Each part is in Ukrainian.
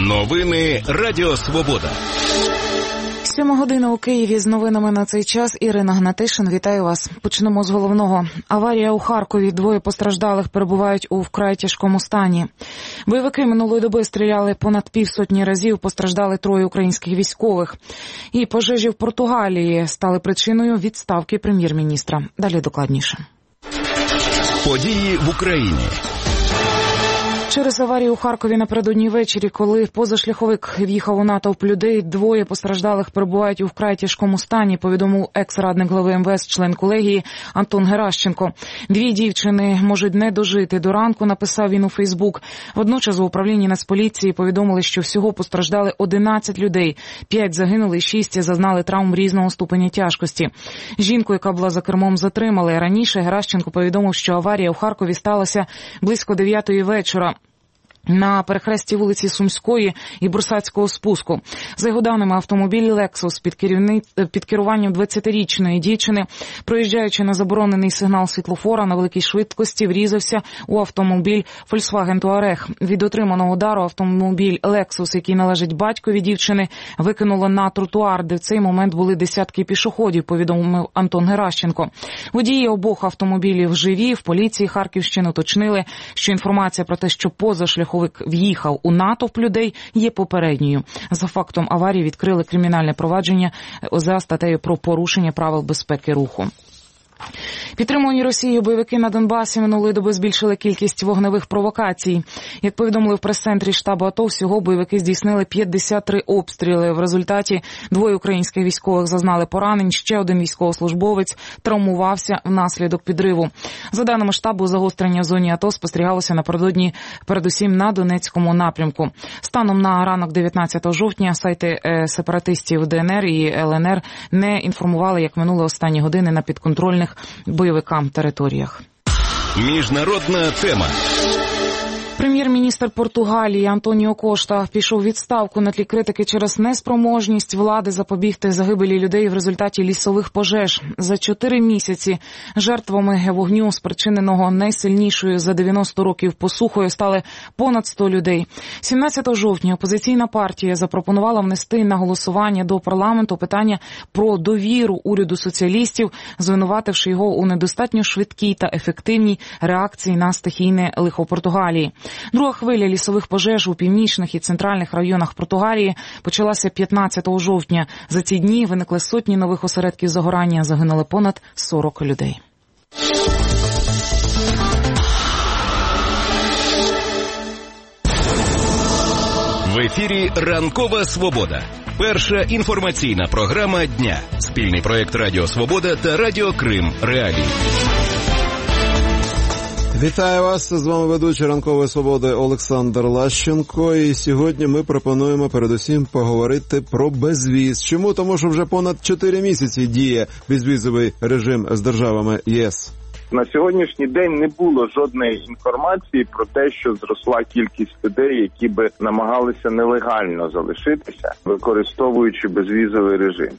Новини Радіо Свобода. 7 година у Києві. З новинами на цей час Ірина Гнатишин. Вітаю вас. Почнемо з головного. Аварія у Харкові. 2 постраждалих перебувають у вкрай тяжкому стані. Бойовики минулої доби стріляли понад півсотні разів. Постраждали 3 українських військових. І пожежі в Португалії стали причиною відставки прем'єр-міністра. Далі докладніше. Події в Україні. Через аварію у Харкові напередодні ввечері, коли позашляховик в'їхав у натовп людей, 2 постраждалих перебувають у вкрай тяжкому стані, повідомив екс-радник глави МВС, член колегії Антон Геращенко. 2 дівчини можуть не дожити до ранку, написав він у Фейсбук. Водночас у управлінні Нацполіції повідомили, що всього постраждали 11 людей. 5 загинули, 6 зазнали травм різного ступеня тяжкості. Жінку, яка була за кермом, затримали. Раніше Геращенко повідомив, що аварія у Харкові сталася близько 9-ї вечора. На перехресті вулиці Сумської і Бурсацького спуску. За його даними, автомобіль Lexus під керуванням 20-річної дівчини, проїжджаючи на заборонений сигнал світлофора на великій швидкості, врізався у автомобіль Volkswagen Touareg. Від отриманого удару автомобіль Lexus, який належить батькові дівчини, викинуло на тротуар, де в цей момент були десятки пішоходів, повідомив Антон Геращенко. Водії обох автомобілів живі. В поліції Харківщини уточнили, що інформація про те, що позашляховик в'їхав у натовп людей, є попередньою. За фактом аварії відкрили кримінальне провадження за статтею про порушення правил безпеки руху. Підтримувані Росією бойовики на Донбасі минулої доби збільшили кількість вогневих провокацій. Як повідомили в прес-центрі штабу АТО, всього бойовики здійснили 53 обстріли. В результаті 2 українських військових зазнали поранень, ще 1 військовослужбовець травмувався внаслідок підриву. За даними штабу, загострення в зоні АТО спостерігалося напередодні передусім на Донецькому напрямку. Станом на ранок 19 жовтня сайти сепаратистів ДНР і ЛНР не інформували, як минули останні години на підконтрольних бойовикам територіях. Міжнародна тема. Прем'єр-міністр Португалії Антоніо Кошта пішов у відставку на тлі критики через неспроможність влади запобігти загибелі людей в результаті лісових пожеж. За 4 місяці жертвами вогню, спричиненого найсильнішою за 90 років посухою, стали понад 100 людей. 17 жовтня опозиційна партія запропонувала внести на голосування до парламенту питання про довіру уряду соціалістів, звинувативши його у недостатньо швидкій та ефективній реакції на стихійне лихо Португалії. Друга хвиля лісових пожеж у північних і центральних районах Португалії почалася 15 жовтня. За ці дні виникли сотні нових осередків загорання, загинули понад 40 людей. В ефірі «Ранкова Свобода». Перша інформаційна програма дня. Спільний проєкт Радіо Свобода та Радіо Крим Реалії. Вітаю вас, з вами ведучий «Ранкової Свободи» Олександр Лащенко. І сьогодні ми пропонуємо передусім поговорити про безвіз. Чому? Тому що вже понад 4 місяці діє безвізовий режим з державами ЄС. На сьогоднішній день не було жодної інформації про те, що зросла кількість людей, які би намагалися нелегально залишитися, використовуючи безвізовий режим.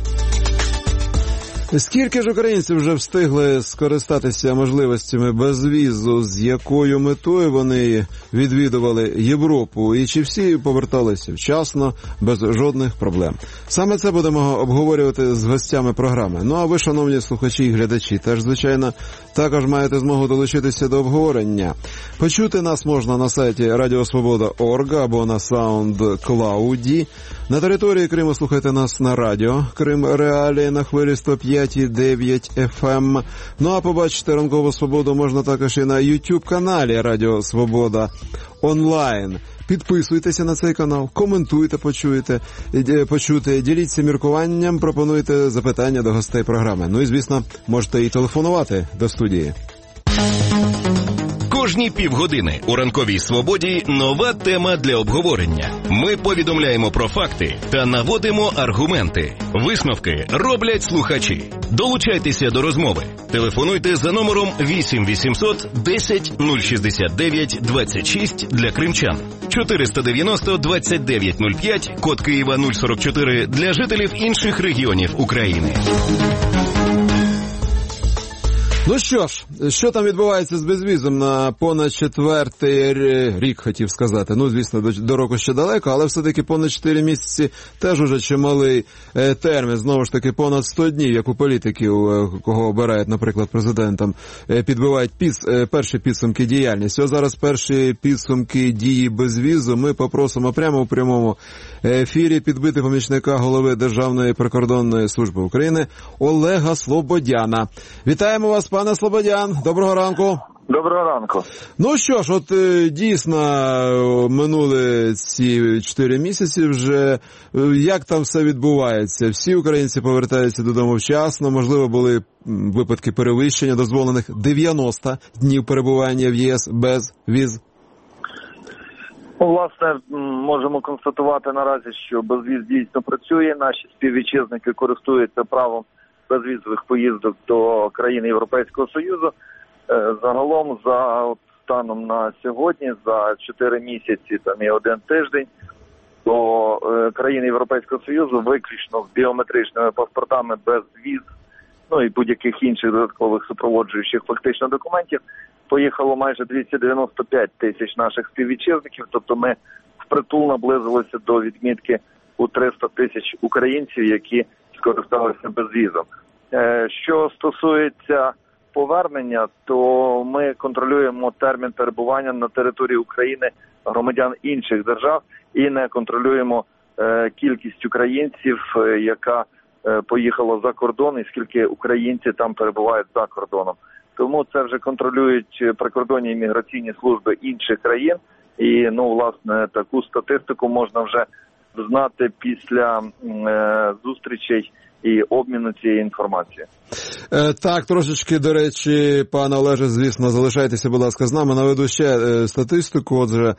Скільки ж українців вже встигли скористатися можливостями безвізу, з якою метою вони відвідували Європу, і чи всі поверталися вчасно, без жодних проблем? Саме це будемо обговорювати з гостями програми. Ну а ви, шановні слухачі і глядачі, теж, звичайно, також маєте змогу долучитися до обговорення. Почути нас можна на сайті radiosvoboda.org або на SoundCloud. На території Криму слухайте нас на радіо Крим Реалії на хвилі 105,9 FM. Ну а побачити «Ранкову Свободу» можна також і на YouTube-каналі Радіо Свобода онлайн. Підписуйтеся на цей канал, коментуйте, почуйте, діліться міркуванням, пропонуйте запитання до гостей програми. Ну і, звісно, можете і телефонувати до студії. Кожні півгодини у «Ранковій Свободі» нова тема для обговорення. Ми повідомляємо про факти та наводимо аргументи. Висновки роблять слухачі. Долучайтеся до розмови. Телефонуйте за номером 8 800 10 069 26 для кримчан. 490 29 05, код Києва 044 для жителів інших регіонів України. Ну що ж, що там відбувається з безвізом на понад 4-й рік, хотів сказати. Ну, звісно, до року ще далеко, але все-таки понад 4 місяці теж уже чималий термін. Знову ж таки, понад 100 днів, як у політиків, кого обирають, наприклад, президентом, підбивають перші підсумки діяльності. Ось зараз перші підсумки дії безвізу ми попросимо прямо у прямому ефірі підбити помічника голови Державної прикордонної служби України Олега Слободяна. Вітаємо вас, пане Слободян. Доброго ранку. Доброго ранку. Ну що ж, от дійсно минули ці 4 місяці вже. Як там все відбувається? Всі українці повертаються додому вчасно, можливо, були випадки перевищення дозволених 90 днів перебування в ЄС без віз? Власне, можемо констатувати наразі, що безвіз дійсно працює. Наші співвітчизники користуються правом безвізових поїздок до країн Європейського Союзу. Загалом, станом на сьогодні, за 4 місяці і 1 тиждень, до країн Європейського Союзу виключно з біометричними паспортами без віз, ну і будь-яких інших додаткових супроводжуючих фактично документів, поїхало майже 295 тисяч наших співвітчизників, тобто ми впритул наблизилися до відмітки у 300 тисяч українців, які скористалися безвізом. Що стосується повернення, то ми контролюємо термін перебування на території України громадян інших держав і не контролюємо кількість українців, яка поїхала за кордон, і скільки українців там перебувають за кордоном. Тому це вже контролюють прикордонні міграційні служби інших країн. І, власне, таку статистику можна вже знати після зустрічей і обміну цієї інформації. Так, трошечки, до речі, пане Олеже, звісно, залишайтеся, будь ласка, з нами. Наведу ще статистику. Отже,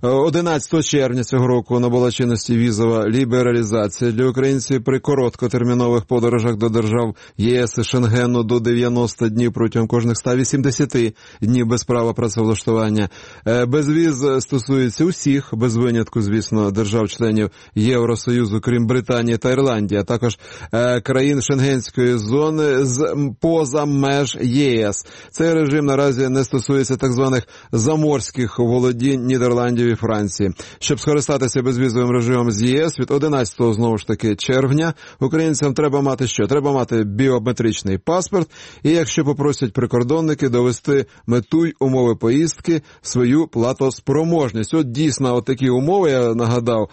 11 червня цього року набула чинності візова лібералізація для українців при короткотермінових подорожах до держав ЄС і Шенгену до 90 днів протягом кожних 180 днів без права працевлаштування. Безвіз стосується усіх, без винятку, звісно, держав-членів Євросоюзу, крім Британії та Ірландії, а також країн Шенгенської зони поза меж ЄС. Цей режим наразі не стосується так званих заморських володінь Нідерландів і Франції. Щоб скористатися безвізовим режимом з ЄС від 11 знову ж таки червня українцям треба мати що? Треба мати біометричний паспорт і, якщо попросять прикордонники, довести мету й умови поїздки, свою платоспроможність. От дійсно, от такі умови, я нагадав.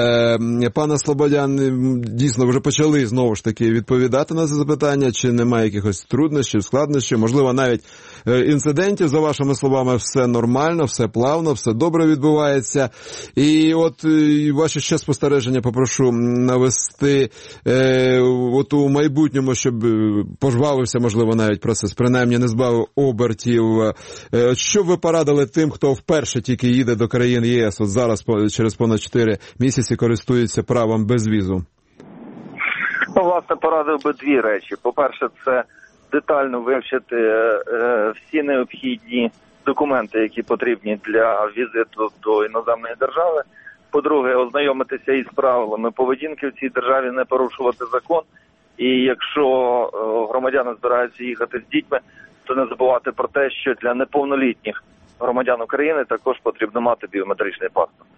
Пане Слободян, дійсно вже почали знову ж таки відповідати на це запитання, чи немає якихось труднощів, складнощів, можливо, навіть інцидентів, за вашими словами, все нормально, все плавно, все добре відбувається. І от ваші ще спостереження попрошу навести от у майбутньому, щоб пожвавився, можливо, навіть процес, принаймні не збавив обертів. Що б ви порадили тим, хто вперше тільки їде до країн ЄС, от зараз через понад 4 місяці користується правом безвізу? Власне, порадив би 2 речі. По-перше, це детально вивчити всі необхідні документи, які потрібні для візиту до іноземної держави. По-друге, ознайомитися із правилами поведінки в цій державі, не порушувати закон. І якщо громадяни збираються їхати з дітьми, то не забувати про те, що для неповнолітніх громадян України також потрібно мати біометричний паспорт.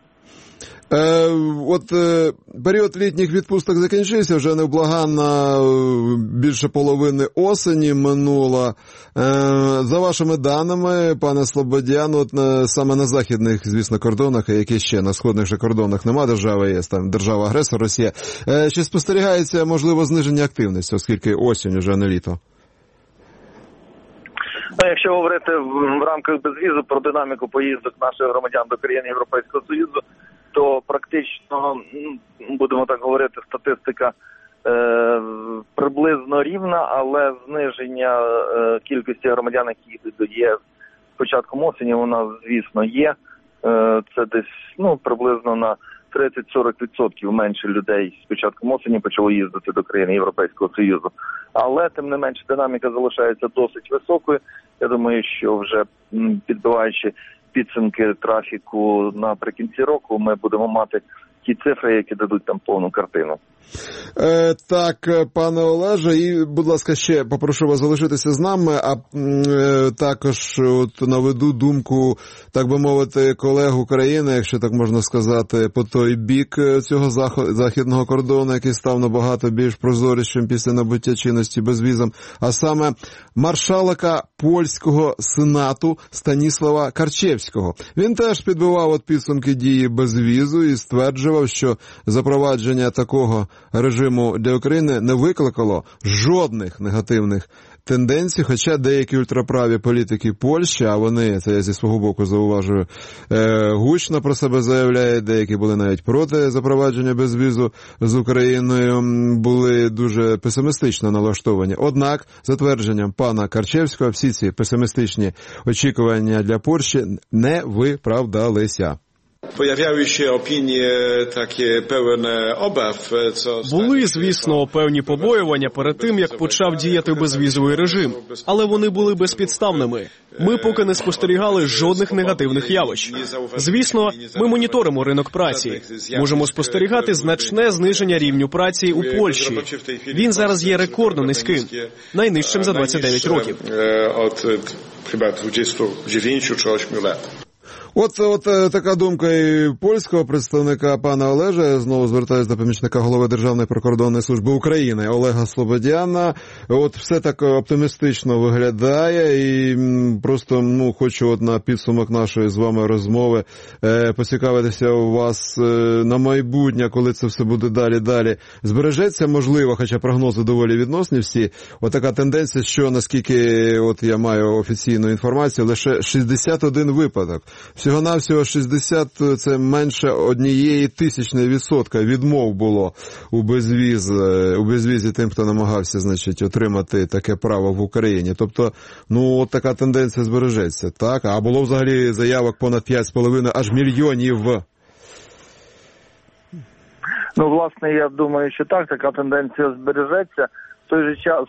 Період літніх відпусток закінчився, вже невблаганно більше половини осені минуло. За вашими даними, пане Слободян, саме на західних, звісно, кордонах, які ще на сходних же кордонах нема держави, є там держава-агресор Росія, чи спостерігається, можливо, зниження активності, оскільки осінь уже не літо? Якщо говорити в рамках безвізу про динаміку поїздок наших громадян до країн Європейського Союзу, то практично, будемо так говорити, статистика приблизно рівна, але зниження кількості громадян, які їдуть до ЄС з початком осені, у нас, звісно, є. Це десь приблизно на 30-40% менше людей з початком осені почало їздити до країн Європейського Союзу. Але, тим не менше, динаміка залишається досить високою. Я думаю, що вже підбиваючи підсумки трафіку наприкінці року, ми будемо мати ті цифри, які дадуть там повну картину. Так, пане Олеже, і, будь ласка, ще попрошу вас залишитися з нами, а також от наведу думку, так би мовити, колег України, якщо так можна сказати, по той бік цього західного кордону, який став набагато більш прозорішим після набуття чинності безвізом, а саме маршалка польського сенату Станіслава Карчевського. Він теж підбивав от підсумки дії безвізу і стверджував, що запровадження такого режиму для України не викликало жодних негативних тенденцій, хоча деякі ультраправі політики Польщі, а вони, це я зі свого боку зауважую, гучно про себе заявляють, деякі були навіть проти запровадження безвізу з Україною, були дуже песимістично налаштовані. Однак, за твердженням пана Карчевського, всі ці песимістичні очікування для Польщі не виправдалися. Появляються опінії такі певне обав. Були, звісно, певні побоювання перед тим, як почав діяти безвізовий режим, але вони були безпідставними. Ми поки не спостерігали жодних негативних явищ. Звісно, ми моніторимо ринок праці. Можемо спостерігати значне зниження рівню праці у Польщі. Він зараз є рекордно низьким, найнижчим за 29 років. От хіба 29 чи 8 років. От така думка і польського представника пана Олежа. Я знову звертаюсь до помічника голови Державної прикордонної служби України Олега Слободяна. От все так оптимістично виглядає і просто хочу на підсумок нашої з вами розмови поцікавитися у вас на майбутнє, коли це все буде далі. Збережеться, можливо, хоча прогнози доволі відносні всі, отака тенденція, що наскільки от я маю офіційну інформацію, лише 61 випадок. Всього-навсього 60 – це менше 0,01% відмов було у безвізі тим, хто намагався, отримати таке право в Україні. Тобто, от така тенденція збережеться, так? А було взагалі заявок понад 5,5 аж мільйонів. Власне, я думаю, що так, така тенденція збережеться. В той же час,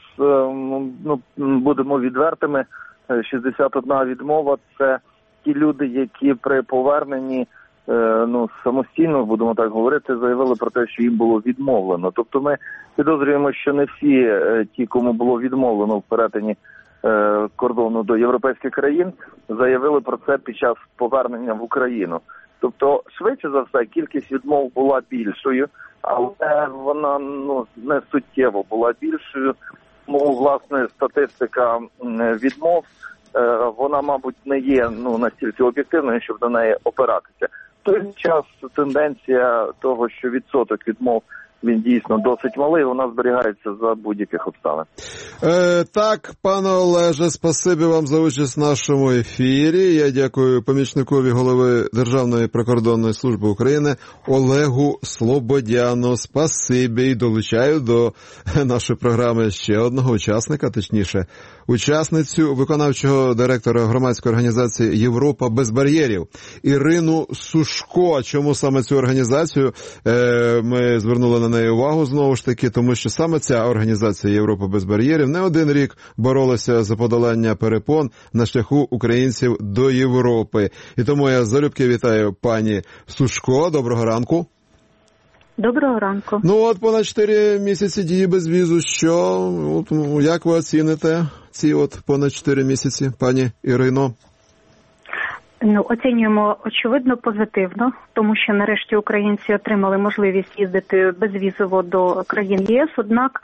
будемо відвертими, 61 відмова – це ті люди, які при поверненні самостійно, будемо так говорити, заявили про те, що їм було відмовлено. Тобто ми підозрюємо, що не всі ті, кому було відмовлено в перетині кордону до європейських країн, заявили про це під час повернення в Україну. Тобто, швидше за все, кількість відмов була більшою, але вона не суттєво була більшою. Власне, статистика відмов, вона, мабуть, не є настільки об'єктивною, щоб до неї опиратися. В той час тенденція того, що відсоток відмов, він дійсно досить малий, вона зберігається за будь-яких обставин. Так, пане Олеже, спасибі вам за участь в нашому ефірі. Я дякую помічникові голови Державної прикордонної служби України Олегу Слободяну. Спасибі. І долучаю до нашої програми ще одного учасника, точніше, учасницю виконавчого директора громадської організації «Європа без бар'єрів» Ірину Сушко. Чому саме цю організацію ми звернули на неї увагу знову ж таки, тому що саме ця організація «Європа без бар'єрів» не один рік боролася за подолання перепон на шляху українців до Європи. І тому я залюбки вітаю пані Сушко. Доброго ранку. Доброго ранку. Понад 4 місяці дії безвізу. Як ви оціните ці понад 4 місяці, пані Ірино? Оцінюємо, очевидно, позитивно, тому що нарешті українці отримали можливість їздити безвізово до країн ЄС, однак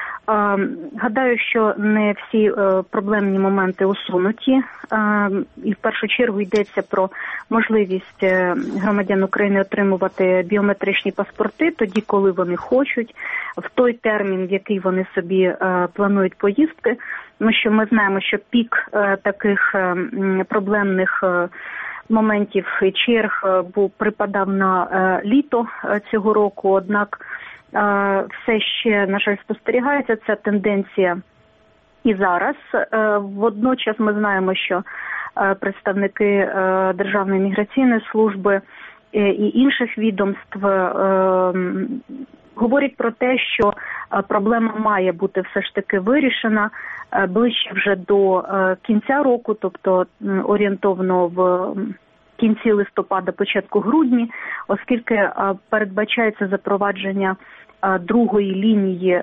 гадаю, що не всі проблемні моменти усунуті, і в першу чергу йдеться про можливість громадян України отримувати біометричні паспорти тоді, коли вони хочуть, в той термін, в який вони собі планують поїздки, тому що ми знаємо, що пік таких проблемних моментів і черг припадав на літо цього року, однак все ще, на жаль, спостерігається ця тенденція і зараз. Водночас ми знаємо, що представники Державної міграційної служби і інших відомств говорять про те, що проблема має бути все ж таки вирішена ближче вже до кінця року, тобто орієнтовно в кінці листопада, початку грудня, оскільки передбачається запровадження другої лінії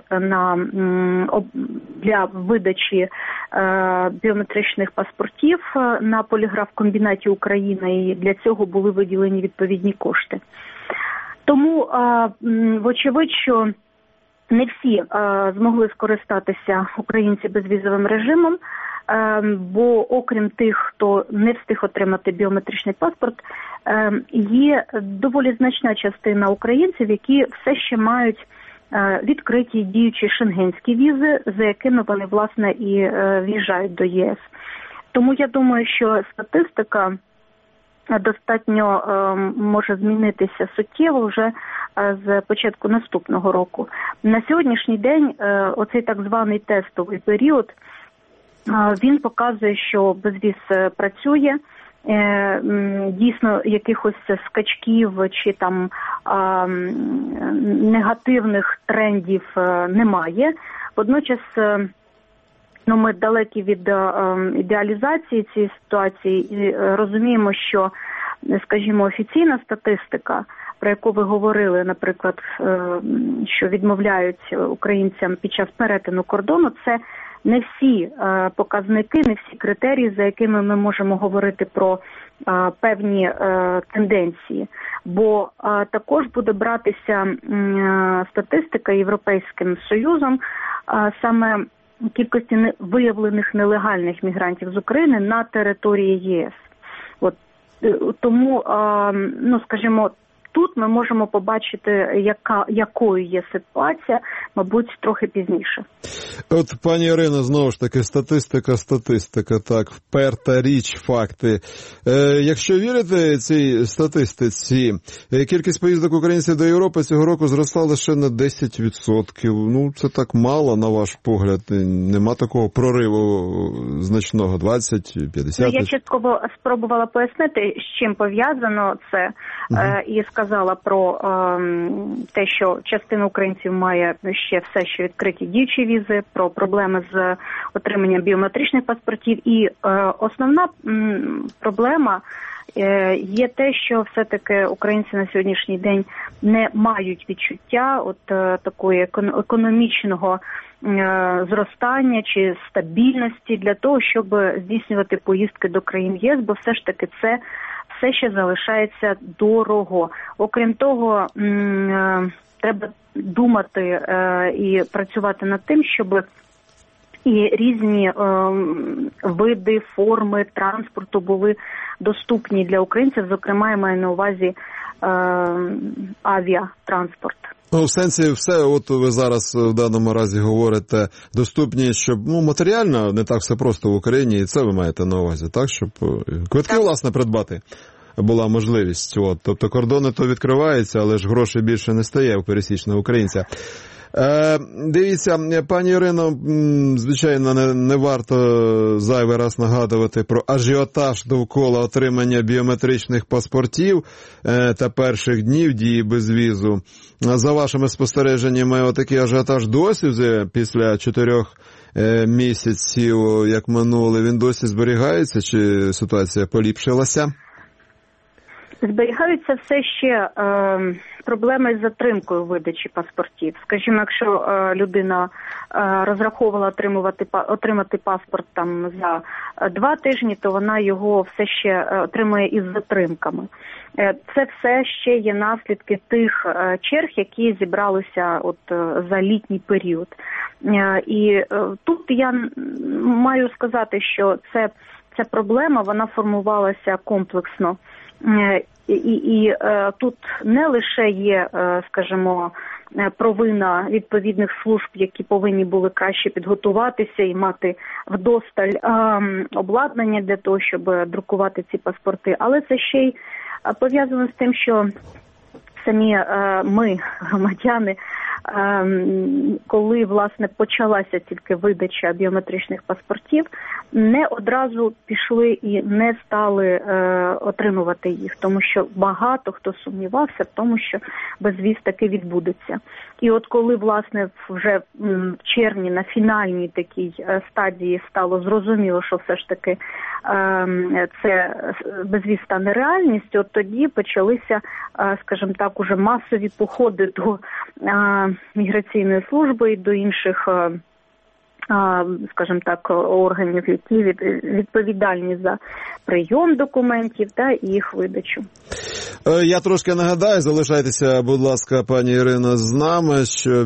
для видачі біометричних паспортів на поліграф-комбінаті Україна, і для цього були виділені відповідні кошти. Тому, вочевидь, що не всі змогли скористатися українці безвізовим режимом, бо окрім тих, хто не встиг отримати біометричний паспорт, є доволі значна частина українців, які все ще мають відкриті діючі шенгенські візи, за якими вони, власне, і в'їжджають до ЄС. Тому я думаю, що статистика достатньо може змінитися суттєво вже з початку наступного року. На сьогоднішній день оцей так званий тестовий період, він показує, що безвіз працює, дійсно якихось скачків чи там негативних трендів немає. Водночас ми далекі від ідеалізації цієї ситуації і розуміємо, що, скажімо, офіційна статистика, про яку ви говорили, наприклад, що відмовляють українцям під час перетину кордону, це не всі показники, не всі критерії, за якими ми можемо говорити про певні тенденції. Бо також буде братися статистика Європейським Союзом саме кількості виявлених нелегальних мігрантів з України на території ЄС. Тому, скажімо, тут ми можемо побачити, якою є ситуація, мабуть, трохи пізніше. От, пані Ірино, знову ж таки, статистика, так, вперта річ, факти. Якщо вірити цій статистиці, кількість поїздок українців до Європи цього року зросла лише на 10%. Це так мало, на ваш погляд? Нема такого прориву значного, 20, 50? Я частково спробувала пояснити, з чим пов'язано це, і сказала про те, що частина українців має ще все ще відкриті діючі візи, про проблеми з отриманням біометричних паспортів. І основна проблема є те, що все-таки українці на сьогоднішній день не мають відчуття такої економічного зростання чи стабільності для того, щоб здійснювати поїздки до країн ЄС, бо все ж таки це все ще залишається дорого. Окрім того, треба думати і працювати над тим, щоб і різні види, форми транспорту були доступні для українців, зокрема, я маю на увазі авіатранспорт. В сенсі все, от ви зараз в даному разі говорите, доступні, щоб матеріально не так все просто в Україні, і це ви маєте на увазі, так? Щоб квитки, власне, придбати була можливість. Тобто кордони то відкриваються, але ж грошей більше не стає у пересічного українця. Дивіться, пані Ірино, звичайно, не варто зайвий раз нагадувати про ажіотаж довкола отримання біометричних паспортів та перших днів дії безвізу. За вашими спостереженнями, отакий ажіотаж досі після 4 місяців, як минули, він досі зберігається, чи ситуація поліпшилася? Зберігаються все ще проблеми з затримкою видачі паспортів. Скажімо, якщо людина розраховувала отримати паспорт там за 2 тижні, то вона його все ще отримує із затримками. Це все ще є наслідки тих черг, які зібралися за літній період. І тут я маю сказати, що ця проблема, вона формувалася комплексно. І тут не лише є, скажімо, провина відповідних служб, які повинні були краще підготуватися і мати вдосталь обладнання для того, щоб друкувати ці паспорти, але це ще й пов'язано з тим, що самі ми, громадяни, коли, власне, почалася тільки видача біометричних паспортів, не одразу пішли і не стали отримувати їх, тому що багато хто сумнівався в тому, що безвіз таки відбудеться. І от коли, власне, вже в червні на фінальній такій стадії стало зрозуміло, що все ж таки це безвіз стане реальністю, от тоді почалися, скажімо так, уже масові походи до міграційної служби і до інших, скажімо так, органів, які відповідальні за прийом документів та їх видачу. Я трошки нагадаю, залишайтеся, будь ласка, пані Ірино, з нами, що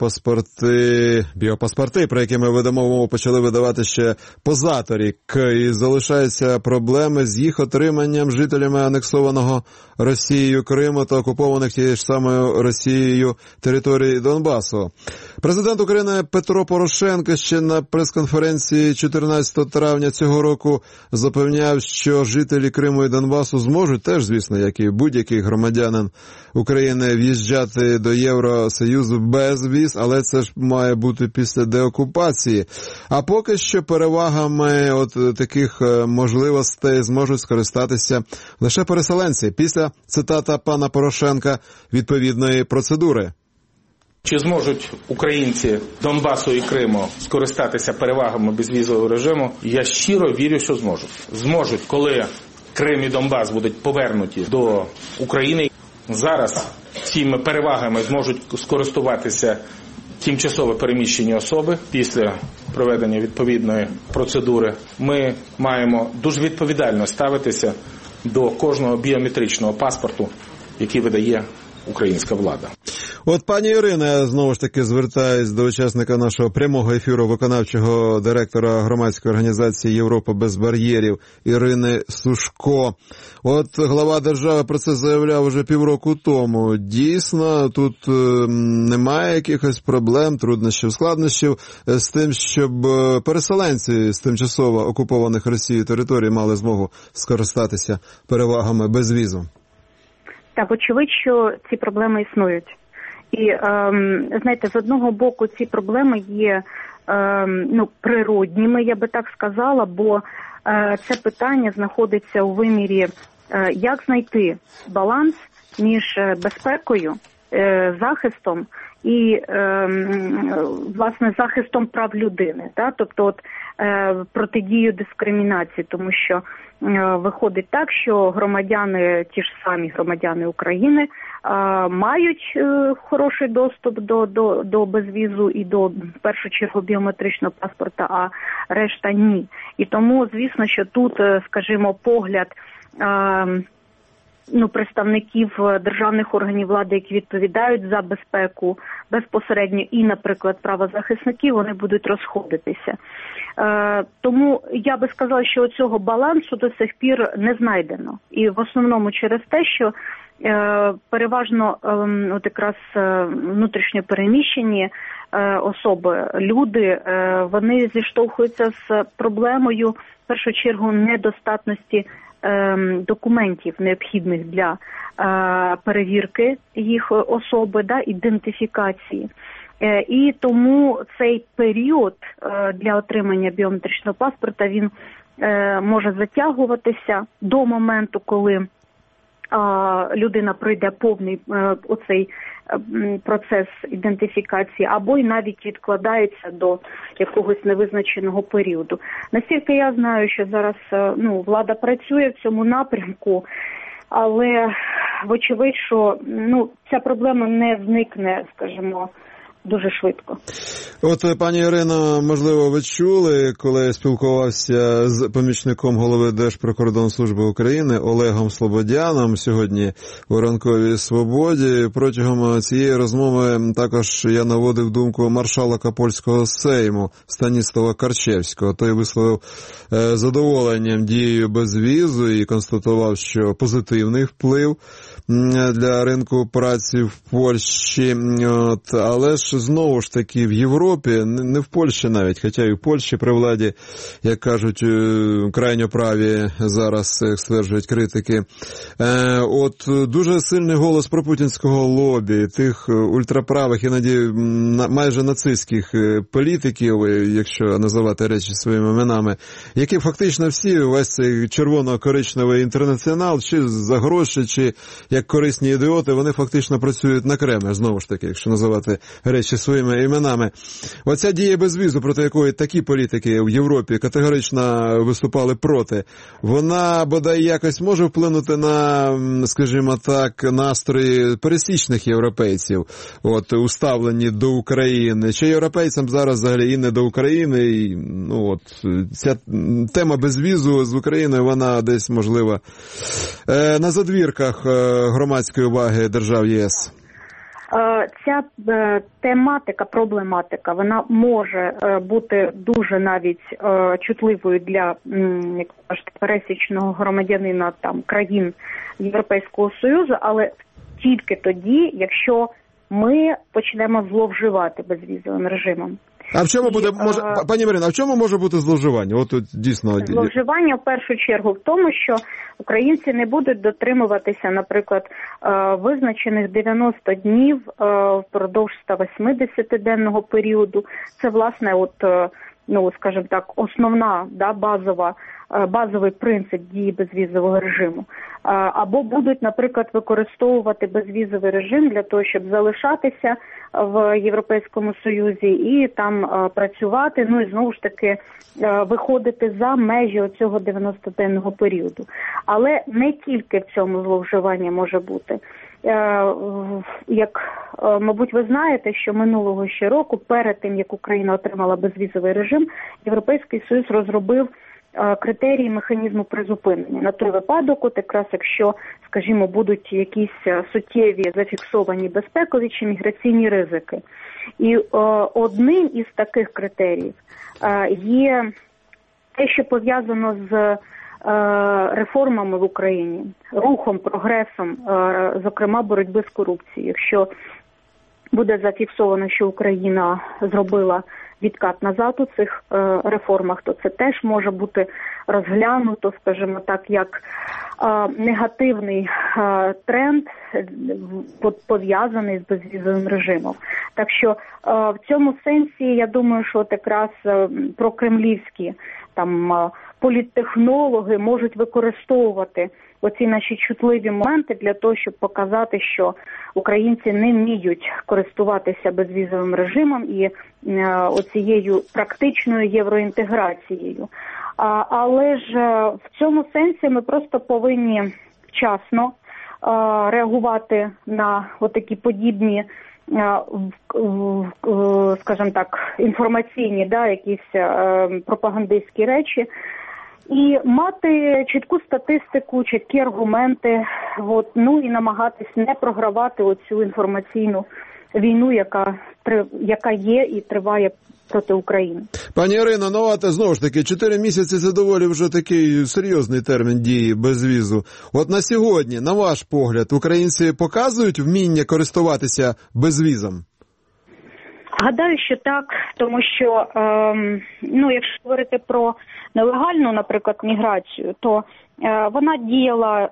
біопаспорти, про які ми ведемо мову, почали видавати ще позаторік, і залишаються проблеми з їх отриманням жителями анексованого Росією Криму та окупованих тією ж самою Росією території Донбасу. Президент України Петро Порошенко ще на прес-конференції 14 травня цього року запевняв, що жителі Криму і Донбасу зможуть теж, звісно, як і будь-який громадянин України, в'їжджати до Євросоюзу без віз, але це ж має бути після деокупації. А поки що перевагами от таких можливостей зможуть скористатися лише переселенці після, цитата пана Порошенка, відповідної процедури. Чи зможуть українці Донбасу і Криму скористатися перевагами безвізового режиму? Я щиро вірю, що зможуть. Зможуть, коли Крим і Донбас будуть повернуті до України. Зараз цими перевагами зможуть скористуватися тимчасово переміщені особи після проведення відповідної процедури. Ми маємо дуже відповідально ставитися до кожного біометричного паспорту, який видає українська влада. От, пані Ірино, я знову ж таки звертаюсь до учасника нашого прямого ефіру, виконавчого директора громадської організації «Європа без бар'єрів» Ірини Сушко. От глава держави про це заявляв уже півроку тому. Дійсно, тут немає якихось проблем, труднощів, складнощів з тим, щоб переселенці з тимчасово окупованих Росією територій мали змогу скористатися перевагами безвізу. Так, очевидь, що ці проблеми існують. І, знаєте, з одного боку ці проблеми є природніми, я би так сказала, бо це питання знаходиться у вимірі, як знайти баланс між безпекою, захистом і, власне, захистом прав людини, та? Тобто от, протидію дискримінації, тому що виходить так, що громадяни, ті ж самі громадяни України, мають хороший доступ до безвізу і до, в першу чергу, біометричного паспорта, а решта ні. І тому, звісно, що тут, скажімо, погляд представників державних органів влади, які відповідають за безпеку безпосередньо і, наприклад, правозахисників, вони будуть розходитися. Тому я би сказала, що цього балансу до сих пір не знайдено. І в основному через те, що переважно от якраз внутрішньо переміщені особи, люди, вони зіштовхуються з проблемою, в першу чергу, недостатності документів, необхідних для перевірки їх особи, ідентифікації. І тому цей період для отримання біометричного паспорта, він може затягуватися до моменту, коли людина пройде повний оцей процес ідентифікації, або й навіть відкладається до якогось невизначеного періоду. Наскільки я знаю, що зараз влада працює в цьому напрямку, але вочевидь, що ця проблема не зникне, скажімо, дуже швидко. От, пані Ірино, можливо, ви чули, коли я спілкувався з помічником голови Держприкордонслужби України Олегом Слободяном сьогодні у ранковій «Свободі». Протягом цієї розмови також я наводив думку маршалка польського Сейму Станіслава Карчевського. Той висловив задоволенням дією безвізу і констатував, що позитивний вплив для ринку праці в Польщі. Але ж знову ж таки в Європі, не в Польщі навіть, хоча і в Польщі при владі, як кажуть, крайньо праві зараз стверджують критики, от дуже сильний голос пропутінського лобі, тих ультраправих, іноді майже нацистських політиків, якщо називати речі своїми іменами, які фактично всі, весь цей червоно-коричневий інтернаціонал, чи за гроші, чи як корисні ідіоти, вони фактично працюють на Кремль, знову ж таки, якщо називати речі речі своїми іменами. Оця дія безвізу, проти якої такі політики в Європі категорично виступали проти, вона, бодай, якось може вплинути на, скажімо так, настрої пересічних європейців, уставлені до України. Чи європейцям зараз взагалі і не до України, і, ця тема безвізу з Україною, вона десь, можливо, на задвірках громадської уваги держав ЄС? Ця тематика, проблематика, вона може бути дуже навіть чутливою для пересічного громадянина країн Європейського Союзу, але тільки тоді, якщо ми почнемо зловживати безвізовим режимом. А в чому буде, пані Марино, а в чому може бути зловживання? Дійсно. Зловживання в першу чергу в тому, що українці не будуть дотримуватися, наприклад, визначених 90 днів впродовж 180-денного періоду. Це, власне, скажімо так, основна, базовий принцип дії безвізового режиму. Або будуть, наприклад, використовувати безвізовий режим для того, щоб залишатися в Європейському Союзі і там працювати, і знову ж таки виходити за межі оцього 90-денного періоду. Але не тільки в цьому зловживання може бути. Як, мабуть, ви знаєте, що минулого ще року, перед тим, як Україна отримала безвізовий режим, Європейський Союз розробив критерії механізму призупинення на той випадок, якраз якщо, скажімо, будуть якісь суттєві зафіксовані безпекові чи міграційні ризики. І одним із таких критеріїв є те, що пов'язано з реформами в Україні, рухом, прогресом, зокрема боротьби з корупцією. Якщо буде зафіксовано, що Україна зробила відкат назад у цих реформах, то це теж може бути розглянуто, скажімо так, як негативний тренд, пов'язаний з безвізовим режимом. Так що в цьому сенсі, я думаю, що якраз прокремлівські політтехнологи можуть використовувати оці наші чутливі моменти для того, щоб показати, що українці не вміють користуватися безвізовим режимом і оцією практичною євроінтеграцією. Але ж в цьому сенсі ми просто повинні вчасно реагувати на отакі подібні, скажімо так, інформаційні, якісь пропагандистські речі, і мати чітку статистику, чіткі аргументи, і намагатись не програвати оцю інформаційну війну, яка є і триває проти України. Пані Ірино, знову ж таки, 4 місяці – це доволі вже такий серйозний термін дії безвізу. На сьогодні, на ваш погляд, українці показують вміння користуватися безвізом? Гадаю, що так, тому що, якщо говорити про нелегальну, наприклад, міграцію, то вона діяла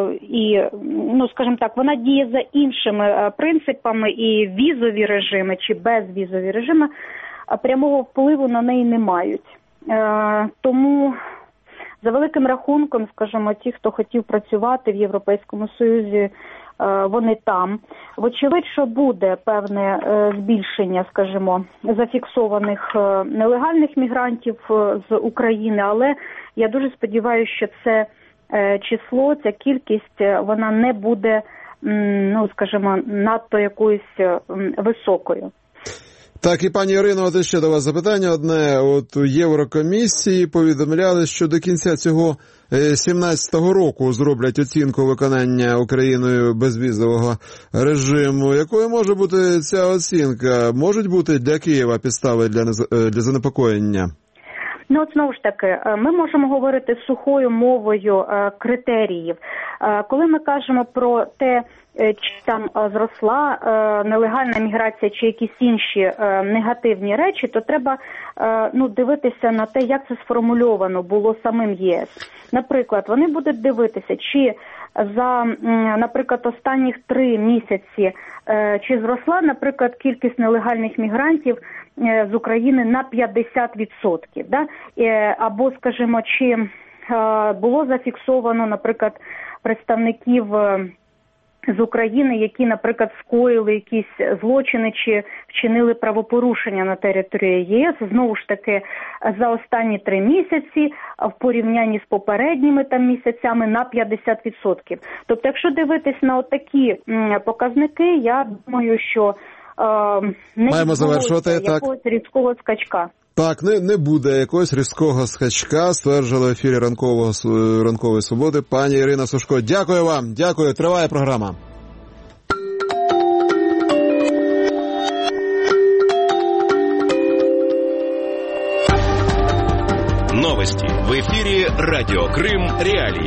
скажімо так, вона діє за іншими принципами, і візові режими чи безвізові режими прямого впливу на неї не мають. Тому, за великим рахунком, скажімо, ті, хто хотів працювати в Європейському Союзі, вони там. Вочевидь, що буде певне збільшення, скажімо, зафіксованих нелегальних мігрантів з України, але я дуже сподіваюся, що це число, ця кількість, вона не буде, скажімо, надто якоюсь високою. Так, і пані Ірино, ще до вас запитання одне. У Єврокомісії повідомляли, що до кінця цього 2017 року зроблять оцінку виконання Україною безвізового режиму. Якою може бути ця оцінка? Можуть бути для Києва підстави для занепокоєння? Знову ж таки, ми можемо говорити сухою мовою критеріїв. Коли ми кажемо про те, чи там зросла нелегальна міграція, чи якісь інші негативні речі, то треба дивитися на те, як це сформульовано було самим ЄС. Наприклад, вони будуть дивитися, чи за, наприклад, останніх 3 місяці, чи зросла, наприклад, кількість нелегальних мігрантів з України на 50%, або, скажімо, чи було зафіксовано, наприклад, представників з України, які, наприклад, скоїли якісь злочини чи вчинили правопорушення на території ЄС. Знову ж таки, за останні 3 місяці в порівнянні з попередніми місяцями на 50%. Тобто, якщо дивитись на отакі показники, я думаю, що не маємо завершувати якогось різкого скачка. Так, не буде якогось різкого скачка, стверджувала в ефірі ранкової свободи пані Ірина Сушко. Дякую вам, дякую, триває програма. Новости в эфире «Радио Крым. Реалии».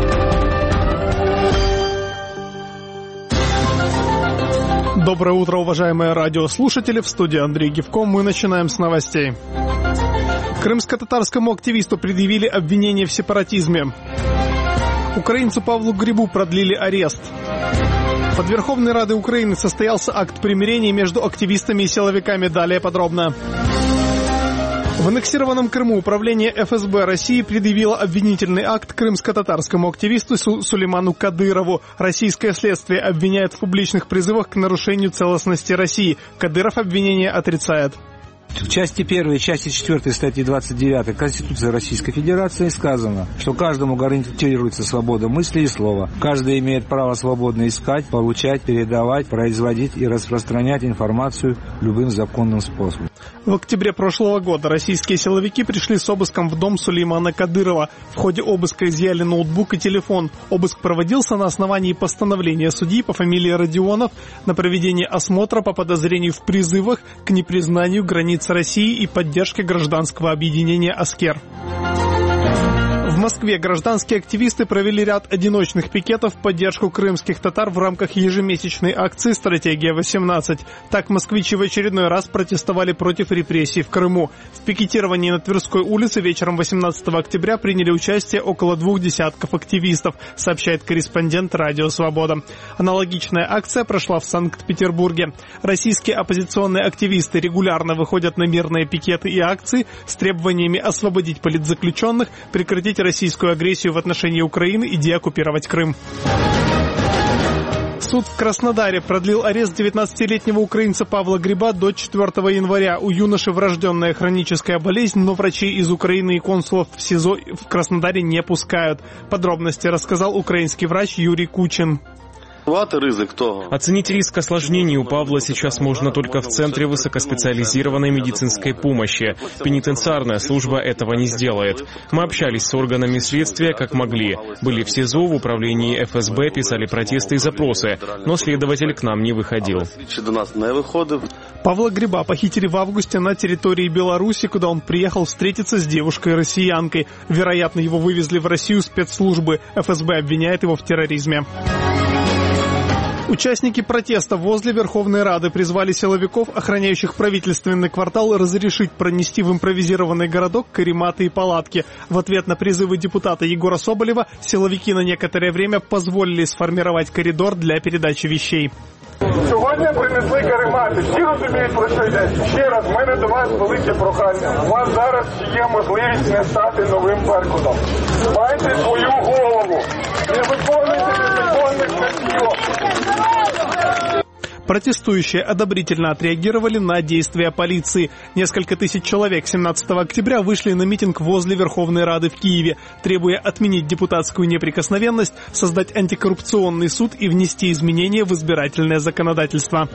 Доброе утро, уважаемые радиослушатели. В студии Андрей Гивко. Мы начинаем с новостей. Крымско-татарскому активисту предъявили обвинение в сепаратизме. Украинцу Павлу Грибу продлили арест. Под Верховной Радой Украины состоялся акт примирения между активистами и силовиками. Далее подробно. В аннексированном Крыму управление ФСБ России предъявило обвинительный акт крымско-татарскому активисту Сулейману Кадырову. Российское следствие обвиняет в публичных призывах к нарушению целостности России. Кадыров обвинение отрицает. В части 1 части 4 статьи 29 Конституции Российской Федерации сказано, что каждому гарантируется свобода мысли и слова. Каждый имеет право свободно искать, получать, передавать, производить и распространять информацию любым законным способом. В октябре прошлого года российские силовики пришли с обыском в дом Сулеймана Кадырова. В ходе обыска изъяли ноутбук и телефон. Обыск проводился на основании постановления судьи по фамилии Родионов на проведение осмотра по подозрению в призывах к непризнанию границ России и поддержке гражданского объединения «Аскер». В Москве гражданские активисты провели ряд одиночных пикетов в поддержку крымских татар в рамках ежемесячной акции «Стратегия-18». Так москвичи в очередной раз протестовали против репрессий в Крыму. В пикетировании на Тверской улице вечером 18 октября приняли участие около 2 десятков активистов, сообщает корреспондент «Радио Свобода». Аналогичная акция прошла в Санкт-Петербурге. Российские оппозиционные активисты регулярно выходят на мирные пикеты и акции с требованиями освободить политзаключенных, прекратить российскую агрессию в отношении Украины и деоккупировать Крым. Суд в Краснодаре продлил арест 19-летнего украинца Павла Гриба до 4 января. У юноши врожденная хроническая болезнь, но врачей из Украины и консулов в СИЗО в Краснодаре не пускают. Подробности рассказал украинский врач Юрий Кучин. Оценить риск осложнений у Павла сейчас можно только в Центре высокоспециализированной медицинской помощи. Пенитенциарная служба этого не сделает. Мы общались с органами следствия как могли. Были в СИЗО, в управлении ФСБ, писали протесты и запросы, но следователь к нам не выходил. Павла Гриба похитили в августе на территории Беларуси, куда он приехал встретиться с девушкой-россиянкой. Вероятно, его вывезли в Россию спецслужбы. ФСБ обвиняет его в терроризме. Участники протеста возле Верховной Рады призвали силовиков, охраняющих правительственный квартал, разрешить пронести в импровизированный городок карематы и палатки. В ответ на призывы депутата Егора Соболева силовики на некоторое время позволили сформировать коридор для передачи вещей. Сьогодні принесли каремати. Всі розуміють, про що йде. Ще раз, в мене до вас велике прохання. У вас зараз є можливість не стати новим Беркутом. Майте свою голову. Не виконуйте незаконних статтів. Протестующие одобрительно отреагировали на действия полиции. Несколько тысяч человек 17 октября вышли на митинг возле Верховной Рады в Киеве, требуя отменить депутатскую неприкосновенность, создать антикоррупционный суд и внести изменения в избирательное законодательство.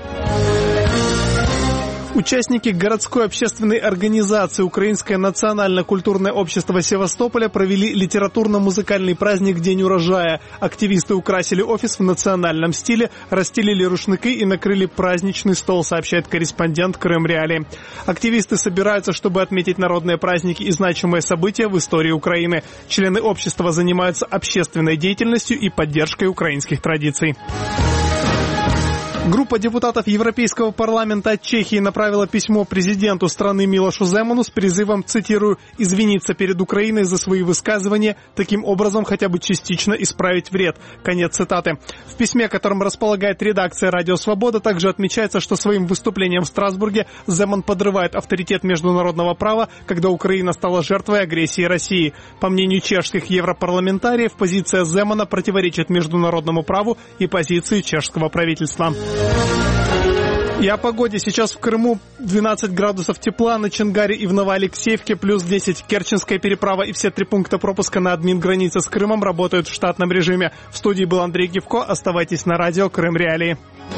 Участники городской общественной организации «Украинское национально-культурное общество Севастополя» провели литературно-музыкальный праздник «День урожая». Активисты украсили офис в национальном стиле, расстелили рушники и накрыли праздничный стол, сообщает корреспондент Крым Реалии. Активисты собираются, чтобы отметить народные праздники и значимые события в истории Украины. Члены общества занимаются общественной деятельностью и поддержкой украинских традиций. Группа депутатов Европейского парламента от Чехии направила письмо президенту страны Милошу Земану с призывом, цитирую, «извиниться перед Украиной за свои высказывания, таким образом хотя бы частично исправить вред». Конец цитаты. В письме, которым располагает редакция «Радио Свобода», также отмечается, что своим выступлением в Страсбурге Земан подрывает авторитет международного права, когда Украина стала жертвой агрессии России. По мнению чешских европарламентариев, позиция Земана противоречит международному праву и позиции чешского правительства. И о погоде. Сейчас в Крыму 12 градусов тепла, на Чонгаре и в Новоалексеевке плюс 10. Керченская переправа и все 3 пункта пропуска на админ-границе с Крымом работают в штатном режиме. В студии был Андрей Гивко. Оставайтесь на радио Крым Реалии.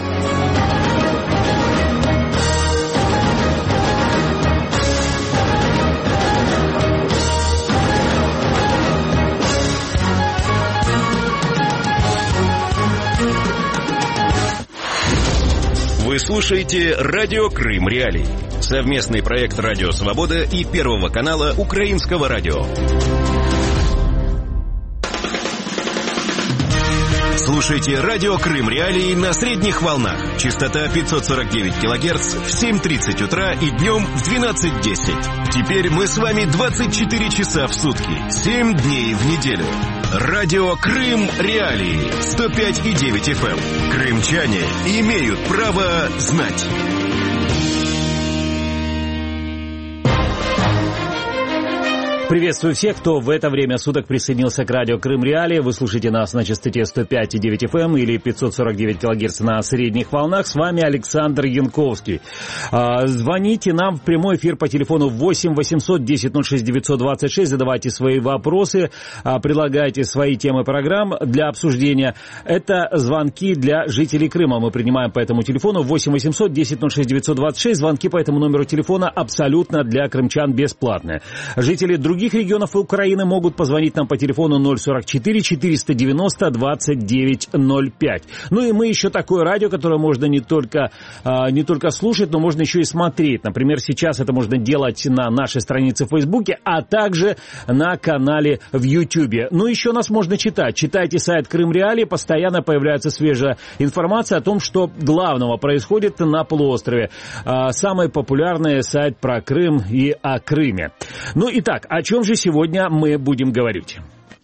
Вы слушаете «Радио Крым Реалии». Совместный проект «Радио Свобода» и Первого канала Украинского радио. Слушайте «Радио Крым Реалии» на средних волнах. Частота 549 кГц в 7:30 утра и днем в 12:10. Теперь мы с вами 24 часа в сутки, 7 дней в неделю. Радио Крым Реалии 105,9 FM. Крымчане имеют право знать. Приветствую всех, кто в это время суток присоединился к радио Крым Реалии. Вы слушаете нас на частоте 105,9 FM или 549 кГц на средних волнах. С вами Александр Янковский. Звоните нам в прямой эфир по телефону 8 800 10 06 926. Задавайте свои вопросы, предлагайте свои темы программ для обсуждения. Это звонки для жителей Крыма. Мы принимаем по этому телефону 8 800 10 06 926. Звонки по этому номеру телефона абсолютно для крымчан бесплатные. Жители других регионов Украины могут позвонить нам по телефону 044 490 2905. Ну и мы еще такое радио, которое можно не только слушать, но можно еще и смотреть. Например, сейчас это можно делать на нашей странице в Фейсбуке, а также на канале в Ютьюбе. Ну еще нас можно читать. Читайте сайт Крым Реалии, постоянно появляется свежая информация о том, что главного происходит на полуострове. Самый популярный сайт про Крым и о Крыме. Ну и так, о чем же сегодня мы будем говорить?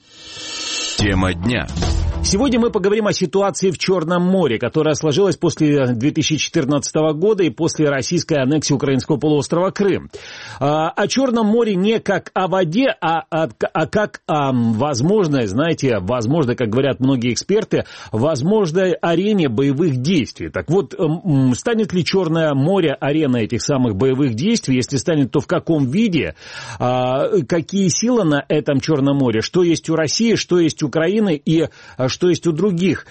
Тема дня. Сегодня мы поговорим о ситуации в Черном море, которая сложилась после 2014 года и после российской аннексии украинского полуострова Крым. О Черном море не как о воде, а как о возможной, как говорят многие эксперты, возможной арене боевых действий. Так вот, станет ли Черное море ареной этих самых боевых действий? Если станет, то в каком виде? Какие силы на этом Черном море? Что есть у России, что есть у Украины и что есть у других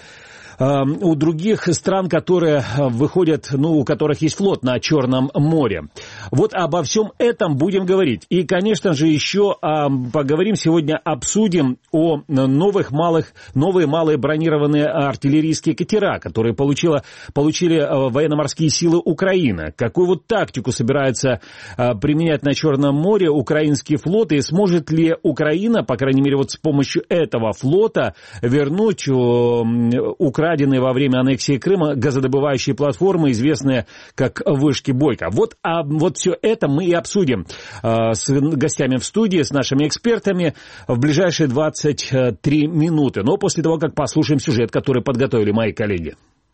стран, которые выходят, у которых есть флот на Черном море. Вот обо всем этом будем говорить. И, конечно же, еще поговорим сегодня, обсудим о новые малые бронированные артиллерийские катера, которые получили военно-морские силы Украины. Какую вот тактику собирается применять на Черном море украинский флот, и сможет ли Украина, по крайней мере, вот с помощью этого флота вернуть украинские во время аннексии Крыма газодобывающие платформы, известные как вышки Бойко. Вот все это мы и обсудим с гостями в студии, с нашими экспертами в ближайшие 23 минуты. Но после того, как послушаем сюжет, который подготовили мои коллеги.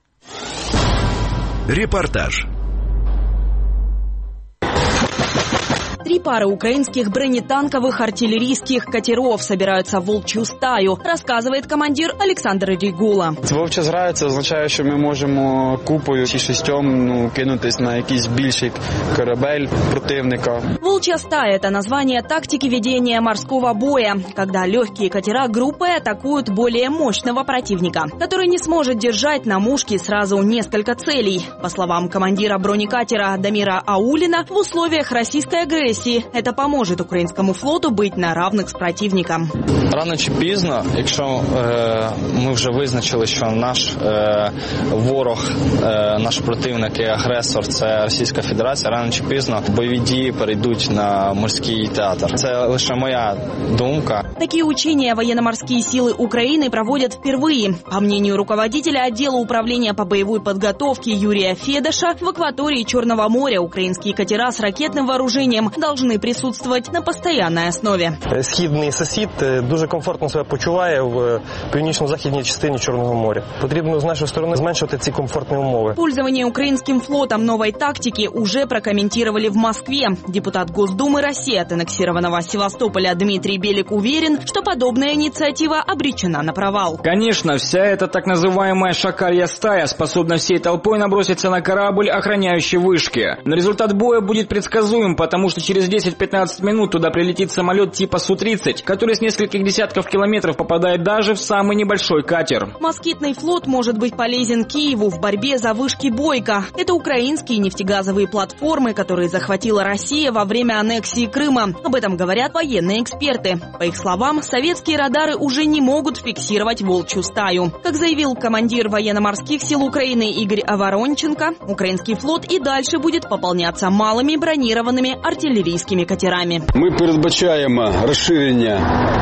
Репортаж. 3 пары украинских бронетанковых артиллерийских катеров собираються в волчью стаю, рассказывает командир Олександр Рігула. Вовча зграя – це означає, що ми можемо купою чи шістьом кинутись на якийсь більший корабель противника. Волчья стая – это название тактики ведения морского боя, когда легкие катера группой атакуют более мощного противника, который не сможет держать на мушке сразу несколько целей. По словам командира бронекатера Дамира Аулина, в условиях российской агрессии агрессии. Это поможет украинскому флоту быть на равных с противником. Рано чи пізно, якщо ми вже визначили, що наш ворог, наш противник і агресор – це Російська Федерація, рано чи пізно бойові дії перейдуть на морський театр. Це лише моя думка. Такие учения военно-морские силы Украины проводят впервые. По мнению руководителя отдела управления по боевой подготовке Юрия Федоша, в акватории Черного моря украинские катера с ракетным вооружением должны присутствовать на постоянной основе. Східний сусід дуже комфортно себе почуває в північно-західній частині Чорного моря. Потрібно з нашої сторони зменшувати ці комфортні умови. Пользование украинским флотом новой тактики уже прокомментировали в Москве. Депутат Госдумы России от аннексированного Севастополя Дмитрий Белик уверен, что подобная инициатива обречена на провал. Конечно, вся эта так называемая шакалья стая способна всей толпой наброситься на корабль, охраняющий вышки. Но результат боя будет предсказуем, потому что через 10-15 минут туда прилетит самолет типа Су-30, который с нескольких десятков километров попадает даже в самый небольшой катер. Москитный флот может быть полезен Киеву в борьбе за вышки Бойко. Это украинские нефтегазовые платформы, которые захватила Россия во время аннексии Крыма. Об этом говорят военные эксперты. По их словам, советские радары уже не могут фиксировать волчью стаю. Как заявил командир военно-морских сил Украины Игорь Аваронченко, украинский флот и дальше будет пополняться малыми бронированными артиллерийскими катерами. Ми передбачаємо розширення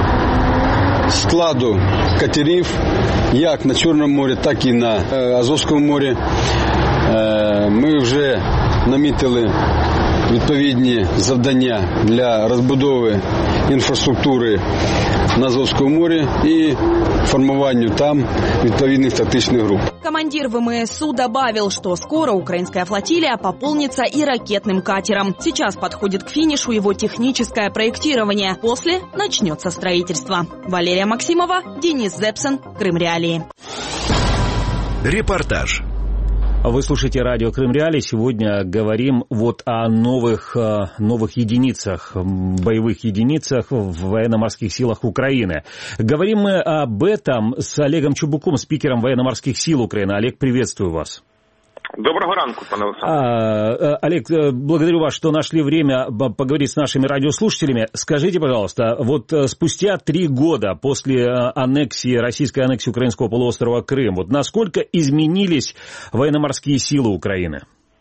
складу катерів як на Чорному морі, так і на Азовському морі. Ми вже намітили відповідні завдання для розбудови інфраструктури на Азовском море и формированию там відповідних тактичных групп. Командир ВМСУ добавил, что скоро украинская флотилия пополнится и ракетным катером. Сейчас подходит к финишу его техническое проектирование. После начнется строительство. Валерия Максимова, Денис Зепсен, Крым Реалии. Репортаж. Вы слушаете радио Крым Реалии. Сегодня говорим вот о новых единицах, боевых единицах в военно-морских силах Украины. Говорим мы об этом с Олегом Чубуком, спикером военно-морских сил Украины. Олег, приветствую вас. Доброго ранку, пане Олександр. Олег, благодарю вас, что нашли время поговорить с нашими радиослушателями. Скажите, пожалуйста, вот спустя 3 года после российской аннексии украинского полуострова Крым, вот насколько изменились военно-морские силы Украины?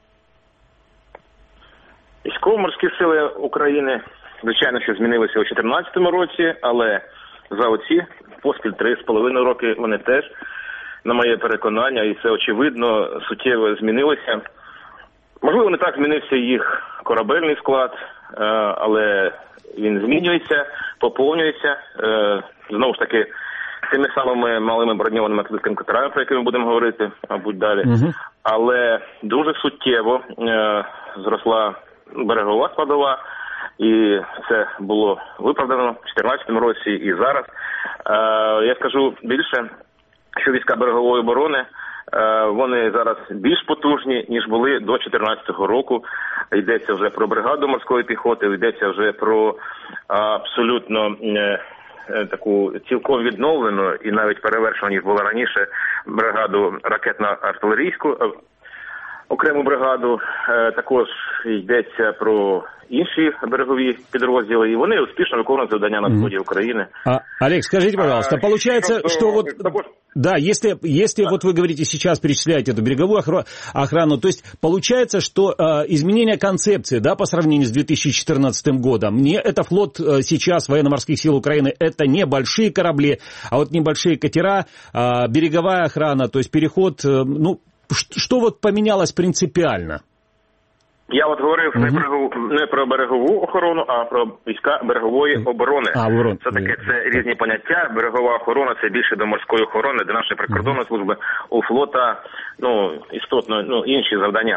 Військово-морські сили України, звичайно, що змінилися у 2014 році, але за оці поспіль 3,5 роки вони теж, на моє переконання, і це очевидно, суттєво змінилося. Можливо, не так змінився їх корабельний склад, але він змінюється, поповнюється, знову ж таки, тими самими малими броньованими артилерійськими катерами, про які ми будемо говорити, мабуть, далі. Але дуже суттєво зросла берегова складова, і це було виправдано в 2014 році і зараз. Я скажу більше, що війська берегової оборони, вони зараз більш потужні, ніж були до 2014 року. Йдеться вже про бригаду морської піхоти, йдеться вже про абсолютно таку цілком відновлену і навіть перевершену, ніж була раніше, бригаду ракетно-артилерійську, окрему бригаду. Також йдеться про інші берегові підрозділи, и вони успешно выполняют завдання на сходе Украины. Олег, скажите, пожалуйста, получается, что вот... Да, если вот вы говорите сейчас, перечисляете эту береговую охрану, то есть получается, что изменение концепции, да, по сравнению с 2014 годом, это флот сейчас военно-морских сил Украины, это не большие корабли, а вот небольшие катера, береговая охрана, то есть переход, что вот поменялось принципиально? Я от говорив не про берегову охорону, а про війська берегової оборони. Все-таки це різні поняття. Берегова охорона – це більше до морської охорони, до нашої прикордонної служби. У флота, істотно, інші завдання.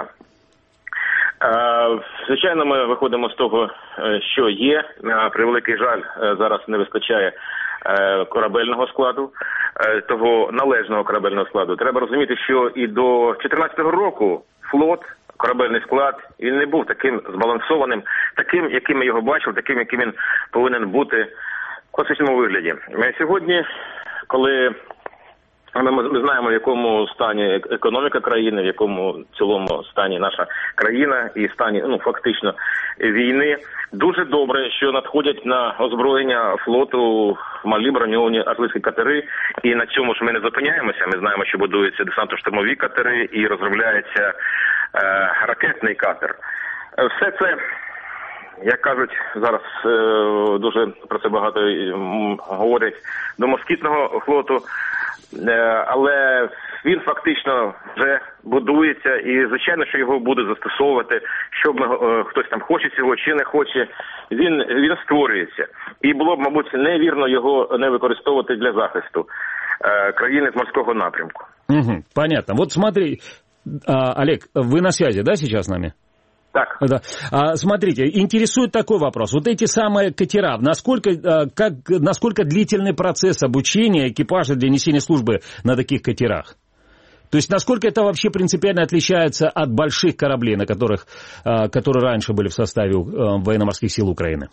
Звичайно, ми виходимо з того, що є. На превеликий жаль, зараз не вистачає корабельного складу, того належного корабельного складу. Треба розуміти, що і до 2014 року флот, корабельний склад, він не був таким збалансованим, таким, яким ми його бачили, таким, яким він повинен бути в класичному вигляді. Сьогодні, коли Ми знаємо, в якому стані економіка країни, в якому в цілому стані наша країна і стані, фактично, війни. Дуже добре, що надходять на озброєння флоту малі броньовані артилерійські катери, і на цьому ж ми не зупиняємося. Ми знаємо, що будуються десантно-штурмові катери і розробляється ракетний катер. Все це, як кажуть, зараз дуже про це багато говорять, до москітного флоту, але він фактично вже будується і, звичайно, що його будуть застосовувати, що хтось там хоче цього чи не хоче, він створюється. І було б, мабуть, невірно його не використовувати для захисту країни з морського напрямку. Угу, понятно. Вот смотри, Олег, вы на связи, да, сейчас с нами? Так. Да. Смотрите, интересует такой вопрос. Вот эти самые катера, насколько длительный процесс обучения экипажа для несения службы на таких катерах? То есть насколько это вообще принципиально отличается от больших кораблей, которые раньше были в составе военно-морских сил Украины?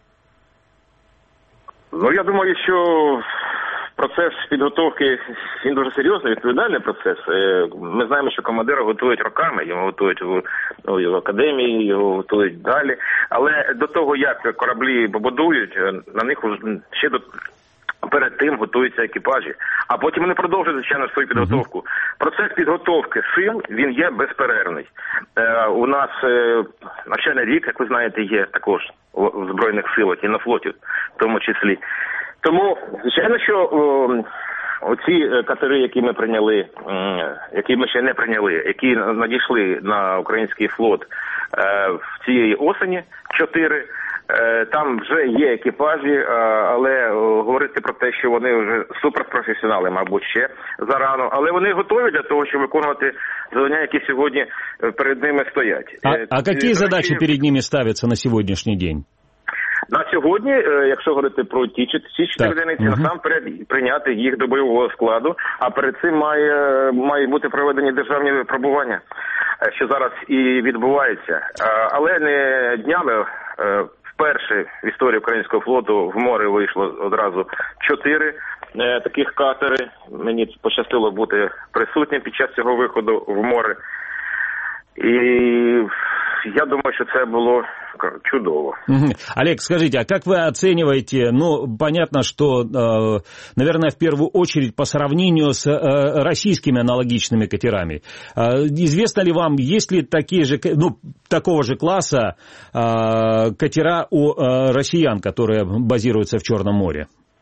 Я думаю, що процес підготовки, він дуже серйозний, відповідальний процес. Ми знаємо, що командира готують роками, його готують в академії, його готують далі. Але до того, як кораблі побудують, на них ще перед тим готуються екіпажі. А потім вони продовжують, звичайно, свою підготовку. Процес підготовки сил, він є безперервний. У нас навчальний рік, як ви знаєте, є також в Збройних силах і на флоті в тому числі. Тому, звичайно, що оці катери, які ми прийняли, які ми ще не прийняли, які надійшли на український флот в цієї осені, 4, там вже є екіпажі, але говорити про те, що вони вже суперпрофесіонали, мабуть, ще зарано. Але вони готові для того, щоб виконувати завдання, які сьогодні перед ними стоять. А які задачі перед ними ставляться на сьогоднішній день? На сьогодні, якщо говорити про ці 4 одиниці, насамперед прийняти їх до бойового складу, а перед цим має бути проведені державні випробування, що зараз і відбувається. Але не днями, вперше в історії українського флоту в море вийшло одразу 4 таких катери. Мені пощастило бути присутнім під час цього виходу в море. І я думаю, что это было чудово. Олег, скажите, а как вы оцениваете, понятно, что, наверное, в первую очередь по сравнению с российскими аналогичными катерами, известно ли вам, есть ли такие же, такого же класса катера у россиян, которые базируются в Черном море?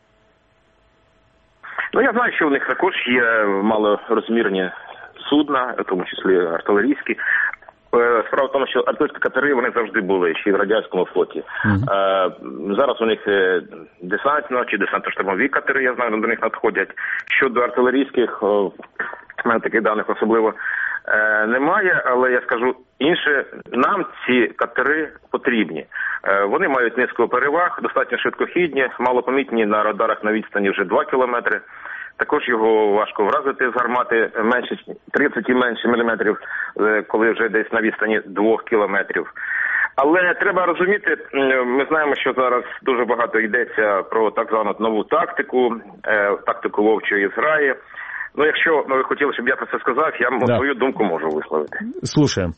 Я знаю, що у них також є малорозмірні судна, в тому числі артилерійські. Справа в тому, що артилерійські катери, вони завжди були, ще й в радянському флоті. Зараз у них десантно чи десантно-штурмові катери, я знаю, до них надходять. Щодо артилерійських, в мене таких даних особливо немає, але я скажу інше, нам ці катери потрібні. Вони мають низку переваг, достатньо швидкохідні, малопомітні на радарах на відстані вже 2 кілометри. Також його важко вразити з гармати менше 30 і менше міліметрів, коли вже десь на відстані 2 кілометрів. Але треба розуміти, ми знаємо, що зараз дуже багато йдеться про так звану нову тактику вовчої зграї. Якщо ви хотіли, щоб я про це сказав, я свою думку можу висловити. Слушаємо.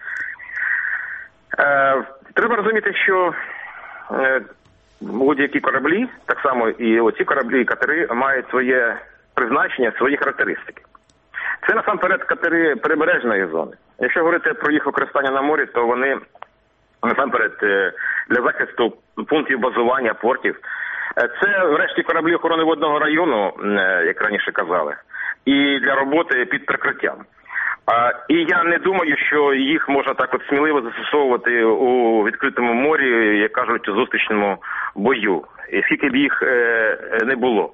Треба розуміти, що будь-які кораблі, так само і оці кораблі і катери, мають своє призначення, свої характеристики. Це насамперед катери прибережної зони. Якщо говорити про їх використання на морі, то вони насамперед для захисту пунктів базування, портів. Це врешті кораблі охорони водного району, як раніше казали, і для роботи під прикриттям. І я не думаю, що їх можна так от сміливо застосовувати у відкритому морі, як кажуть, у зустрічному бою, і скільки б їх не було.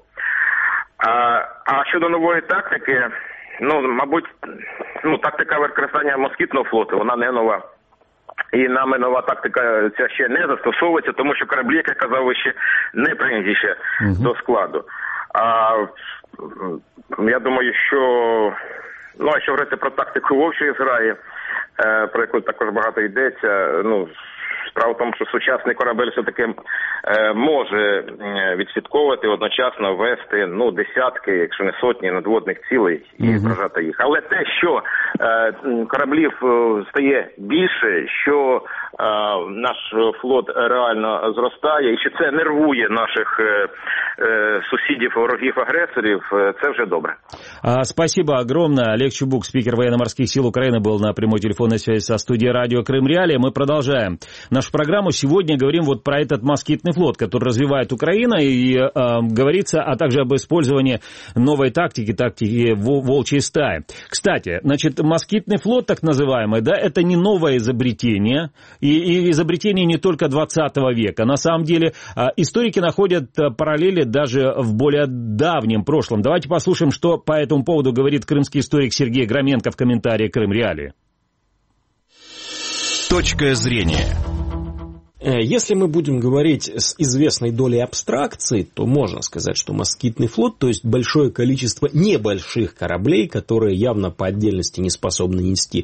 А щодо нової тактики, мабуть, тактика використання москітного флоту, вона не нова. І нами нова тактика ця ще не застосовується, тому що кораблі, як я казав, ще не прийняті ще до складу. Я думаю, що, якщо говорити про тактику вовчої зграї, про яку також багато йдеться, Справа в тому, що сучасний корабель все-таки може відслідковувати, одночасно вести десятки, якщо не сотні надводних цілей і вражати їх. Але те, що кораблів стає більше, що наш флот реально зростає, і що це нервує наших сусідів, ворогів, агрессоров, це вже добре. Спасибо огромное. Олег Чубук, спикер военно-морских сил Украины, был на прямой телефонной связи со студией радио Крым Реалии. Мы продолжаем нашу программу. Сегодня говорим вот про этот москитный флот, который развивает Украина, и говорится, а также об использовании новой тактики волчьей стаи. Кстати, значит, москитный флот, так называемый, да, это не новое изобретение, и изобретение не только 20 века. На самом деле, историки находят параллели даже в более давнем прошлом. Давайте послушаем, что по этому поводу говорит крымский историк Сергей Громенко в комментарии «Крым Реалии». Точка зрения. Если мы будем говорить с известной долей абстракции, то можно сказать, что москитный флот, то есть большое количество небольших кораблей, которые явно по отдельности не способны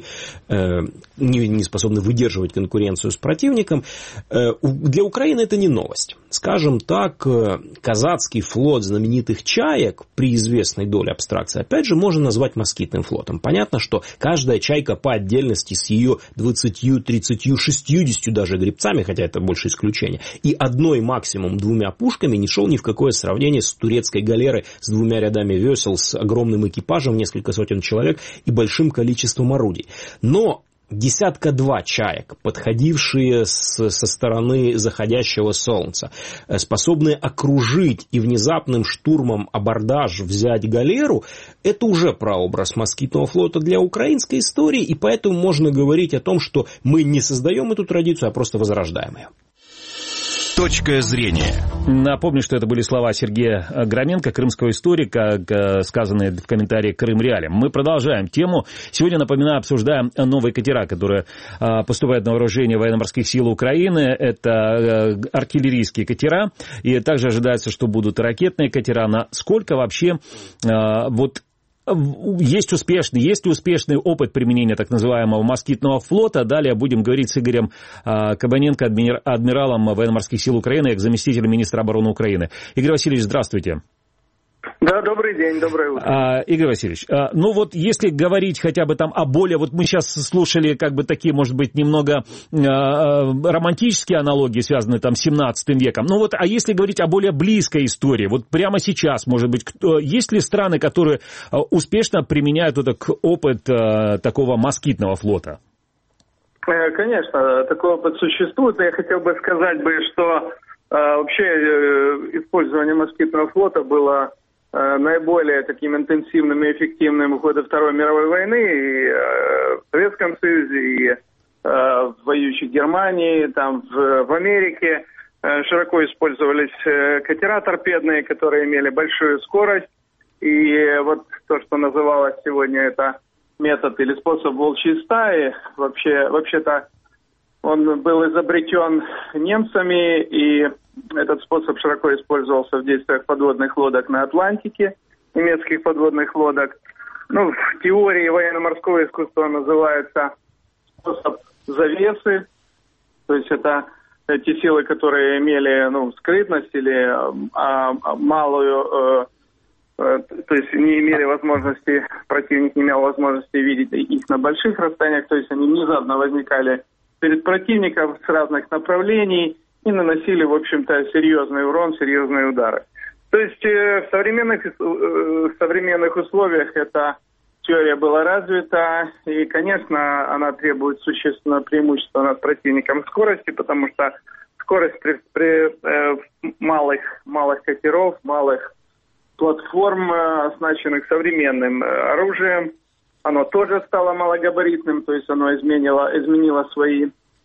не способны выдерживать конкуренцию с противником, для Украины это не новость. Скажем так, казацкий флот знаменитых чаек при известной доле абстракции, опять же, можно назвать москитным флотом. Понятно, что каждая чайка по отдельности с ее 20, 30, 60 даже гребцами, хотя это больше исключение, и одной максимум двумя пушками не шел ни в какое сравнение с турецкой галерой с двумя рядами весел, с огромным экипажем, несколько сотен человек и большим количеством орудий. Но десятка-два чаек, подходившие со стороны заходящего солнца, способные окружить и внезапным штурмом абордаж взять галеру, это уже прообраз москитного флота для украинской истории, и поэтому можно говорить о том, что мы не создаем эту традицию, а просто возрождаем ее. Точка зрения. Напомню, что это были слова Сергея Громенко, крымского историка, сказанные в комментарии «Крым Реалии». Мы продолжаем тему. Сегодня, напоминаю, обсуждаем новые катера, которые поступают на вооружение военно-морских сил Украины. Это артиллерийские катера. И также ожидается, что будут и ракетные катера. Насколько вообще есть ли успешный опыт применения так называемого москитного флота? Далее будем говорить с Игорем Кабаненко, адмиралом военно-морских сил Украины, заместителем министра обороны Украины. Игорь Васильевич, здравствуйте. Да, добрый день, доброе утро. Игорь Васильевич, если говорить хотя бы там о более... Вот мы сейчас слушали такие, может быть, немного романтические аналогии, связанные там с 17 веком. А если говорить о более близкой истории, вот прямо сейчас, может быть, есть ли страны, которые успешно применяют этот опыт такого москитного флота? Конечно, такой опыт существует. Я хотел бы сказать, что вообще использование москитного флота было наиболее таким интенсивным и эффективным в годы Второй мировой войны и в Советском Союзе, и в воюющей Германии, там в Америке широко использовались катера торпедные, которые имели большую скорость. И вот то, что называлось сегодня, это метод или способ волчьей стаи, вообще-то он был изобретен немцами, и этот способ широко использовался в действиях подводных лодок на Атлантике, немецких подводных лодок. В теории военно-морского искусства называется способ завесы, то есть это те силы, которые имели скрытность или малую, то есть не имели возможности, противник не имел возможности видеть их на больших расстояниях, то есть они внезапно возникали перед противником с разных направлений и наносили, в общем-то, серьезный урон, серьезные удары. То есть в современных условиях эта теория была развита, и, конечно, она требует существенного преимущества над противником скорости, потому что скорость при малых катеров, малых платформ, оснащенных современным оружием, оно тоже стало малогабаритным, то есть оно изменило свои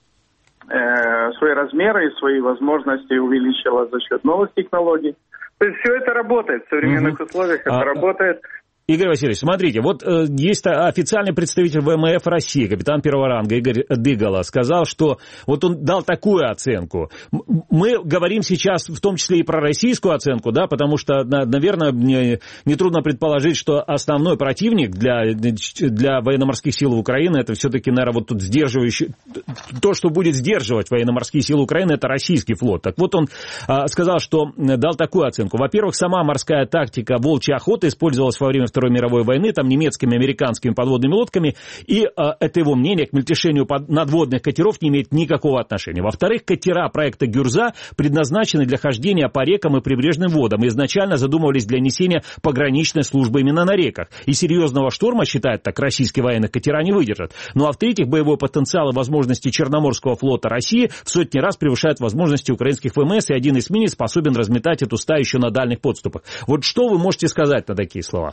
размеры и свои возможности увеличило за счет новых технологий. То есть все это работает в современных условиях, это работает. Игорь Васильевич, смотрите, вот есть официальный представитель ВМФ России, капитан первого ранга Игорь Дыгало, сказал, что вот он дал такую оценку. Мы говорим сейчас в том числе и про российскую оценку, да, потому что, наверное, нетрудно предположить, что основной противник для военно-морских сил Украины, это все-таки, наверное, вот тут сдерживающий, то, что будет сдерживать военно-морские силы Украины, это российский флот. Так вот он сказал, что дал такую оценку. Во-первых, сама морская тактика волчья охота использовалась во время Второй мировой войны, там немецкими, американскими подводными лодками, и это его мнение к мельтешению надводных катеров не имеет никакого отношения. Во-вторых, катера проекта «Гюрза» предназначены для хождения по рекам и прибрежным водам, и изначально задумывались для несения пограничной службы именно на реках. И серьезного шторма, считает так, российские военные катера не выдержат. Ну а в-третьих, боевой потенциал и возможности Черноморского флота России в сотни раз превышают возможности украинских ВМС, и один эсминец способен разметать эту стаю еще на дальних подступах. Вот что вы можете сказать на такие слова?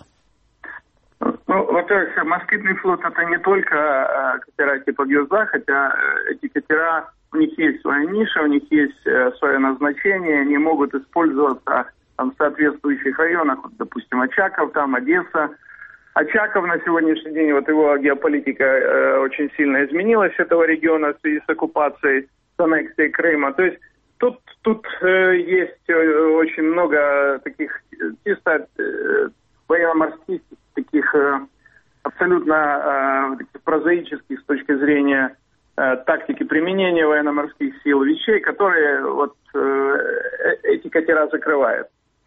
Ну, во-первых, москитный флот — это не только катера типа «Гюрза», хотя эти катера, у них есть своя ниша, у них есть свое назначение, они могут использоваться там, в соответствующих районах, вот, допустим, Очаков, там, Одесса. Очаков на сегодняшний день, вот его геополитика очень сильно изменилась, этого региона в связи с оккупацией, с аннексией Крыма. То есть тут есть очень много таких чисто военно-морских, таких абсолютно прозаических с точки зрения тактики применения военно-морских сил вещей, которые вот эти катера закрывают.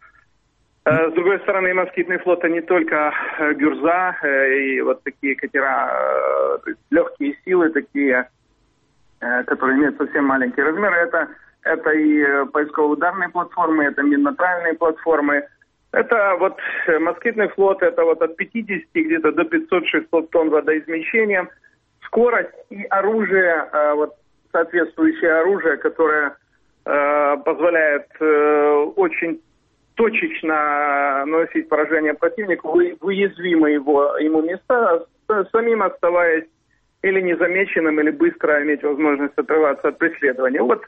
С другой стороны, москитный флот — это не только «Гюрза» и вот такие катера, легкие силы, такие, которые имеют совсем маленькие размеры. Это и поисково-ударные платформы, это минно-тральные платформы. Это вот москитный флот, это вот от 50 где-то до 500-600 тонн водоизмещения. Скорость и оружие, вот соответствующее оружие, которое позволяет очень точечно наносить поражение противнику в уязвимые ему места, самим оставаясь или незамеченным, или быстро иметь возможность отрываться от преследования. Вот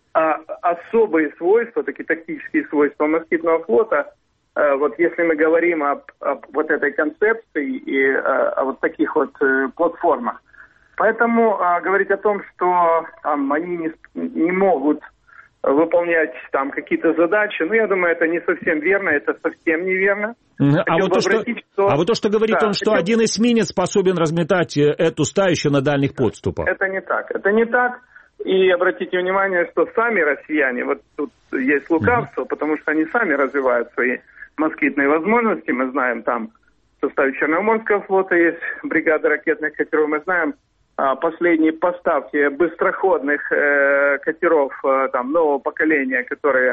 особые свойства, такие тактические свойства москитного флота, вот если мы говорим об вот этой концепции и о вот таких вот платформах. Поэтому говорить о том, что там, они не могут выполнять там какие-то задачи, ну, я думаю, это не совсем верно, это совсем неверно. А вот то, что говорит он, что один эсминец способен разметать эту стаю еще на дальних подступах. Это не так. И обратите внимание, что сами россияне, вот тут есть лукавство, потому что они сами развивают свои москитные возможности. Мы знаем, там в составе Черноморского флота есть бригада ракетных катеров, мы знаем последние поставки быстроходных катеров там, нового поколения, которые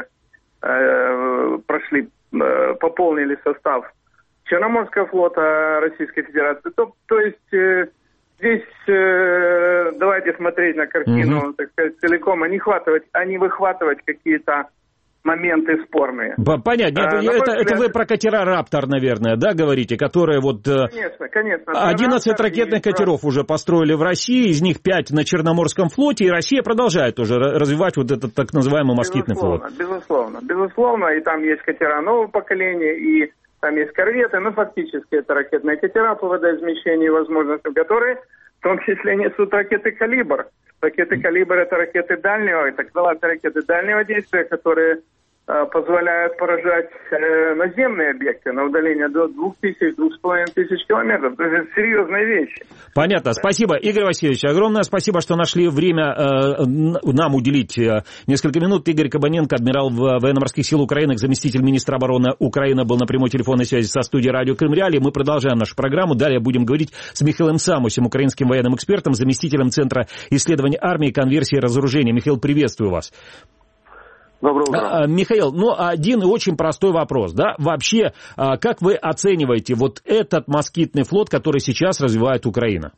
пополнили состав Черноморского флота Российской Федерации. То есть здесь давайте смотреть на картину, так сказать, целиком, а не выхватывать какие-то моменты спорные. Понятно. Это вы про катера «Раптор», наверное, да, говорите, которые вот... Конечно. 11 ракетных катеров уже построили в России, из них 5 на Черноморском флоте, и Россия продолжает уже развивать вот этот так называемый москитный флот. Безусловно, и там есть катера нового поколения, и там есть корветы, но фактически это ракетные катера по водоизмещению и возможностям, которые в том числе несут ракеты «Калибр». Ракеты «Калибр» — это ракеты дальнего, так называемые ракеты дальнего действия, которые позволяют поражать наземные объекты на удаление до 2000-2500 километров. Это же серьезные вещи. Понятно. Спасибо, Игорь Васильевич. Огромное спасибо, что нашли время нам уделить несколько минут. Игорь Кабаненко, адмирал военно-морских сил Украины, заместитель министра обороны Украины, был на прямой телефонной связи со студией радио Крым Реалии. Мы продолжаем нашу программу. Далее будем говорить с Михаилом Самусем, украинским военным экспертом, заместителем Центра исследований армии, конверсии и разоружения. Михаил, приветствую вас. Доброе утро. Михаил, один очень простой вопрос, да? Вообще, как вы оцениваете вот этот москитный флот, который сейчас развивает Украина?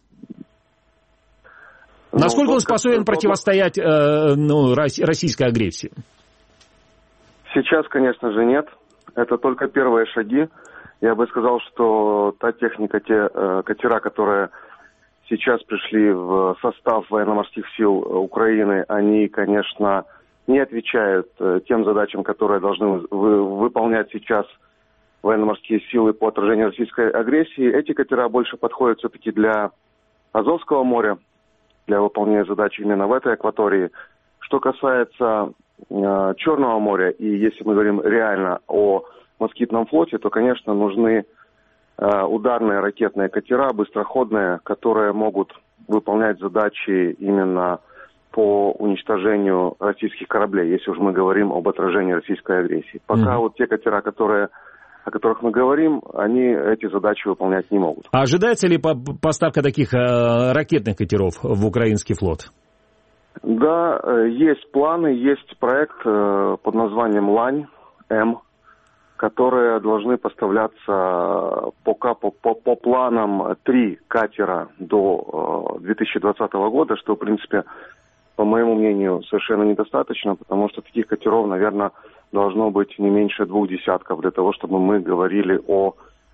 Насколько он способен противостоять российской агрессии? Сейчас, конечно же, нет. Это только первые шаги. Я бы сказал, что та техника, те катера, которые сейчас пришли в состав военно-морских сил Украины, они, конечно, не отвечают тем задачам, которые должны выполнять сейчас военно-морские силы по отражению российской агрессии. Эти катера больше подходят все-таки для Азовского моря, для выполнения задач именно в этой акватории. Что касается Черного моря, и если мы говорим реально о москитном флоте, то, конечно, нужны ударные ракетные катера, быстроходные, которые могут выполнять задачи именно по уничтожению российских кораблей, если уж мы говорим об отражении российской агрессии. Пока вот те катера, о которых мы говорим, они эти задачи выполнять не могут. А ожидается ли поставка таких ракетных катеров в украинский флот? Да, есть планы, есть проект под названием «Лань-М», которые должны поставляться пока по планам 3 катера до 2020 года, что, в принципе, по моему мнению, совершенно недостаточно, потому что таких катеров, наверное, должно быть не меньше 2 десятков для того, чтобы мы говорили о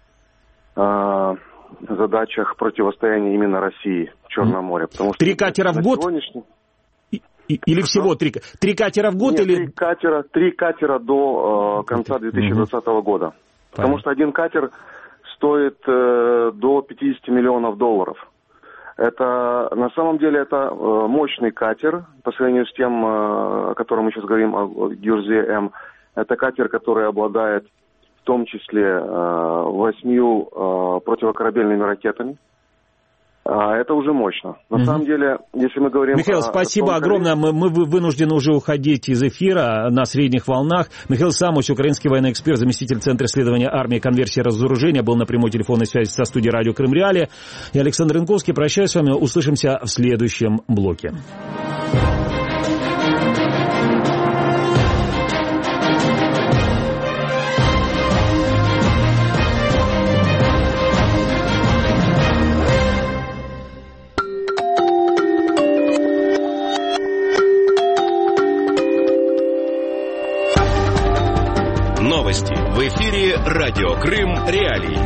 задачах противостояния именно России в Черном море. Потому что 3 катера в год? Или всего 3 катера в год? Нет, или 3 катера до конца 2020 года. Потому что один катер стоит до 50 миллионов долларов. Это на самом деле это мощный катер по сравнению с тем, о котором мы сейчас говорим, о Гюрзе-М. Это катер, который обладает в том числе 8 противокорабельными ракетами. Это уже мощно. На самом деле, если мы говорим... Михаил, спасибо огромное. Мы вынуждены уже уходить из эфира на средних волнах. Михаил Самуч, украинский военный эксперт, заместитель Центра исследования армии, конверсии и разоружения, был на прямой телефонной связи со студией радио Крым Реалии. Я Александр Янковский. Прощаюсь с вами. Услышимся в следующем блоке. Новости в эфире радио Крым Реалии.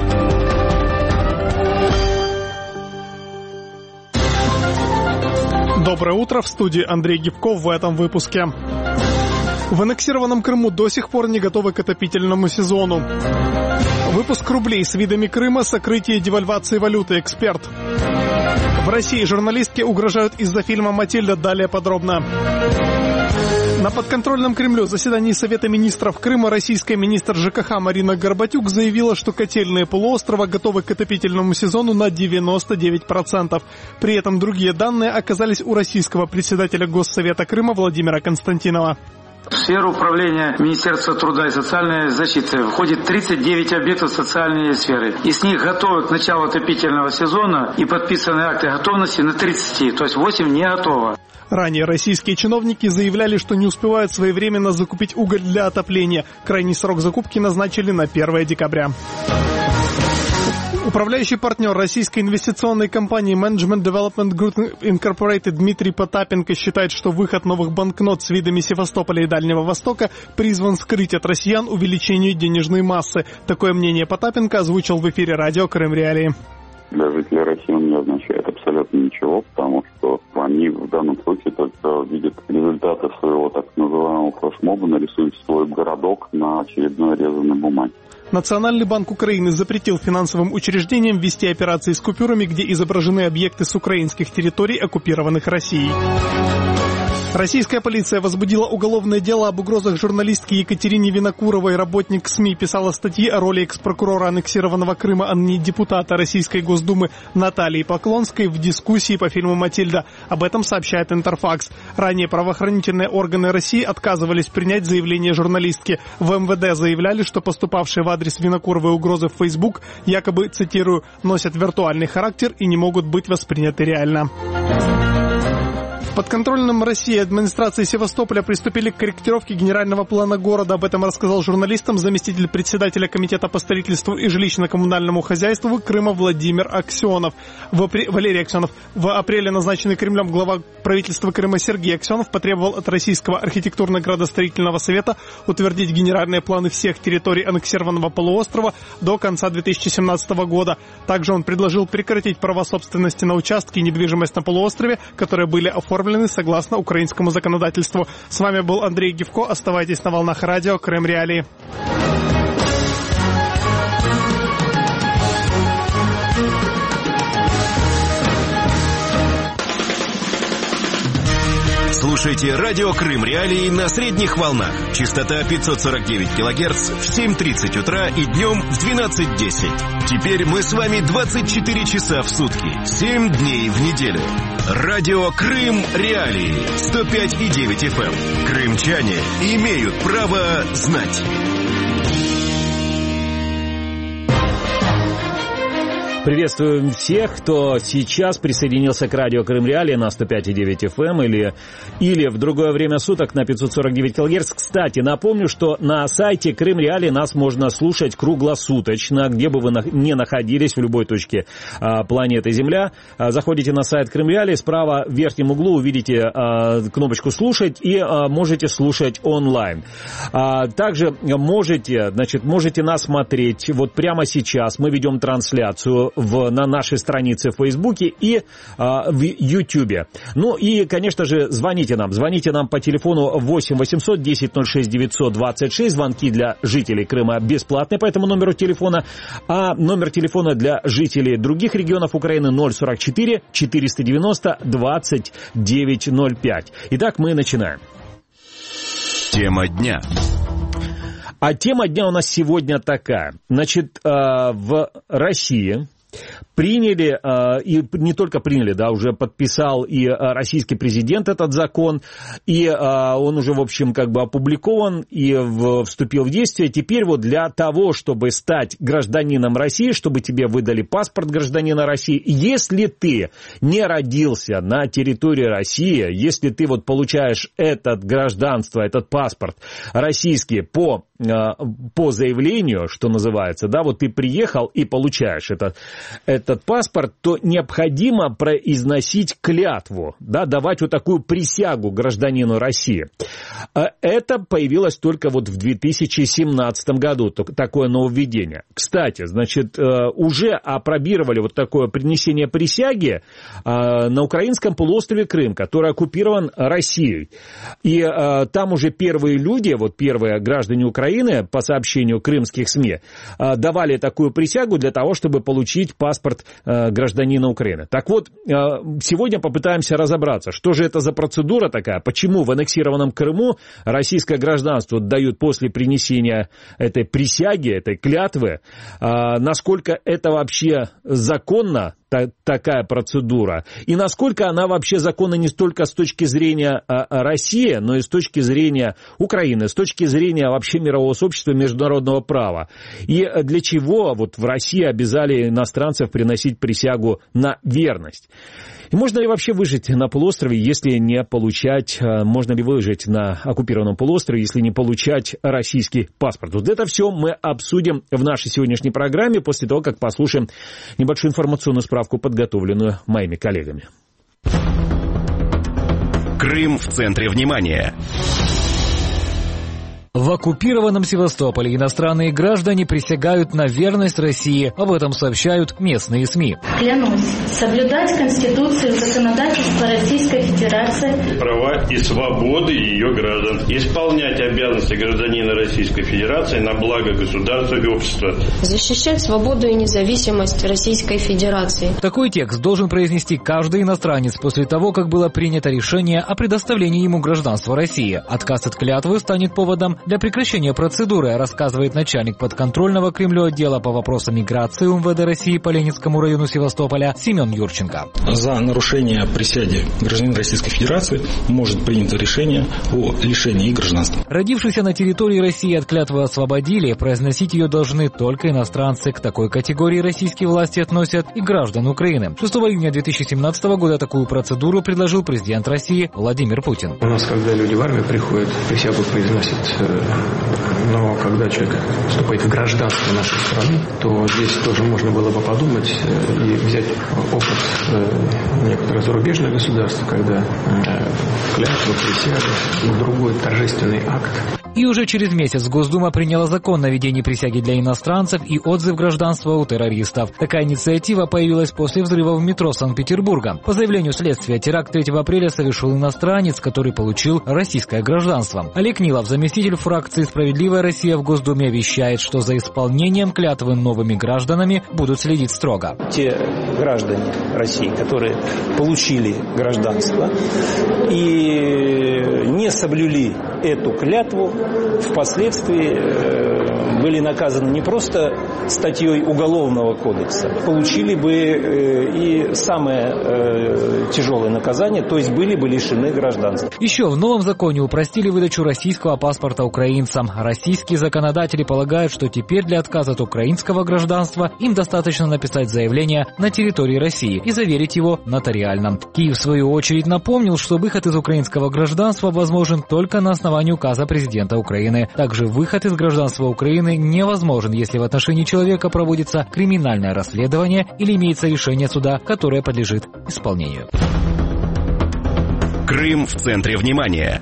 Доброе утро, в студии Андрей Гибков в этом выпуске. В аннексированном Крыму до сих пор не готовы к отопительному сезону. Выпуск рублей с видами Крыма, сокрытие девальвации валюты, эксперт. В России журналистке угрожают из-за фильма «Матильда». Далее подробно. На подконтрольном Кремлю заседании Совета министров Крыма российская министр ЖКХ Марина Горбатюк заявила, что котельные полуострова готовы к отопительному сезону на 99%. При этом другие данные оказались у российского председателя Госсовета Крыма Владимира Константинова. В сферу управления Министерства труда и социальной защиты входит 39 объектов социальной сферы. Из них готовы к началу отопительного сезона и подписаны акты готовности на 30, то есть 8 не готово. Ранее российские чиновники заявляли, что не успевают своевременно закупить уголь для отопления. Крайний срок закупки назначили на 1 декабря. Управляющий партнер российской инвестиционной компании Management Development Group Incorporated Дмитрий Потапенко считает, что выход новых банкнот с видами Севастополя и Дальнего Востока призван скрыть от россиян увеличение денежной массы. Такое мнение Потапенко озвучил в эфире радио Крым Реалии. Для жителей России он не означает абсолютно ничего, потому что они в данном случае только видят результаты своего так называемого флешмоба, нарисуют свой городок на очередной резаной бумаге. Национальный банк Украины запретил финансовым учреждениям вести операции с купюрами, где изображены объекты с украинских территорий, оккупированных Россией. Российская полиция возбудила уголовное дело об угрозах журналистке Екатерине Винокуровой. Работник СМИ писала статьи о роли экс-прокурора аннексированного Крыма, а ныне депутата Российской Госдумы Натальи Поклонской в дискуссии по фильму «Матильда». Об этом сообщает Интерфакс. Ранее правоохранительные органы России отказывались принять заявление журналистки. В МВД заявляли, что поступавшие в адрес Винокуровой угрозы в Facebook якобы, цитирую, носят виртуальный характер и не могут быть восприняты реально. В подконтрольном России администрации Севастополя приступили к корректировке генерального плана города. Об этом рассказал журналистам заместитель председателя комитета по строительству и жилищно-коммунальному хозяйству Крыма Валерий Аксенов. В апреле назначенный Кремлем глава правительства Крыма Сергей Аксенов потребовал от Российского архитектурно-градостроительного совета утвердить генеральные планы всех территорий аннексированного полуострова до конца 2017 года. Также он предложил прекратить права собственности на участки и недвижимость на полуострове, которые были оформлены согласно украинскому законодательству. С вами был Андрей Гивко. Оставайтесь на волнах радио Крым Реалии. Слушайте радио Крым Реалии на средних волнах. Частота 549 кГц в 7:30 утра и днем в 12:10. Теперь мы с вами 24 часа в сутки, 7 дней в неделю. Радио Крым Реалии 105,9 FM. Крымчане имеют право знать. Приветствуем всех, кто сейчас присоединился к радио Крым Реалии на 105,9 FM или в другое время суток на 549 кГц. Кстати, напомню, что на сайте Крым Реалии нас можно слушать круглосуточно, где бы вы ни находились, в любой точке планеты Земля. Заходите на сайт Крым Реалии, справа в верхнем углу увидите кнопочку «Слушать» и можете слушать онлайн. Также можете нас смотреть вот прямо сейчас. Мы ведем трансляцию на нашей странице в Фейсбуке и в Ютьюбе. Ну и, конечно же, звоните нам по телефону 8 800 10 06 926. Звонки для жителей Крыма бесплатные по этому номеру телефона, а номер телефона для жителей других регионов Украины 044 490 2905. Итак, мы начинаем. Тема дня. А тема дня у нас сегодня такая. Значит, в России приняли, и не только приняли, да, уже подписал и российский президент этот закон, и он уже, в общем, как бы опубликован и вступил в действие. Теперь вот для того, чтобы стать гражданином России, чтобы тебе выдали паспорт гражданина России, если ты не родился на территории России, если ты вот получаешь это гражданство, этот паспорт российский по заявлению, что называется, да, вот ты приехал и получаешь этот паспорт, то необходимо произносить клятву, да, давать вот такую присягу гражданину России. Это появилось только вот в 2017 году, такое нововведение. Кстати, значит, уже опробировали вот такое принесение присяги на украинском полуострове Крым, который оккупирован Россией. И там уже первые люди, вот первые граждане Украины, по сообщению крымских СМИ, давали такую присягу для того, чтобы получить паспорт гражданина Украины. Так вот, сегодня попытаемся разобраться, что же это за процедура такая, почему в аннексированном Крыму российское гражданство дают после принесения этой присяги, этой клятвы, насколько это вообще законно, такая процедура, и насколько она вообще законна не столько с точки зрения России, но и с точки зрения Украины, с точки зрения вообще мирового сообщества, международного права. И для чего вот в России обязали иностранцев приносить присягу на верность. И можно ли вообще выжить на полуострове, если не получать, можно ли выжить на оккупированном полуострове, если не получать российский паспорт? Вот это все мы обсудим в нашей сегодняшней программе после того, как послушаем небольшую информационную справку, подготовленную моими коллегами. Крым в центре внимания. В оккупированном Севастополе иностранные граждане присягают на верность России. Об этом сообщают местные СМИ. Клянусь соблюдать Конституцию и законодательство Российской Федерации, права и свободы ее граждан, исполнять обязанности гражданина Российской Федерации на благо государства и общества, защищать свободу и независимость Российской Федерации. Такой текст должен произнести каждый иностранец после того, как было принято решение о предоставлении ему гражданства России. Отказ от клятвы станет поводом для прекращения процедуры, рассказывает начальник подконтрольного Кремлю отдела по вопросам миграции МВД России по Ленинскому району Севастополя Семен Юрченко. За нарушение присяги гражданина Российской Федерации может принято решение о лишении гражданства. Родившихся на территории России от клятвы освободили, произносить ее должны только иностранцы. К такой категории российские власти относят и граждан Украины. 6 июня 2017 года такую процедуру предложил президент России Владимир Путин. У нас, когда люди в армию приходят, присягу произносят, но когда человек вступает в гражданство нашей страны, то здесь тоже можно было бы подумать и взять опыт некоторых зарубежных государств, когда клятва, присяга и другой торжественный акт. И уже через месяц Госдума приняла закон о введении присяги для иностранцев и отзыв гражданства у террористов. Такая инициатива появилась после взрыва в метро Санкт-Петербурга. По заявлению следствия, теракт 3 апреля совершил иностранец, который получил российское гражданство. Олег Нилов, заместитель фракции «Справедливая Россия» в Госдуме, вещает, что за исполнением клятвы новыми гражданами будут следить строго. Те граждане России, которые получили гражданство и не соблюли эту клятву, впоследствии были наказаны не просто статьей Уголовного кодекса, получили бы и самое тяжелое наказание, то есть были бы лишены гражданства. Еще в новом законе упростили выдачу российского паспорта украинцам. Российские законодатели полагают, что теперь для отказа от украинского гражданства им достаточно написать заявление на территории России и заверить его нотариально. Киев, в свою очередь, напомнил, что выход из украинского гражданства возможен только на основании указа президента Украины. Также выход из гражданства Украины невозможен, если в отношении человека проводится криминальное расследование или имеется решение суда, которое подлежит исполнению. Крым в центре внимания.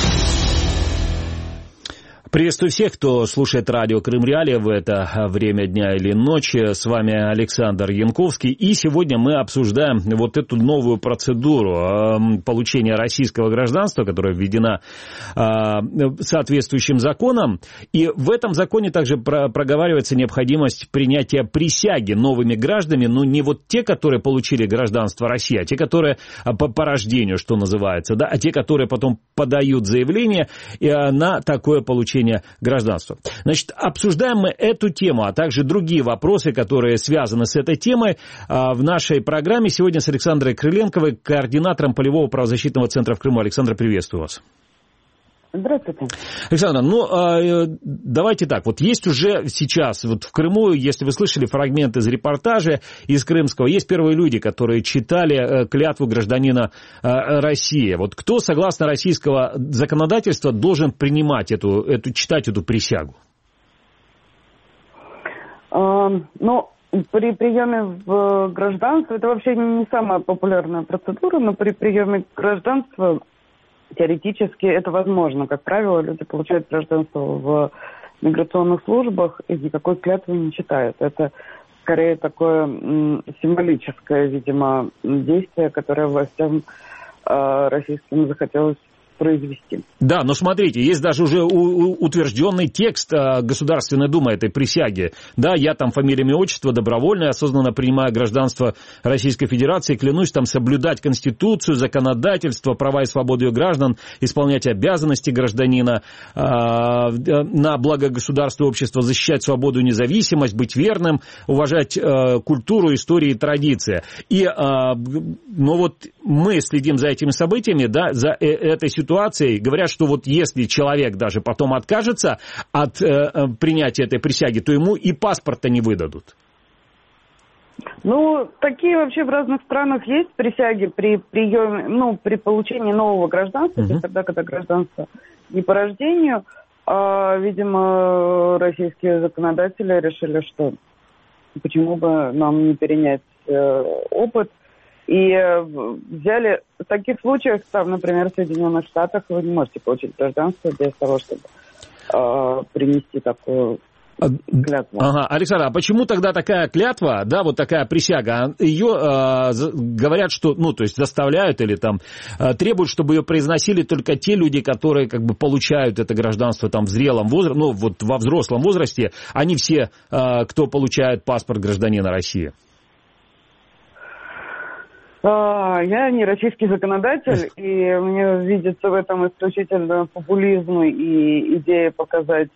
Приветствую всех, кто слушает радио Крым Реалии в это время дня или ночи. С вами Александр Янковский. И сегодня мы обсуждаем вот эту новую процедуру получения российского гражданства, которая введена соответствующим законом. И в этом законе также проговаривается необходимость принятия присяги новыми гражданами. Ну, не вот те, которые получили гражданство России, а те, которые по рождению, что называется, да, а те, которые потом подают заявление на такое получение гражданства. Значит, обсуждаем мы эту тему, а также другие вопросы, которые связаны с этой темой в нашей программе. Сегодня с Александрой Крыленковой, координатором Полевого правозащитного центра в Крыму. Александра, приветствую вас. Здравствуйте. Александра, давайте так, вот есть уже сейчас, вот в Крыму, если вы слышали фрагмент из репортажа из Крымского, есть первые люди, которые читали клятву гражданина России. Вот кто, согласно российского законодательства, должен принимать читать эту присягу? При приеме в гражданство, это вообще не самая популярная процедура, но при приеме гражданства теоретически это возможно. Как правило, люди получают гражданство в миграционных службах и никакой клятвы не читают. Это скорее такое символическое, видимо, действие, которое властям российским захотелось произвести. Да, но смотрите, есть даже уже утвержденный текст Государственной Думы этой присяги. Да, я там фамилия, имя, отчество, добровольно и осознанно принимаю гражданство Российской Федерации, клянусь там соблюдать Конституцию, законодательство, права и свободы ее граждан, исполнять обязанности гражданина, на благо государства и общества, защищать свободу и независимость, быть верным, уважать культуру, историю и традиции. Но вот мы следим за этими событиями, да, за этой ситуацией, говорят, что вот если человек даже потом откажется от принятия этой присяги, то ему и паспорта не выдадут. Такие вообще в разных странах есть присяги при приеме, при получении нового гражданства, то есть тогда, когда гражданство не по рождению, видимо, российские законодатели решили, что почему бы нам не перенять опыт. И взяли в таких случаях, например, в Соединенных Штатах вы не можете получить гражданство без того, чтобы принести такую клятву. Ага, Александр, а почему тогда такая клятва, да, вот такая присяга, ее говорят, что, то есть заставляют или там требуют, чтобы ее произносили только те люди, которые как бы получают это гражданство там в зрелом возрасте, во взрослом возрасте, а не все, кто получает паспорт гражданина России? Я не российский законодатель, и мне видится в этом исключительно популизм и идея показать,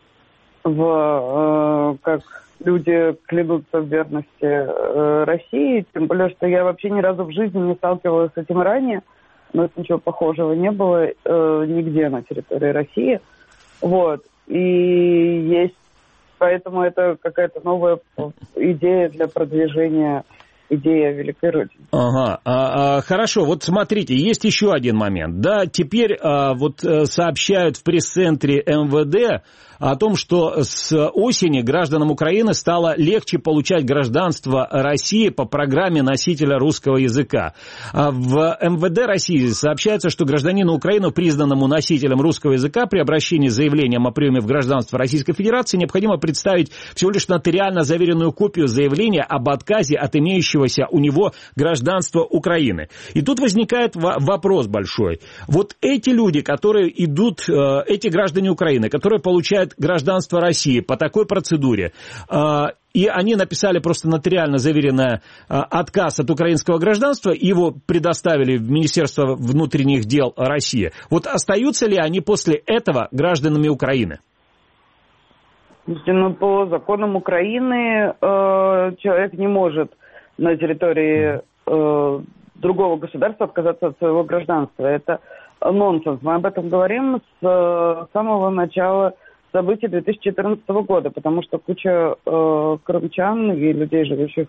как люди клянутся в верности России. Тем более, что я вообще ни разу в жизни не сталкивалась с этим ранее. Но ничего похожего не было нигде на территории России. Поэтому это какая-то новая идея для продвижения идея Великой Родины. Ага, хорошо, вот смотрите, есть еще один момент. Да, теперь сообщают в пресс-центре МВД о том, что с осени гражданам Украины стало легче получать гражданство России по программе носителя русского языка. В МВД России сообщается, что гражданину Украины, признанному носителем русского языка, при обращении с заявлением о приеме в гражданство Российской Федерации необходимо представить всего лишь нотариально заверенную копию заявления об отказе от имеющегося у него гражданства Украины. И тут возникает вопрос большой. Вот эти люди, которые идут, эти граждане Украины, которые получают гражданство России по такой процедуре, и они написали просто нотариально заверенный отказ от украинского гражданства, его предоставили в Министерство внутренних дел России. Вот остаются ли они после этого гражданами Украины? Ну, по законам Украины человек не может на территории другого государства отказаться от своего гражданства. Это нонсенс. Мы об этом говорим с самого начала событий 2014 года, потому что куча крымчан и людей, живущих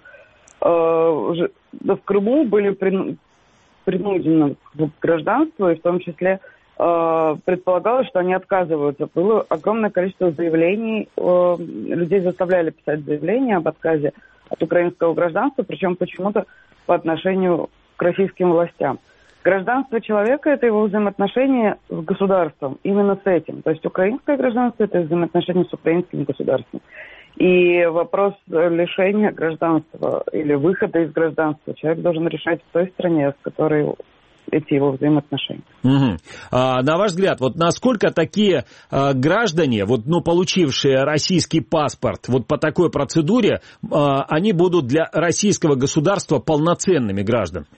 в Крыму, были принуждены к гражданству, и в том числе предполагалось, что они отказываются. Было огромное количество заявлений, людей заставляли писать заявления об отказе от украинского гражданства, причем почему-то по отношению к российским властям. Гражданство человека – это его взаимоотношения с государством, именно с этим. То есть украинское гражданство – это взаимоотношения с украинским государством. И вопрос лишения гражданства или выхода из гражданства человек должен решать в той стране, с которой эти его взаимоотношения. Угу. На ваш взгляд, вот насколько такие граждане, вот, ну, получившие российский паспорт вот по такой процедуре, они будут для российского государства полноценными гражданами?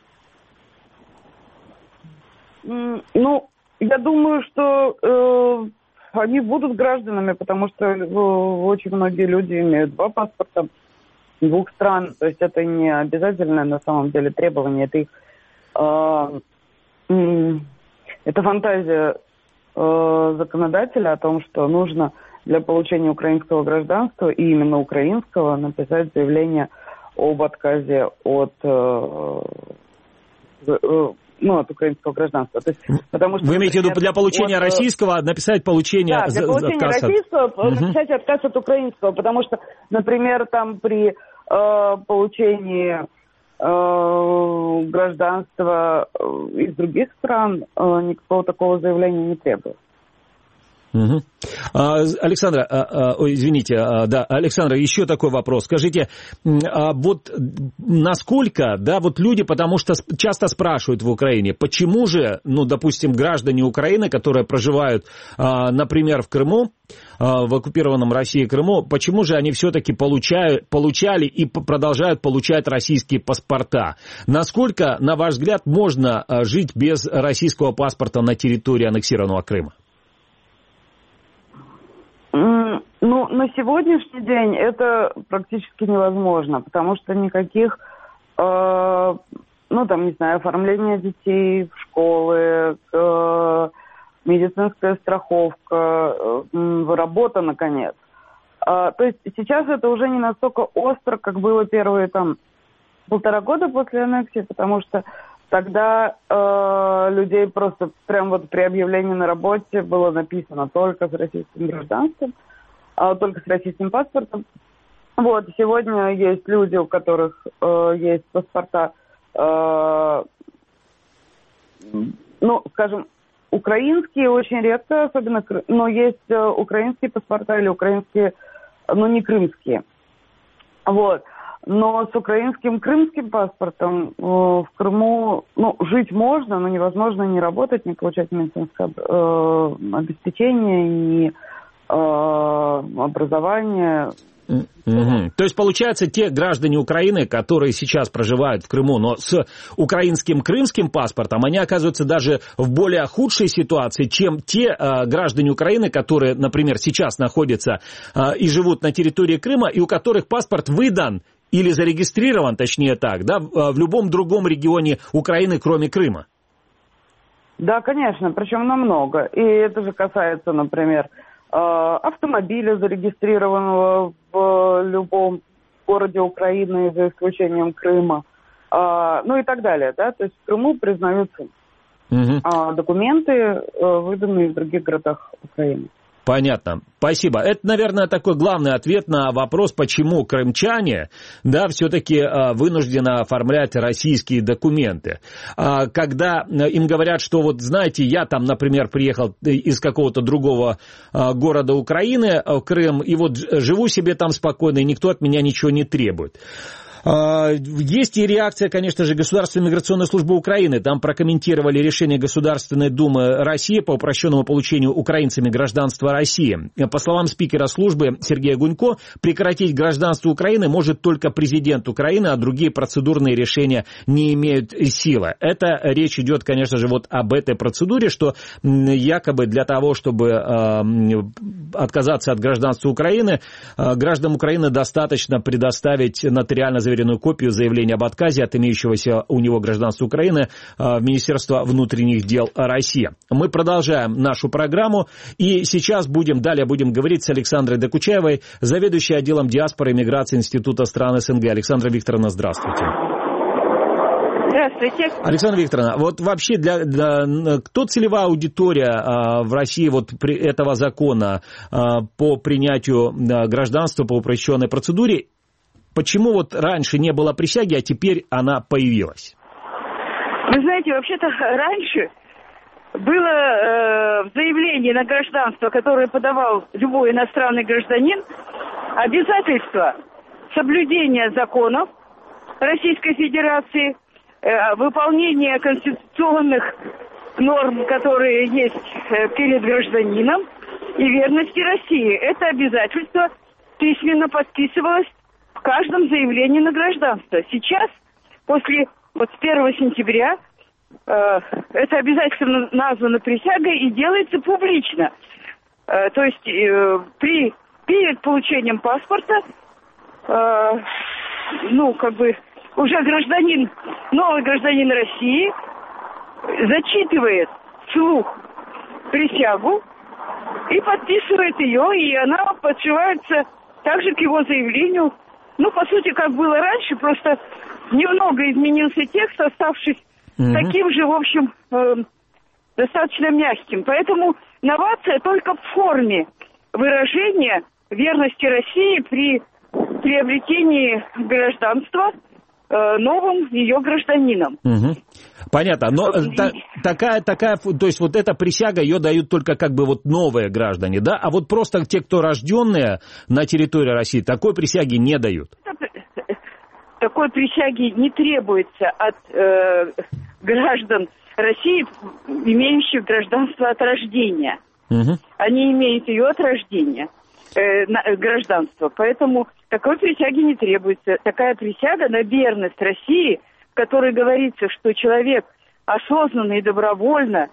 Ну, я думаю, что они будут гражданами, потому что очень многие люди имеют два паспорта двух стран. То есть это не обязательное на самом деле требование, это их это фантазия законодателя о том, что нужно для получения украинского гражданства, и именно украинского, написать заявление об отказе от украинского гражданства. То есть, потому что, вы имеете в виду для получения российского написать получение отказ? Да, для получения российского написать отказ от украинского, потому что, например, там при получении гражданства из других стран никакого такого заявления не требует. Угу. Александра, Александра, еще такой вопрос. Скажите, вот насколько, да, вот люди, потому что часто спрашивают в Украине, почему же, ну, допустим, граждане Украины, которые проживают, например, в Крыму, в оккупированном Россией Крыму, почему же они все-таки получали и продолжают получать российские паспорта? Насколько, на ваш взгляд, можно жить без российского паспорта на территории аннексированного Крыма? Ну, на сегодняшний день это практически невозможно, потому что никаких, оформления детей в школы, медицинская страховка, работа, наконец. То есть сейчас это уже не настолько остро, как было первые 1,5 года после аннексии, потому что тогда людей просто прям вот при объявлении на работе было написано только с российским гражданством, только с российским паспортом. Вот, сегодня есть люди, у которых есть паспорта, украинские очень редко, особенно, но есть украинские паспорта или украинские, но не крымские. Вот. Но с украинским крымским паспортом в Крыму жить можно, но невозможно не работать, не получать медицинское обеспечение, ни образование. Угу. То есть, получается, те граждане Украины, которые сейчас проживают в Крыму, но с украинским крымским паспортом, они оказываются даже в более худшей ситуации, чем те граждане Украины, которые, например, сейчас находятся и живут на территории Крыма, и у которых паспорт выдан или зарегистрирован, точнее так, да, в любом другом регионе Украины, кроме Крыма. Да, конечно, причем намного. И это же касается, например, автомобиля, зарегистрированного в любом городе Украины, за исключением Крыма, и так далее. Да? То есть в Крыму признаются документы, выданные в других городах Украины. Понятно. Спасибо. Это, наверное, такой главный ответ на вопрос, почему крымчане, да, все-таки вынуждены оформлять российские документы. Когда им говорят, что вот, знаете, я там, например, приехал из какого-то другого города Украины в Крым, и вот живу себе там спокойно, и никто от меня ничего не требует. Есть и реакция, конечно же, Государственной миграционной службы Украины. Там прокомментировали решение Государственной Думы России по упрощенному получению украинцами гражданства России. По словам спикера службы Сергея Гунько, прекратить гражданство Украины может только президент Украины, а другие процедурные решения не имеют силы. Это речь идет, конечно же, вот об этой процедуре, что якобы для того, чтобы отказаться от гражданства Украины, гражданам Украины достаточно предоставить нотариально заверенную копию заявления об отказе от имеющегося у него гражданства Украины в Министерство внутренних дел России. Мы продолжаем нашу программу, и сейчас далее будем говорить с Александрой Докучаевой, заведующей отделом диаспоры и миграции Института стран СНГ. Александра Викторовна, здравствуйте. Здравствуйте. Александра Викторовна, вот вообще кто целевая аудитория в России вот этого закона по принятию гражданства по упрощенной процедуре? Почему вот раньше не было присяги, а теперь она появилась? Вы знаете, вообще-то раньше было в заявлении на гражданство, которое подавал любой иностранный гражданин, обязательство соблюдения законов Российской Федерации, выполнения конституционных норм, которые есть перед гражданином, и верности России. Это обязательство письменно подписывалось в каждом заявлении на гражданство. Сейчас, после с 1 сентября, это обязательно названо присягой и делается публично. То есть перед получением паспорта, уже новый гражданин России зачитывает вслух присягу и подписывает ее, и она подшивается также к его заявлению. По сути, как было раньше, просто немного изменился текст, оставшись таким же, в общем, достаточно мягким. Поэтому новация только в форме выражения верности России при приобретении гражданства новым ее гражданином. Понятно, но такая, то есть вот эта присяга, ее дают только новые граждане, да? А вот просто те, кто рожденные на территории России, такой присяги не дают. Такой присяги не требуется от граждан России, имеющих гражданство от рождения. Они имеют ее от рождения, гражданство. Поэтому такой присяги не требуется. Такая присяга на верность России, в которой говорится, что человек осознанно и добровольно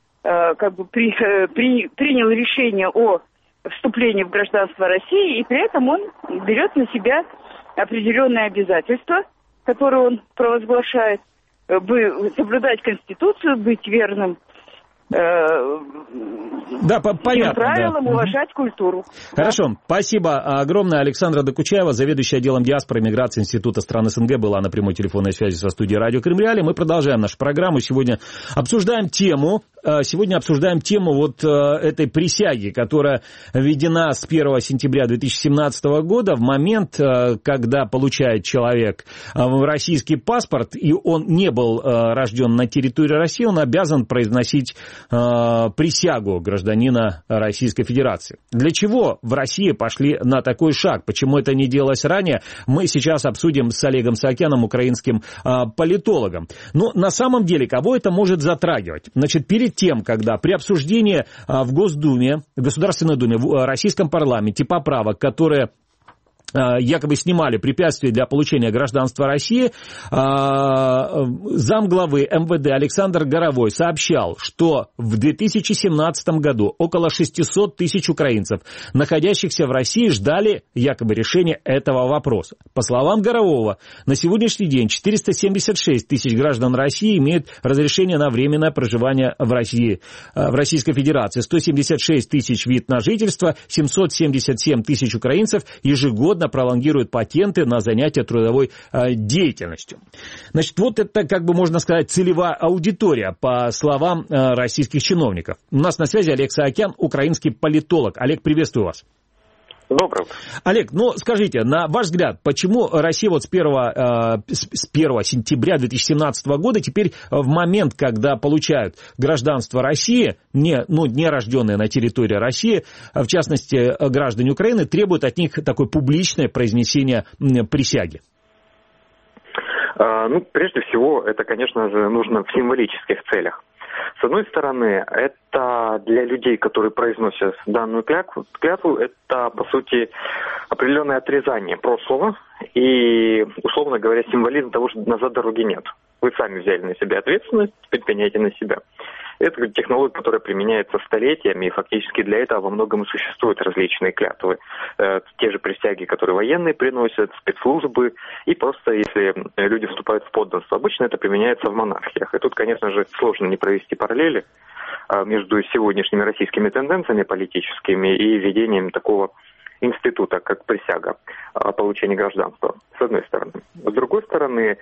принял решение о вступлении в гражданство России, и при этом он берет на себя определенные обязательства, которые он провозглашает, соблюдать Конституцию, быть верным понятно, правилам, уважать культуру. Хорошо, спасибо огромное. Александра Докучаева, заведующая отделом диаспоры и миграции Института стран СНГ, была на прямой телефонной связи со студией радио Крым Реалии. Мы продолжаем нашу программу. Сегодня обсуждаем тему вот этой присяги, которая введена с 1 сентября 2017 года, в момент, когда получает человек российский паспорт, и он не был рожден на территории России, он обязан произносить присягу гражданина Российской Федерации. Для чего в России пошли на такой шаг? Почему это не делалось ранее? Мы сейчас обсудим с Олегом Саакяном, украинским политологом. Но на самом деле, кого это может затрагивать? Значит, перед тем, когда при обсуждении в Госдуме, в Государственной Думе, в российском парламенте поправок, которые якобы снимали препятствия для получения гражданства России, замглавы МВД Александр Горовой сообщал, что в 2017 году около 600 тысяч украинцев, находящихся в России, ждали якобы решения этого вопроса. По словам Горового, на сегодняшний день 476 тысяч граждан России имеют разрешение на временное проживание в России, в Российской Федерации, 176 тысяч вид на жительство, 777 тысяч украинцев ежегодно ежегодно пролонгирует патенты на занятия трудовой деятельностью. Значит, вот это, как бы можно сказать, целевая аудитория, по словам российских чиновников. У нас на связи Олег Саакян, украинский политолог. Олег, приветствую вас. Доброе. Олег, ну скажите, на ваш взгляд, почему Россия вот с 1 сентября 2017 года теперь в момент, когда получают гражданство России, не рожденные на территории России, в частности граждане Украины, требуют от них такое публичное произнесение присяги? Ну, прежде всего, это, конечно же, нужно в символических целях. С одной стороны, это для людей, которые произносят данную клятву, это, по сути, определенное отрезание прошлого и, условно говоря, символизм того, что назад дороги нет. Вы сами взяли на себя ответственность, теперь гоняйте на себя. Это технология, которая применяется столетиями, и фактически для этого во многом и существуют различные клятвы. Те же присяги, которые военные приносят, спецслужбы, и просто если люди вступают в подданство. Обычно это применяется в монархиях. И тут, конечно же, сложно не провести параллели между сегодняшними российскими тенденциями политическими и введением такого института, как присяга получения гражданства, с одной стороны. С другой стороны,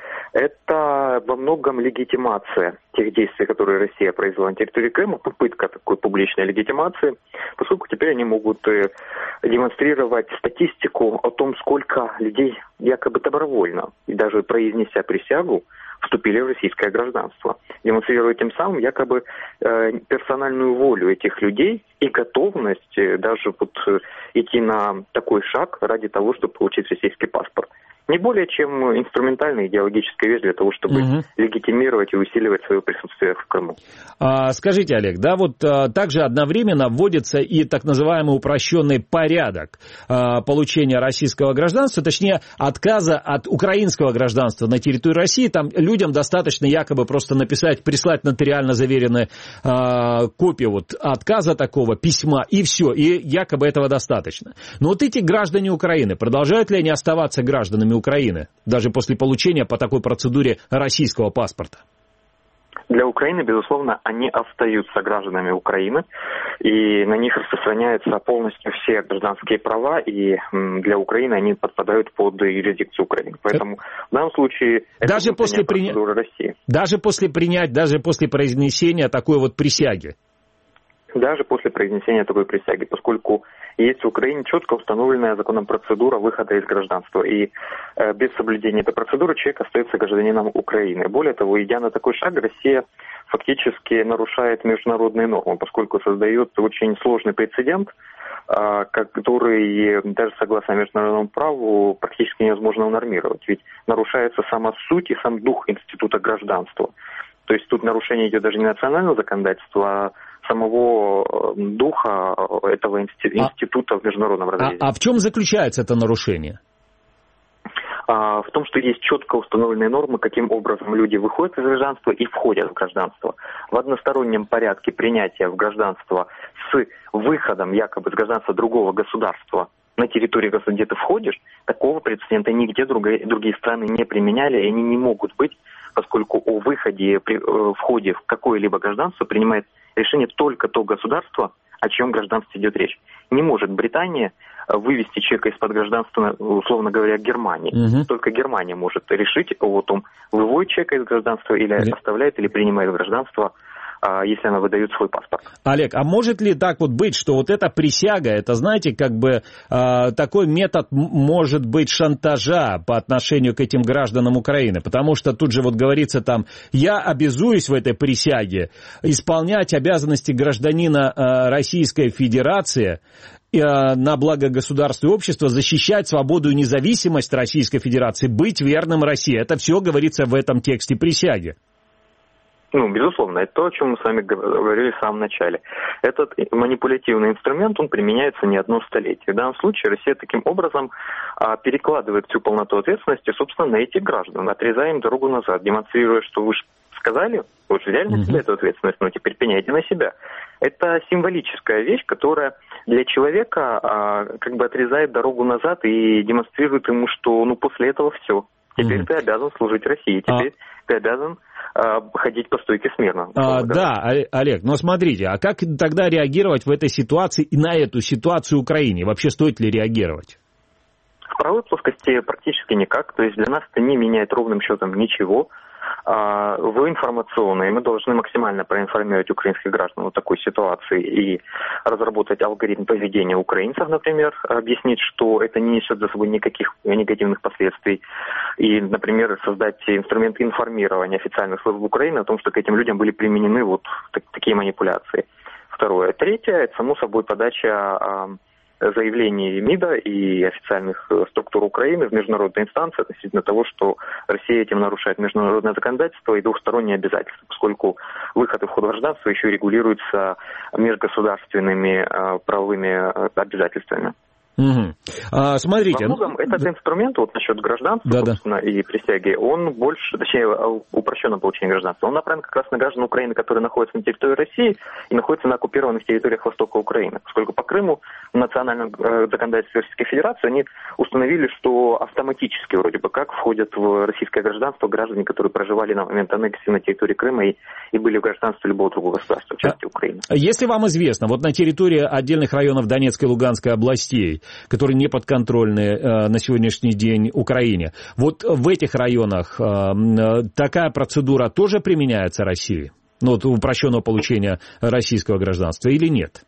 это во многом легитимация тех действий, которые Россия произвела на территории Крыма, попытка такой публичной легитимации, поскольку теперь они могут демонстрировать статистику о том, сколько людей якобы добровольно, и даже произнеся присягу, вступили в российское гражданство, демонстрируя тем самым якобы персональную волю этих людей и готовность даже идти на такой шаг ради того, чтобы получить российский паспорт. Не более чем инструментальная идеологическая вещь для того, чтобы легитимировать и усиливать свое присутствие в Крыму. Скажите, Олег, да, вот также одновременно вводится и так называемый упрощенный порядок получения российского гражданства, точнее, отказа от украинского гражданства на территории России. Там людям достаточно якобы просто прислать нотариально заверенную копию вот отказа такого письма, и все, и якобы этого достаточно. Но вот эти граждане Украины, продолжают ли они оставаться гражданами Украины, даже после получения по такой процедуре российского паспорта? Для Украины, безусловно, они остаются гражданами Украины, и на них распространяются полностью все гражданские права, и для Украины они подпадают под юрисдикцию Украины. Поэтому в данном случае это даже после процедура России. Даже после произнесения такой вот присяги? Даже после произнесения такой присяги, поскольку есть в Украине четко установленная законом процедура выхода из гражданства. И без соблюдения этой процедуры человек остается гражданином Украины. Более того, идя на такой шаг, Россия фактически нарушает международные нормы, поскольку создает очень сложный прецедент, который даже согласно международному праву практически невозможно унормировать. Ведь нарушается сама суть и сам дух института гражданства. То есть тут нарушение идет даже не национального законодательства, а самого духа этого института в международном разрезе. А в чем заключается это нарушение? В том, что есть четко установленные нормы, каким образом люди выходят из гражданства и входят в гражданство. В одностороннем порядке принятия в гражданство с выходом якобы из гражданства другого государства на территории государства, где ты входишь, такого прецедента нигде другие страны не применяли, и они не могут быть, поскольку о выходе, входе в какое-либо гражданство принимает решение только то государство, о чьем гражданстве идет речь. Не может Британия вывести человека из-под гражданства, условно говоря, Германии. Только Германия может решить о том, выводит человека из гражданства или оставляет, или принимает в гражданство, если она выдает свой паспорт. Олег, а может ли так вот быть, что вот эта присяга, это, знаете, как бы такой метод, может быть, шантажа по отношению к этим гражданам Украины? Потому что тут же вот говорится там, я обязуюсь в этой присяге исполнять обязанности гражданина Российской Федерации на благо государства и общества, защищать свободу и независимость Российской Федерации, быть верным России. Это все говорится в этом тексте присяги. Безусловно, это то, о чем мы с вами говорили в самом начале. Этот манипулятивный инструмент, он применяется не одно столетие. В данном случае Россия таким образом перекладывает всю полноту ответственности, собственно, на этих граждан, отрезая им дорогу назад, демонстрируя, что вы же сказали, вы же взяли на себя эту ответственность, но теперь пеняйте на себя. Это символическая вещь, которая для человека как бы отрезает дорогу назад и демонстрирует ему, что после этого все. Теперь ты обязан служить России, теперь ты обязан ходить по стойке смирно. Да, Олег, но смотрите, а как тогда реагировать в этой ситуации и на эту ситуацию Украине? Вообще стоит ли реагировать? В правовой плоскости практически никак. То есть для нас это не меняет ровным счетом ничего. В информационной мы должны максимально проинформировать украинских граждан о такой ситуации и разработать алгоритм поведения украинцев, например, объяснить, что это не несет за собой никаких негативных последствий. И, например, создать инструмент информирования официальных служб Украины о том, что к этим людям были применены вот такие манипуляции. Второе. Третье, это, само собой, подача заявлений МИДа и официальных структур Украины в международные инстанции относительно того, что Россия этим нарушает международное законодательство и двухсторонние обязательства, поскольку выход и вход в гражданство еще регулируется межгосударственными правовыми обязательствами. Угу. Смотрите. Во многом этот инструмент, вот насчет гражданства, собственно, и присяги, он больше, точнее, упрощенное получение гражданства, он направлен как раз на граждан Украины, которые находятся на территории России и находятся на оккупированных территориях востока Украины. Поскольку по Крыму в национальном законодательстве Российской Федерации они установили, что автоматически вроде бы как входят в российское гражданство граждане, которые проживали на момент аннексии на территории Крыма и были в гражданстве любого другого государства, в части Украины. Если вам известно, вот на территории отдельных районов Донецкой и Луганской областей, которые не подконтрольны на сегодняшний день Украине. Вот в этих районах такая процедура тоже применяется России? Ну, вот упрощенного получения российского гражданства или нет?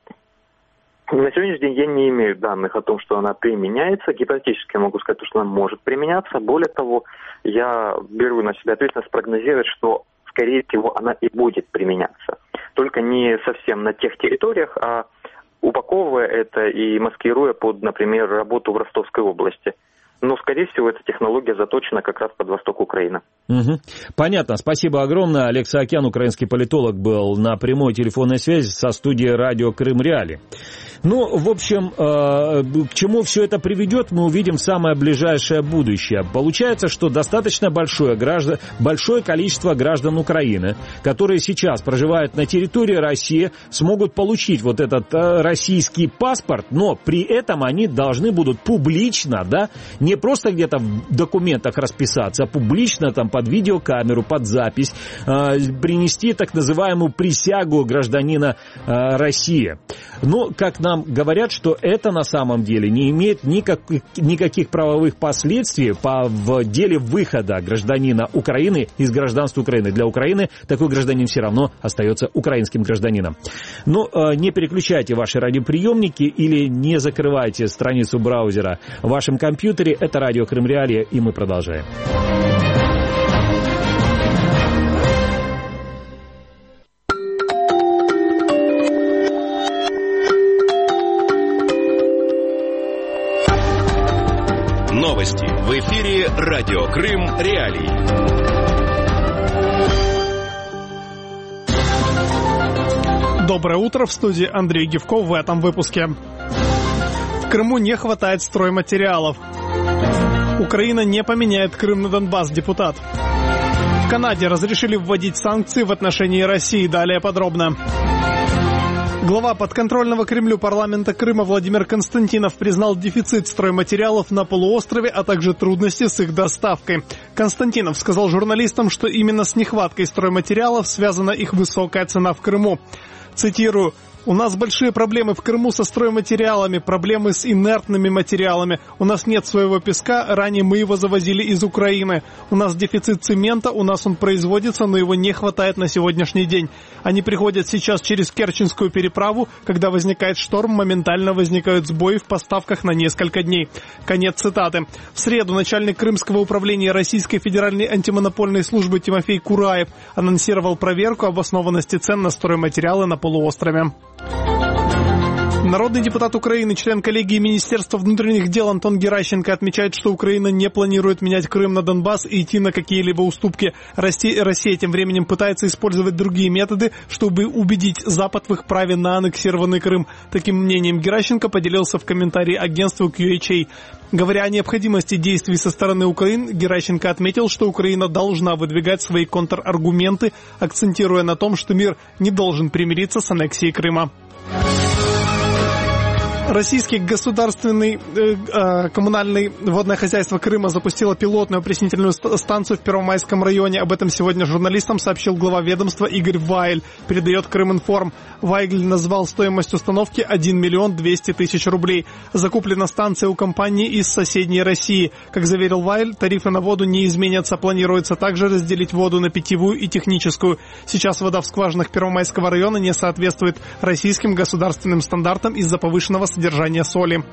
На сегодняшний день я не имею данных о том, что она применяется. Гипотетически я могу сказать, что она может применяться. Более того, я беру на себя ответственность спрогнозировать, что, скорее всего, она и будет применяться. Только не совсем на тех территориях, а упаковывая это и маскируя под, например, работу в Ростовской области. Но, скорее всего, эта технология заточена как раз под восток Украины. Угу. Понятно. Спасибо огромное. Олег Саакян, украинский политолог, был на прямой телефонной связи со студией радио Крым Реали. Ну, в общем, к чему все это приведет, мы увидим в самое ближайшее будущее. Получается, что достаточно большое количество граждан Украины, которые сейчас проживают на территории России, смогут получить вот этот российский паспорт, но при этом они должны будут публично, да, не просто где-то в документах расписаться, а публично там под видеокамеру, под запись, принести так называемую присягу гражданина России. Но, как нам говорят, что это на самом деле не имеет никаких правовых последствий в деле выхода гражданина Украины из гражданства Украины. Для Украины такой гражданин все равно остается украинским гражданином. Но не переключайте ваши радиоприемники или не закрывайте страницу браузера в вашем компьютере. Это радио Крым Реали, и мы продолжаем. Новости в эфире радио Крым Реалии. Доброе утро, в студии Андрей Гевков в этом выпуске. В Крыму не хватает стройматериалов. Украина не поменяет Крым на Донбасс, депутат. В Канаде разрешили вводить санкции в отношении России. Далее подробно. Глава подконтрольного Кремлю парламента Крыма Владимир Константинов признал дефицит стройматериалов на полуострове, а также трудности с их доставкой. Константинов сказал журналистам, что именно с нехваткой стройматериалов связана их высокая цена в Крыму. Цитирую: «У нас большие проблемы в Крыму со стройматериалами, проблемы с инертными материалами. У нас нет своего песка, ранее мы его завозили из Украины. У нас дефицит цемента, у нас он производится, но его не хватает на сегодняшний день. Они приходят сейчас через Керченскую переправу, когда возникает шторм, моментально возникают сбои в поставках на несколько дней». Конец цитаты. В среду начальник Крымского управления Российской Федеральной антимонопольной службы Тимофей Кураев анонсировал проверку обоснованности цен на стройматериалы на полуострове. Народный депутат Украины, член коллегии Министерства внутренних дел Антон Геращенко отмечает, что Украина не планирует менять Крым на Донбасс и идти на какие-либо уступки. Россия тем временем пытается использовать другие методы, чтобы убедить Запад в их праве на аннексированный Крым. Таким мнением Геращенко поделился в комментарии агентству QHA. Говоря о необходимости действий со стороны Украины, Геращенко отметил, что Украина должна выдвигать свои контраргументы, акцентируя на том, что мир не должен примириться с аннексией Крыма. Российский государственный коммунальный водное хозяйство Крыма запустило пилотную опреснительную станцию в Первомайском районе. Об этом сегодня журналистам сообщил глава ведомства Игорь Вайль, передает Крыминформ. Вайль назвал стоимость установки 1 миллион 200 тысяч рублей. Закуплена станция у компании из соседней России. Как заверил Вайль, тарифы на воду не изменятся. Планируется также разделить воду на питьевую и техническую. Сейчас вода в скважинах Первомайского района не соответствует российским государственным стандартам из-за повышенного содержания соли.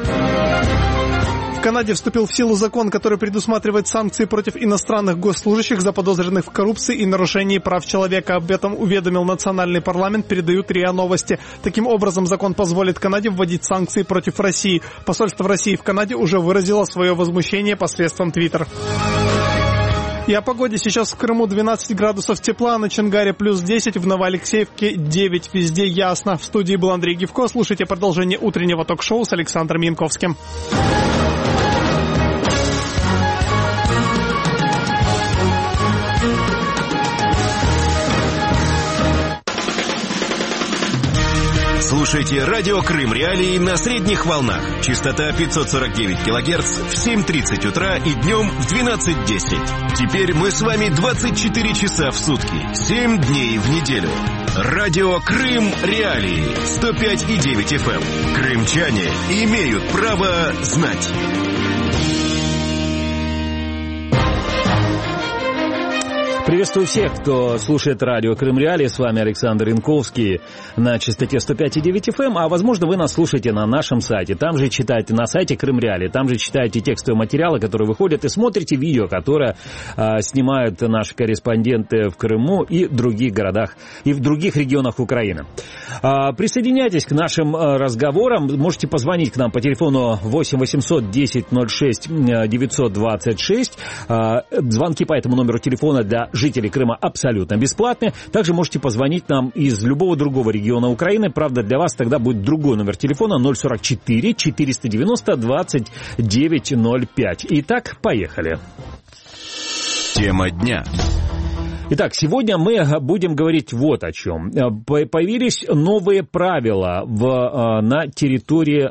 В Канаде вступил в силу закон, который предусматривает санкции против иностранных госслужащих, заподозренных в коррупции и нарушении прав человека. Об этом уведомил национальный парламент, передают РИА Новости. Таким образом, закон позволит Канаде вводить санкции против России. Посольство России в Канаде уже выразило свое возмущение посредством Twitter. И о погоде. Сейчас в Крыму 12 градусов тепла, на Чонгаре плюс 10, в Новоалексеевке 9. Везде ясно. В студии был Андрей Гивко. Слушайте продолжение утреннего ток-шоу с Александром Янковским. Слушайте радио Крым Реалии на средних волнах. Частота 549 килогерц в 7:30 утра и днем в 12:10. Теперь мы с вами 24 часа в сутки, 7 дней в неделю. Радио Крым Реалии 105,9 FM. Крымчане имеют право знать. Приветствую всех, кто слушает радио Крым Реалии. С вами Александр Янковский на частоте 105,9 FM. А возможно, вы нас слушаете на нашем сайте. Там же читаете на сайте Крым Реалии. Там же читаете текстовые материалы, которые выходят, и смотрите видео, которое снимают наши корреспонденты в Крыму и в других городах, и в других регионах Украины. Присоединяйтесь к нашим разговорам. Можете позвонить к нам по телефону 8 800 10 06 926. Звонки по этому номеру телефона для жителей Крыма абсолютно бесплатные. Также можете позвонить нам из любого другого региона Украины. Правда, для вас тогда будет другой номер телефона 044 490 2905. Итак, поехали. Тема дня. Итак, сегодня мы будем говорить вот о чем. Появились новые правила на территории,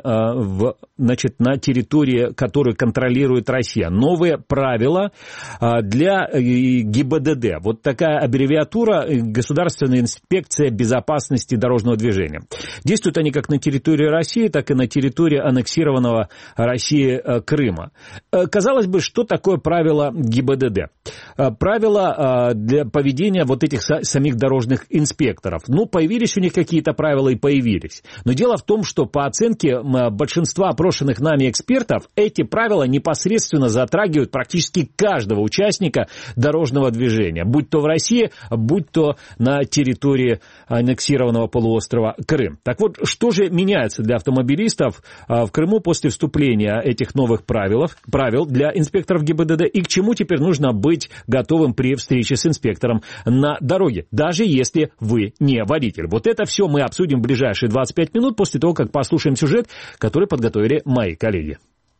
которую контролирует Россия. Новые правила для ГИБДД. Вот такая аббревиатура — Государственная инспекция безопасности дорожного движения. Действуют они как на территории России, так и на территории аннексированного России Крыма. Казалось бы, что такое правило ГИБДД? Правила для поведения вот этих самих дорожных инспекторов. Ну, появились у них какие-то правила и появились. Но дело в том, что по оценке большинства опрошенных нами экспертов, эти правила непосредственно затрагивают практически каждого участника дорожного движения, будь то в России, будь то на территории аннексированного полуострова Крым. Так вот, что же меняется для автомобилистов в Крыму после вступления этих новых правил для инспекторов ГИБДД, и к чему теперь нужно быть готовым при встрече с инспектором на дороге, даже если вы не водитель. Вот это все мы обсудим в ближайшие 25 минут после того, как послушаем сюжет, который подготовили мои коллеги.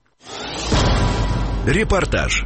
Репортаж.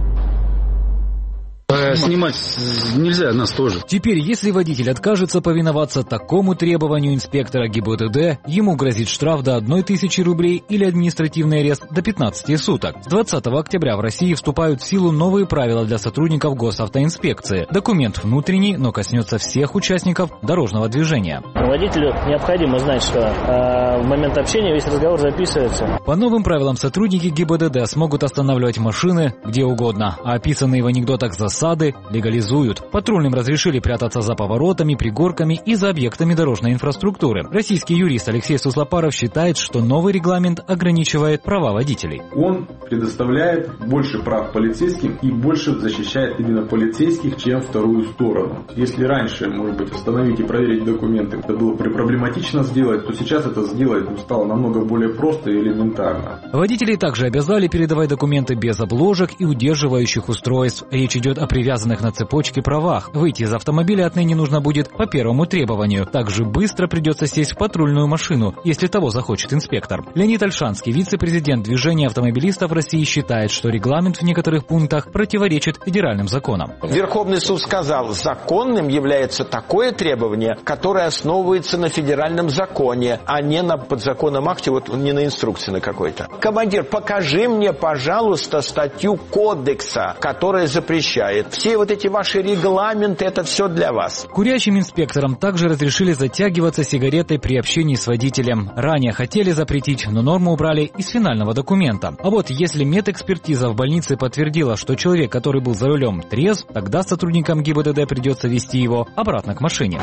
Снимать нельзя, нас тоже. Теперь, если водитель откажется повиноваться такому требованию инспектора ГИБДД, ему грозит штраф до 1000 рублей или административный арест до 15 суток. С 20 октября в России вступают в силу новые правила для сотрудников госавтоинспекции. Документ внутренний, но коснется всех участников дорожного движения. Водителю необходимо знать, что в момент общения весь разговор записывается. По новым правилам сотрудники ГИБДД смогут останавливать машины где угодно, а описанные в анекдотах засады легализуют. Патрульным разрешили прятаться за поворотами, пригорками и за объектами дорожной инфраструктуры. Российский юрист Алексей Суслопаров считает, что новый регламент ограничивает права водителей. Он предоставляет больше прав полицейским и больше защищает именно полицейских, чем вторую сторону. Если раньше, может быть, остановить и проверить документы, это было проблематично сделать, то сейчас это сделать стало намного более просто и элементарно. Водителей также обязали передавать документы без обложек и удерживающих устройств. Речь идет о привязке завязанных на цепочке правах. Выйти из автомобиля отныне нужно будет по первому требованию. Также быстро придется сесть в патрульную машину, если того захочет инспектор. Леонид Ольшанский, вице-президент Движения автомобилистов России, считает, что регламент в некоторых пунктах противоречит федеральным законам. Верховный суд сказал, законным является такое требование, которое основывается на федеральном законе, а не на подзаконном акте, вот не на инструкции на какой-то. Командир, покажи мне, пожалуйста, статью кодекса, которая запрещает. Все вот эти ваши регламенты, это все для вас. Курящим инспекторам также разрешили затягиваться сигаретой при общении с водителем. Ранее хотели запретить, но норму убрали из финального документа. А вот если медэкспертиза в больнице подтвердила, что человек, который был за рулем, трезв, тогда сотрудникам ГИБДД придется вести его обратно к машине.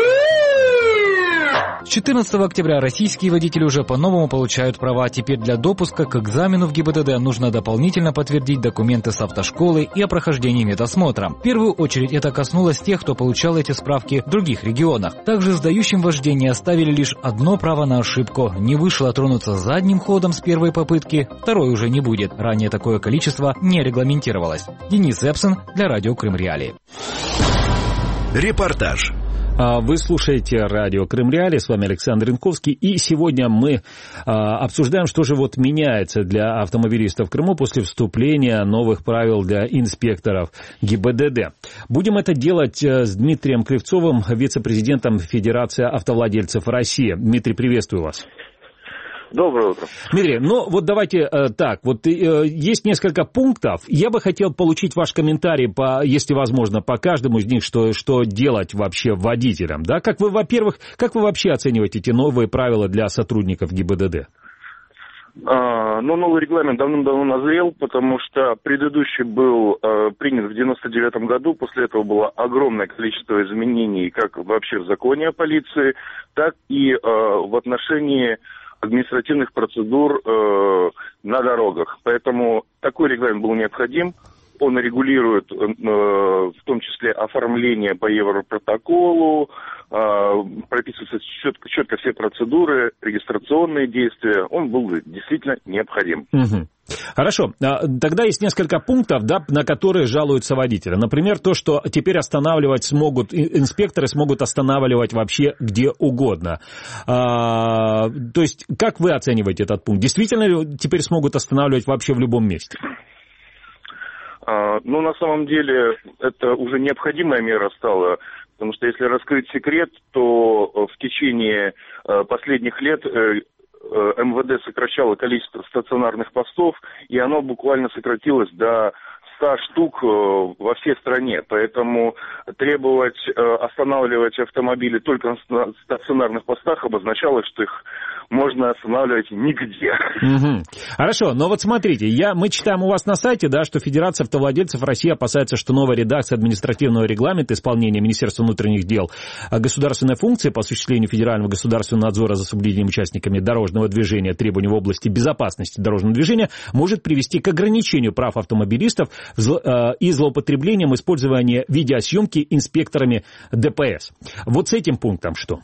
С 14 октября российские водители уже по-новому получают права. Теперь для допуска к экзамену в ГИБДД нужно дополнительно подтвердить документы с автошколы и о прохождении медосмотра. В первую очередь это коснулось тех, кто получал эти справки в других регионах. Также сдающим вождение оставили лишь одно право на ошибку. Не вышло тронуться задним ходом с первой попытки, второй уже не будет. Ранее такое количество не регламентировалось. Денис Эпсон для радио Крым Реалии. Репортаж. Вы слушаете радио Крым Реалии, с вами Александр Янковский, и сегодня мы обсуждаем, что же вот меняется для автомобилистов в Крыму после вступления новых правил для инспекторов ГИБДД. Будем это делать с Дмитрием Кривцовым, вице-президентом Федерации автовладельцев России. Дмитрий, приветствую вас. Доброе утро. Дмитрий, ну вот давайте так, вот есть несколько пунктов, я бы хотел получить ваш комментарий, если возможно, по каждому из них, что делать вообще водителям, да? Как вы вообще оцениваете эти новые правила для сотрудников ГИБДД? Новый регламент давным-давно назрел, потому что предыдущий был принят в 1999 году, после этого было огромное количество изменений как вообще в законе о полиции, так и в отношении административных процедур на дорогах. Поэтому такой регламент был необходим. Он регулирует в том числе оформление по Европротоколу, прописываются четко все процедуры, регистрационные действия. Он был действительно необходим. Угу. Хорошо. Тогда есть несколько пунктов, да, на которые жалуются водители. Например, то, что теперь инспекторы смогут останавливать вообще где угодно. То есть, как вы оцениваете этот пункт? Действительно теперь смогут останавливать вообще в любом месте? На самом деле, это уже необходимая мера стала, потому что если раскрыть секрет, то в течение последних лет МВД сокращало количество стационарных постов, и оно буквально сократилось до 100 штук во всей стране. Поэтому требовать останавливать автомобили только на стационарных постах обозначало, что их можно останавливать нигде. Угу. Хорошо, но вот смотрите, мы читаем у вас на сайте, да, что Федерация автовладельцев России опасается, что новая редакция административного регламента исполнения Министерства внутренних дел государственной функции по осуществлению федерального государственного надзора за соблюдением участниками дорожного движения требований в области безопасности дорожного движения может привести к ограничению прав автомобилистов и злоупотреблением использования видеосъемки инспекторами ДПС. Вот с этим пунктом что?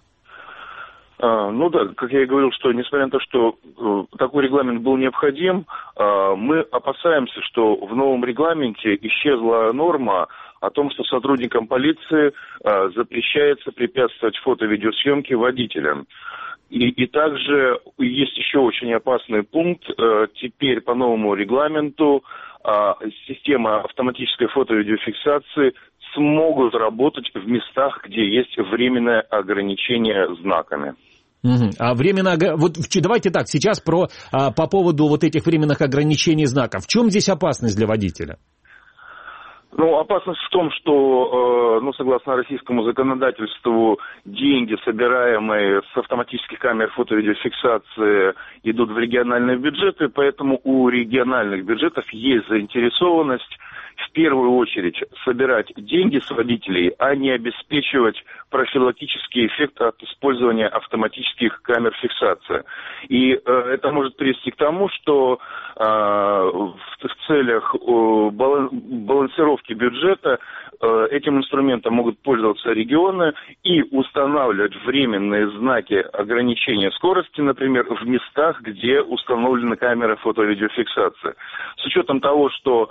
Как я и говорил, что несмотря на то, что такой регламент был необходим, мы опасаемся, что в новом регламенте исчезла норма о том, что сотрудникам полиции запрещается препятствовать фото-видеосъемке водителям. И также есть еще очень опасный пункт. Теперь по новому регламенту система автоматической фото-видеофиксации смогут работать в местах, где есть временное ограничение знаками. Угу. Давайте так, сейчас по поводу вот этих временных ограничений знаков. В чем здесь опасность для водителя? Опасность в том, что, согласно российскому законодательству, деньги, собираемые с автоматических камер фото-видеофиксации, идут в региональные бюджеты, поэтому у региональных бюджетов есть заинтересованность в первую очередь собирать деньги с водителей, а не обеспечивать профилактический эффект от использования автоматических камер фиксации. И это может привести к тому, что в целях балансировки бюджета этим инструментом могут пользоваться регионы и устанавливать временные знаки ограничения скорости, например, в местах, где установлены камеры фото-видеофиксации. С учетом того, что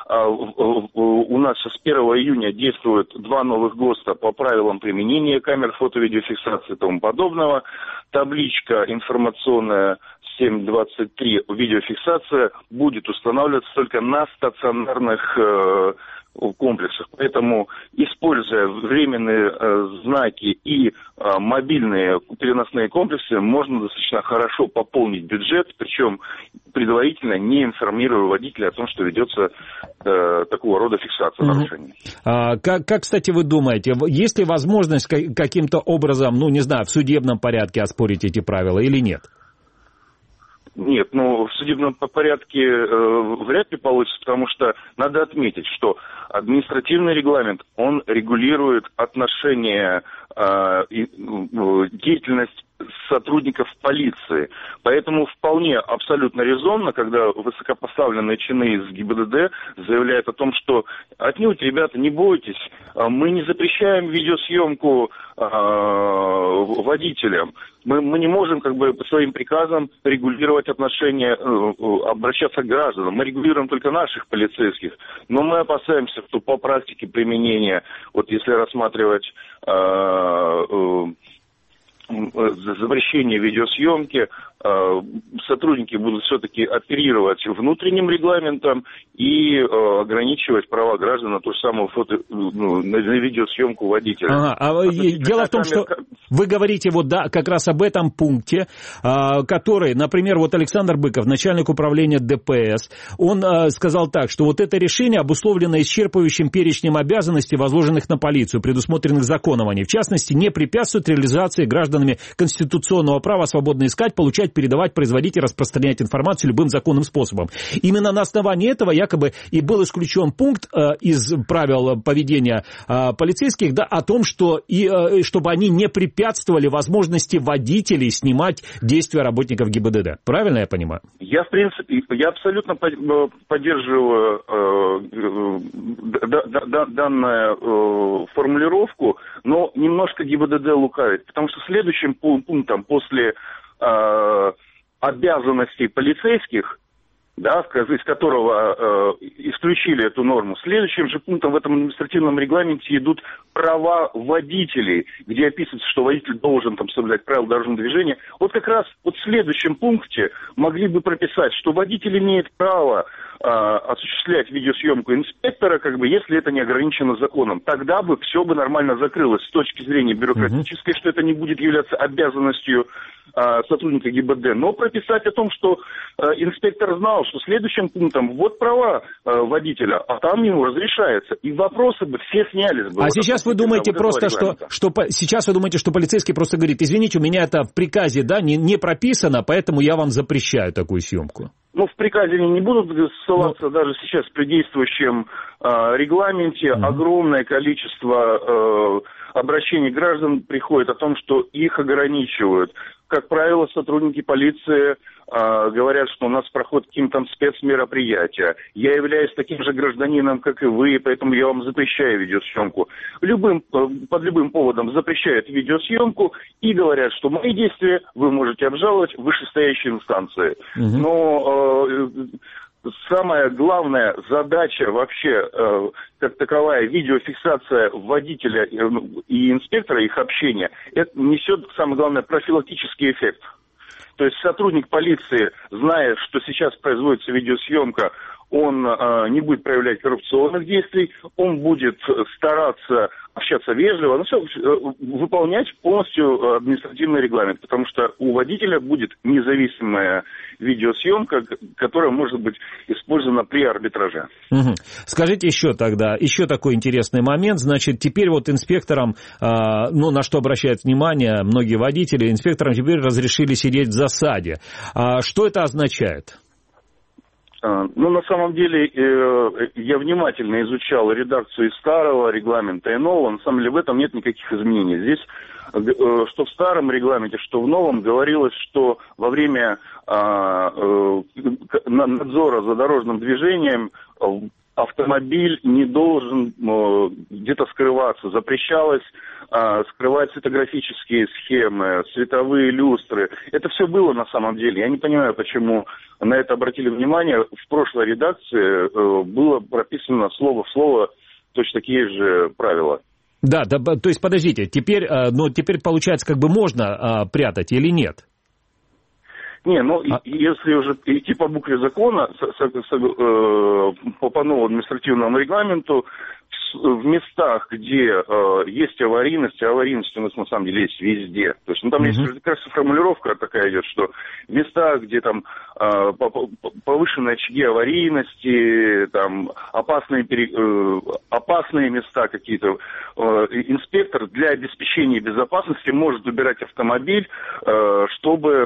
у нас с 1 июня действуют 2 новых ГОСТа по правилам применения камер фото-видеофиксации и тому подобного. Табличка информационная 7.23 видеофиксация будет устанавливаться только на стационарных комплексах. Поэтому, используя временные знаки и мобильные переносные комплексы, можно достаточно хорошо пополнить бюджет, причем предварительно не информируя водителя о том, что ведется такого рода фиксация нарушений. Как, кстати, вы думаете, есть ли возможность каким-то образом, ну, не знаю, в судебном порядке оспорить эти правила или нет? Нет, в судебном порядке вряд ли получится, потому что надо отметить, что административный регламент, он регулирует отношения, деятельность сотрудников полиции. Поэтому вполне абсолютно резонно, когда высокопоставленные чины из ГИБДД заявляют о том, что отнюдь, ребята, не бойтесь, мы не запрещаем видеосъемку водителям. Мы не можем по своим приказам регулировать отношения, обращаться к гражданам. Мы регулируем только наших полицейских. Но мы опасаемся, что по практике применения, вот если рассматривать запрещение видеосъемки, сотрудники будут все-таки оперировать внутренним регламентом и ограничивать права граждан на ту же самую на видеосъемку водителя. Дело в том, что вы говорите как раз об этом пункте, который, например, Александр Быков, начальник управления ДПС, он сказал так, что это решение обусловлено исчерпывающим перечнем обязанностей, возложенных на полицию, предусмотренных законом о ней. В частности, не препятствует реализации гражданами конституционного права свободно искать, получать, передавать, производить и распространять информацию любым законным способом. Именно на основании этого якобы и был исключен пункт из правил поведения полицейских, о том, что чтобы они не препятствовали возможности водителей снимать действия работников ГИБДД. Правильно я понимаю? Я абсолютно поддерживаю данную формулировку, но немножко ГИБДД лукавит, потому что следующим пунктом после обязанностей полицейских, из которого исключили эту норму, следующим же пунктом в этом административном регламенте идут права водителей, где описывается, что водитель должен соблюдать правила дорожного движения. Как раз в следующем пункте могли бы прописать, что водитель имеет право осуществлять видеосъемку инспектора, если это не ограничено законом. Тогда бы все бы нормально закрылось с точки зрения бюрократической, что это не будет являться обязанностью сотрудника ГИБДД, но прописать о том, что инспектор знал, что следующим пунктом права водителя, а там ему разрешается, и вопросы бы все снялись бы. Сейчас вы думаете сейчас вы думаете, что полицейский просто говорит: извините, у меня это в приказе, не прописано, поэтому я вам запрещаю такую съемку. В приказе они не будут ссылаться даже сейчас при действующем регламенте. Огромное количество обращений граждан приходит о том, что их ограничивают. Как правило, сотрудники полиции говорят, что у нас проходит какие-то спецмероприятия. Я являюсь таким же гражданином, как и вы, поэтому я вам запрещаю видеосъемку. Под любым поводом запрещают видеосъемку и говорят, что мои действия вы можете обжаловать в вышестоящей инстанции. Но самая главная задача вообще, как таковая, видеофиксация водителя и инспектора, их общения, это несет, самое главное, профилактический эффект. То есть сотрудник полиции, зная, что сейчас производится видеосъемка, он не будет проявлять коррупционных действий, он будет стараться общаться вежливо, выполнять полностью административный регламент, потому что у водителя будет независимая видеосъемка, которая может быть использована при арбитраже. Скажите еще такой интересный момент. Значит, теперь инспекторам, на что обращают внимание многие водители, инспекторам теперь разрешили сидеть в засаде. Что это означает? На самом деле, я внимательно изучал редакцию и старого регламента, и нового. На самом деле, в этом нет никаких изменений. Здесь, что в старом регламенте, что в новом, говорилось, что во время надзора за дорожным движением автомобиль не должен где-то скрываться. Запрещалось скрывать цветографические схемы, световые люстры. Это все было на самом деле. Я не понимаю, почему на это обратили внимание. В прошлой редакции было прописано слово в слово точно такие же правила. Да, то есть подождите, теперь получается, как бы можно прятать или нет? Не, если уже идти по букве закона, по новому административному регламенту, в местах, где есть аварийность, аварийность у нас на самом деле есть везде. То есть, там есть, кажется, формулировка такая идет, что места, где там повышенные очаги аварийности, там опасные места какие-то, инспектор для обеспечения безопасности может выбирать автомобиль, чтобы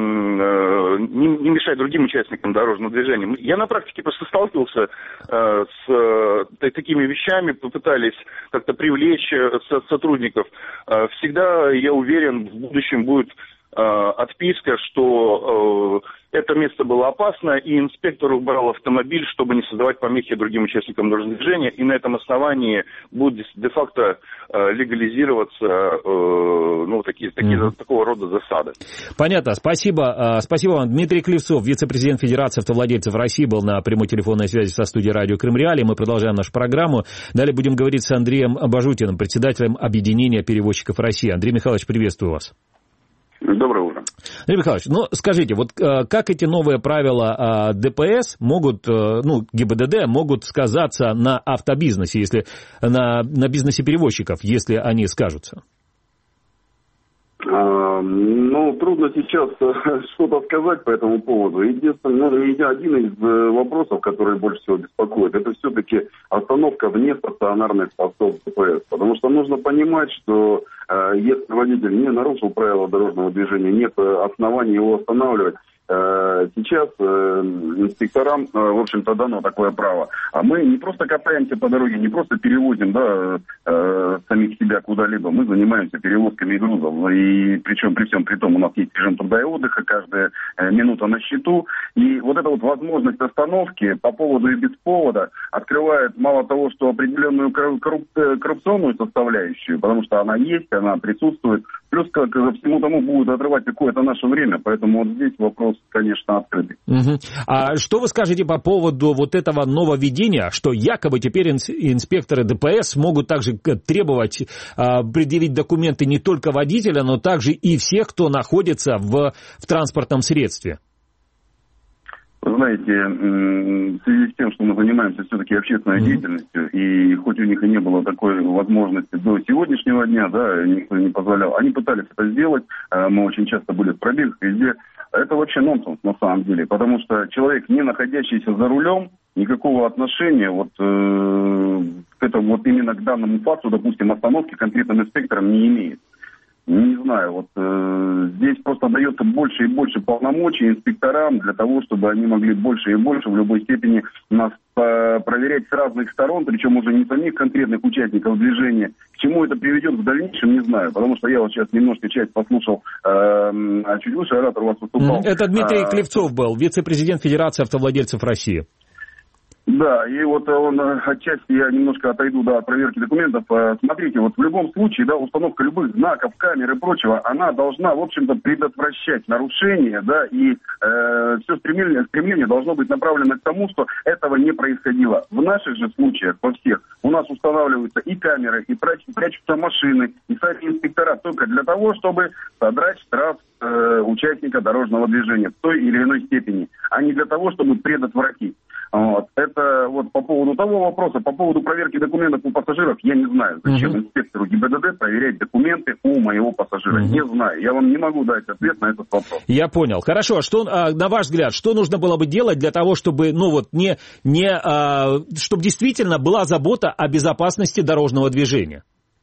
не мешать другим участникам дорожного движения. Я на практике просто сталкивался с такими вещами, попытались как-то привлечь сотрудников. Всегда, я уверен, в будущем будет отписка, что это место было опасно, и инспектор убрал автомобиль, чтобы не создавать помехи другим участникам дорожного движения, и на этом основании будет де-факто легализироваться такого рода засады. Понятно, спасибо. Спасибо вам. Дмитрий Клевцов, вице-президент Федерации автовладельцев России, был на прямой телефонной связи со студией радио Крым Реалии. Мы продолжаем нашу программу. Далее будем говорить с Андреем Бажутиным, председателем Объединения перевозчиков России. Андрей Михайлович, приветствую вас. Доброе утро. Андрей Михайлович, скажите, как эти новые правила ДПС могут, ГИБДД могут сказаться на автобизнесе, если на бизнесе перевозчиков, если они скажутся? Трудно сейчас что-то сказать по этому поводу. Единственное, один из вопросов, который больше всего беспокоит, это все-таки остановка вне стационарных постов ДПС. Потому что нужно понимать, что если водитель не нарушил правила дорожного движения, нет оснований его останавливать. Сейчас инспекторам, в общем-то, дано такое право. А мы не просто катаемся по дороге, не просто перевозим самих себя куда-либо. Мы занимаемся перевозками грузов. И причем при всем при том у нас есть режим труда и отдыха, каждая минута на счету. И вот эта возможность остановки по поводу и без повода открывает мало того, что определенную коррупционную составляющую, потому что она есть, она присутствует. Плюс ко всему тому будет отрывать какое-то наше время. Поэтому вот здесь вопрос, конечно, открытый. А что вы скажете по поводу вот этого нововведения, что якобы теперь инспекторы ДПС могут также требовать предъявить документы не только водителя, но также и всех, кто находится в транспортном средстве? Вы знаете, в связи с тем, что мы занимаемся все-таки общественной деятельностью, и хоть у них и не было такой возможности до сегодняшнего дня, никто не позволял, они пытались это сделать, мы очень часто были в пробегах везде. Это вообще нонсенс на самом деле, потому что человек, не находящийся за рулем, никакого отношения к этому именно к данному факту, допустим, остановки конкретным инспекторам не имеет. Не знаю, здесь просто дается больше и больше полномочий инспекторам для того, чтобы они могли больше и больше в любой степени нас проверять с разных сторон, причем уже не самих конкретных участников движения. К чему это приведет в дальнейшем, не знаю, потому что я сейчас немножко часть послушал, чуть выше оратор у вас выступал. Это Дмитрий Клевцов был, вице-президент Федерации автовладельцев России. Да, и он отчасти, я немножко отойду от проверки документов. Смотрите, в любом случае, установка любых знаков, камер и прочего, она должна, в общем-то, предотвращать нарушения, и все стремление должно быть направлено к тому, что этого не происходило. В наших же случаях, во всех, у нас устанавливаются и камеры, и прячутся машины, и сами инспектора только для того, чтобы содрать штраф участника дорожного движения в той или иной степени, а не для того, чтобы предотвратить. Это по поводу того вопроса, по поводу проверки документов у пассажиров, я не знаю, зачем инспектору ГИБДД проверять документы у моего пассажира. Не знаю, я вам не могу дать ответ на этот вопрос. Я понял. Хорошо, что, на ваш взгляд, что нужно было бы делать для того, чтобы, чтобы действительно была забота о безопасности дорожного движения?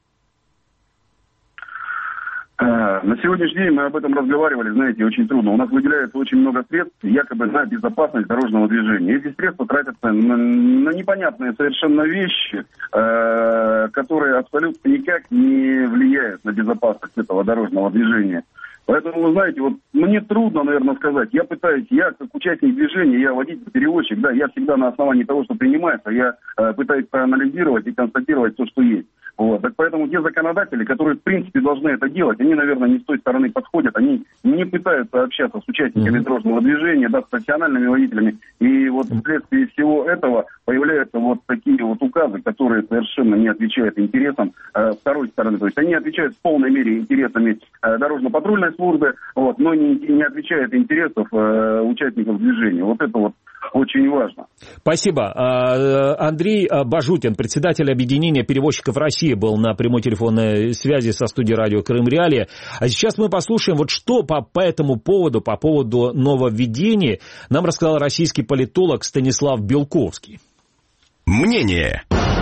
На сегодняшний день мы об этом разговаривали, знаете, очень трудно. У нас выделяется очень много средств якобы на безопасность дорожного движения. Эти средства тратятся на непонятные совершенно вещи, которые абсолютно никак не влияют на безопасность этого дорожного движения. Поэтому, вы знаете, вот мне трудно, наверное, сказать. Я как участник движения, я водитель-перевозчик, да, я всегда на основании того, что принимается, я пытаюсь проанализировать и констатировать то, что есть. Вот. Так поэтому те законодатели, которые, в принципе, должны это делать, они, наверное, не с той стороны подходят, они не пытаются общаться с участниками дорожного движения, да, с профессиональными водителями. И вот вследствие всего этого появляются вот такие вот указы, которые совершенно не отвечают интересам второй стороны. То есть они отвечают в полной мере интересами дорожно-патрульной службы, вот, но не отвечают интересов участников движения. Вот это вот очень важно. Спасибо. Андрей Бажутин, председатель объединения перевозчиков России, был на прямой телефонной связи со студией радио Крым Реалии. А сейчас мы послушаем, вот что по этому поводу, по поводу нововведений, нам рассказал российский политолог Станислав Белковский. Мнение.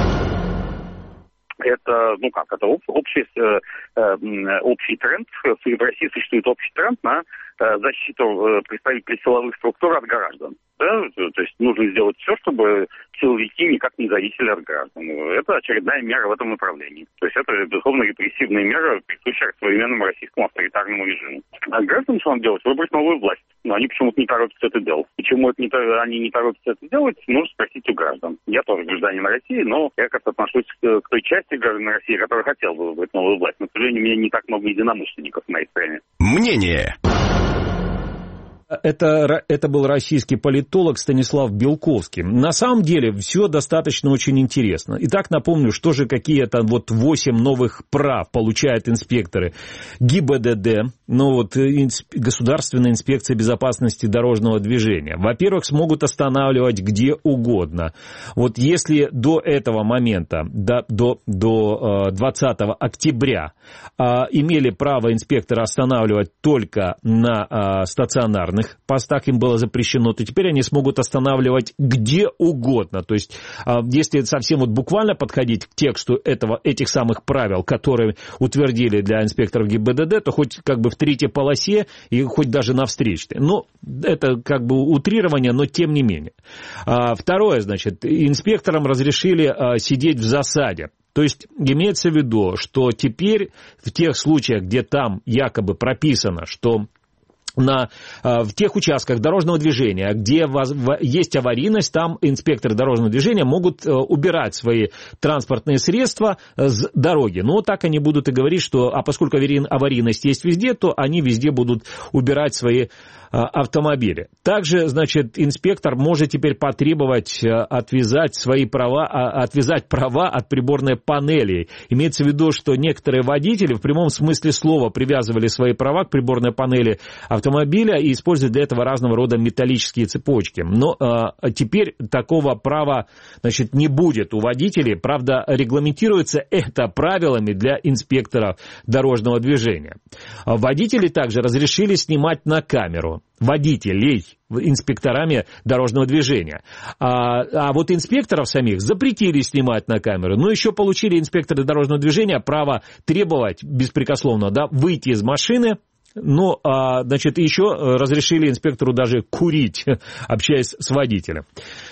Это, это общий тренд. В России существует общий тренд на защиту представителей силовых структур от граждан. Да? То есть нужно сделать все, чтобы силовики никак не зависели от граждан. Это очередная мера в этом направлении. То есть это, безусловно, репрессивная мера, присущая современному российскому авторитарному режиму. А граждан что надо делать? Выбрать новую власть. Но они почему-то не торопятся это делать. Почему они не торопятся это делать, нужно спросить у граждан. Я тоже гражданин России, но я как-то отношусь к той части граждан России, которая хотела бы выбрать новую власть. Но, к сожалению, у меня не так много единомышленников в моей стране. Мнение. Это был российский политолог Станислав Белковский. На самом деле все достаточно очень интересно. Итак, напомню, что же какие-то 8 новых прав получают инспекторы ГИБДД, Государственная инспекция безопасности дорожного движения. Во-первых, смогут останавливать где угодно. Вот если до этого момента, до 20 октября имели право инспекторы останавливать только на стационарных постах, им было запрещено, то теперь они смогут останавливать где угодно. То есть, если совсем буквально подходить к тексту этих самых правил, которые утвердили для инспекторов ГИБДД, то хоть в третьей полосе и хоть даже на встречной. Это утрирование, но тем не менее. Второе, инспекторам разрешили сидеть в засаде. То есть имеется в виду, что теперь в тех случаях, где там якобы прописано, что в тех участках дорожного движения, где есть аварийность, там инспекторы дорожного движения могут убирать свои транспортные средства с дороги. Но так они будут и говорить, что поскольку аварийность есть везде, то они везде будут убирать свои автомобили. Также, инспектор может теперь потребовать отвязать права от приборной панели. Имеется в виду, что некоторые водители в прямом смысле слова привязывали свои права к приборной панели автомобиля и используют для этого разного рода металлические цепочки. Но теперь такого права, не будет у водителей. Правда, регламентируется это правилами для инспекторов дорожного движения. Водители также разрешили снимать на камеру. Водителей инспекторами дорожного движения. А вот инспекторов самих запретили снимать на камеру. Но еще получили инспекторы дорожного движения право требовать беспрекословно выйти из машины. Но, еще разрешили инспектору даже курить, общаясь с водителем.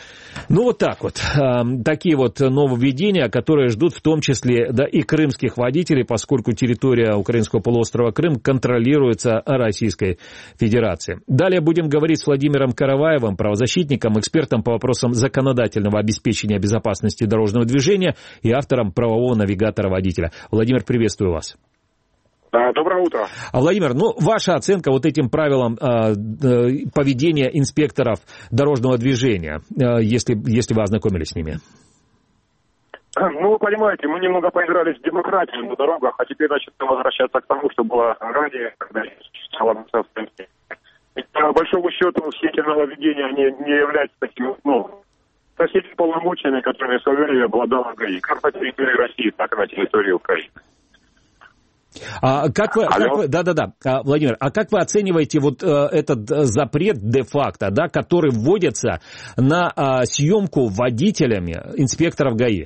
Такие нововведения, которые ждут в том числе и крымских водителей, поскольку территория украинского полуострова Крым контролируется Российской Федерацией. Далее будем говорить с Владимиром Караваевым, правозащитником, экспертом по вопросам законодательного обеспечения безопасности дорожного движения и автором правового навигатора водителя. Владимир, приветствую вас. Доброе утро. Владимир, ваша оценка этим правилам поведения инспекторов дорожного движения, если вы ознакомились с ними? Вы понимаете, мы немного поигрались в демократию на дорогах, а теперь начнем возвращаться к тому, что было ранее, когда существовало государственное. По большому счету, все эти нововведения, они не являются такими, совсем полномочиями, которыми в свое время обладала ГАИ, как на территории России, так и на территории Украины. Владимир, как вы оцениваете этот запрет де-факто, который вводится на съемку водителями инспекторов ГАИ?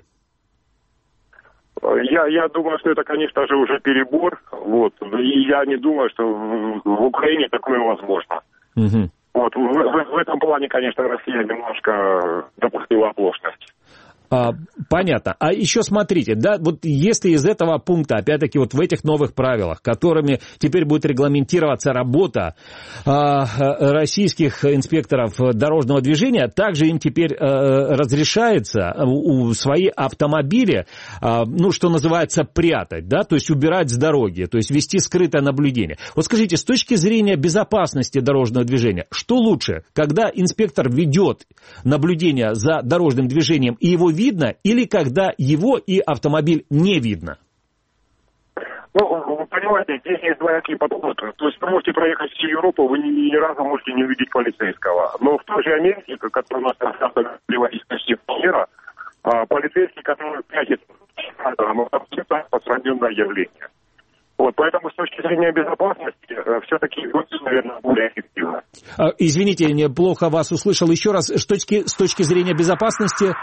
Я думаю, что это, конечно же, уже перебор. И я не думаю, что в Украине такое возможно. В этом плане, конечно, Россия немножко допустила оплошность. Понятно. А еще смотрите, да, вот если из этого пункта, опять-таки, вот в этих новых правилах, которыми теперь будет регламентироваться работа российских инспекторов дорожного движения, также им теперь разрешается свои автомобили, ну, что называется, прятать, да, то есть убирать с дороги, то есть вести скрытое наблюдение. Вот скажите, с точки зрения безопасности дорожного движения, что лучше, когда инспектор ведет наблюдение за дорожным движением и его видно, или когда его и автомобиль не видно? Ну, вы понимаете, здесь есть двоякие подходы. То есть вы можете проехать всю Европу, вы ни разу можете не увидеть полицейского. Но в той же Америке, которая у нас приводит почти полмира, полицейский, который прячет, это абсолютно распространенное явление. Вот, поэтому с точки зрения безопасности все-таки будет, наверное, более эффективно. Извините, я плохо вас услышал. Еще раз, с точки зрения безопасности...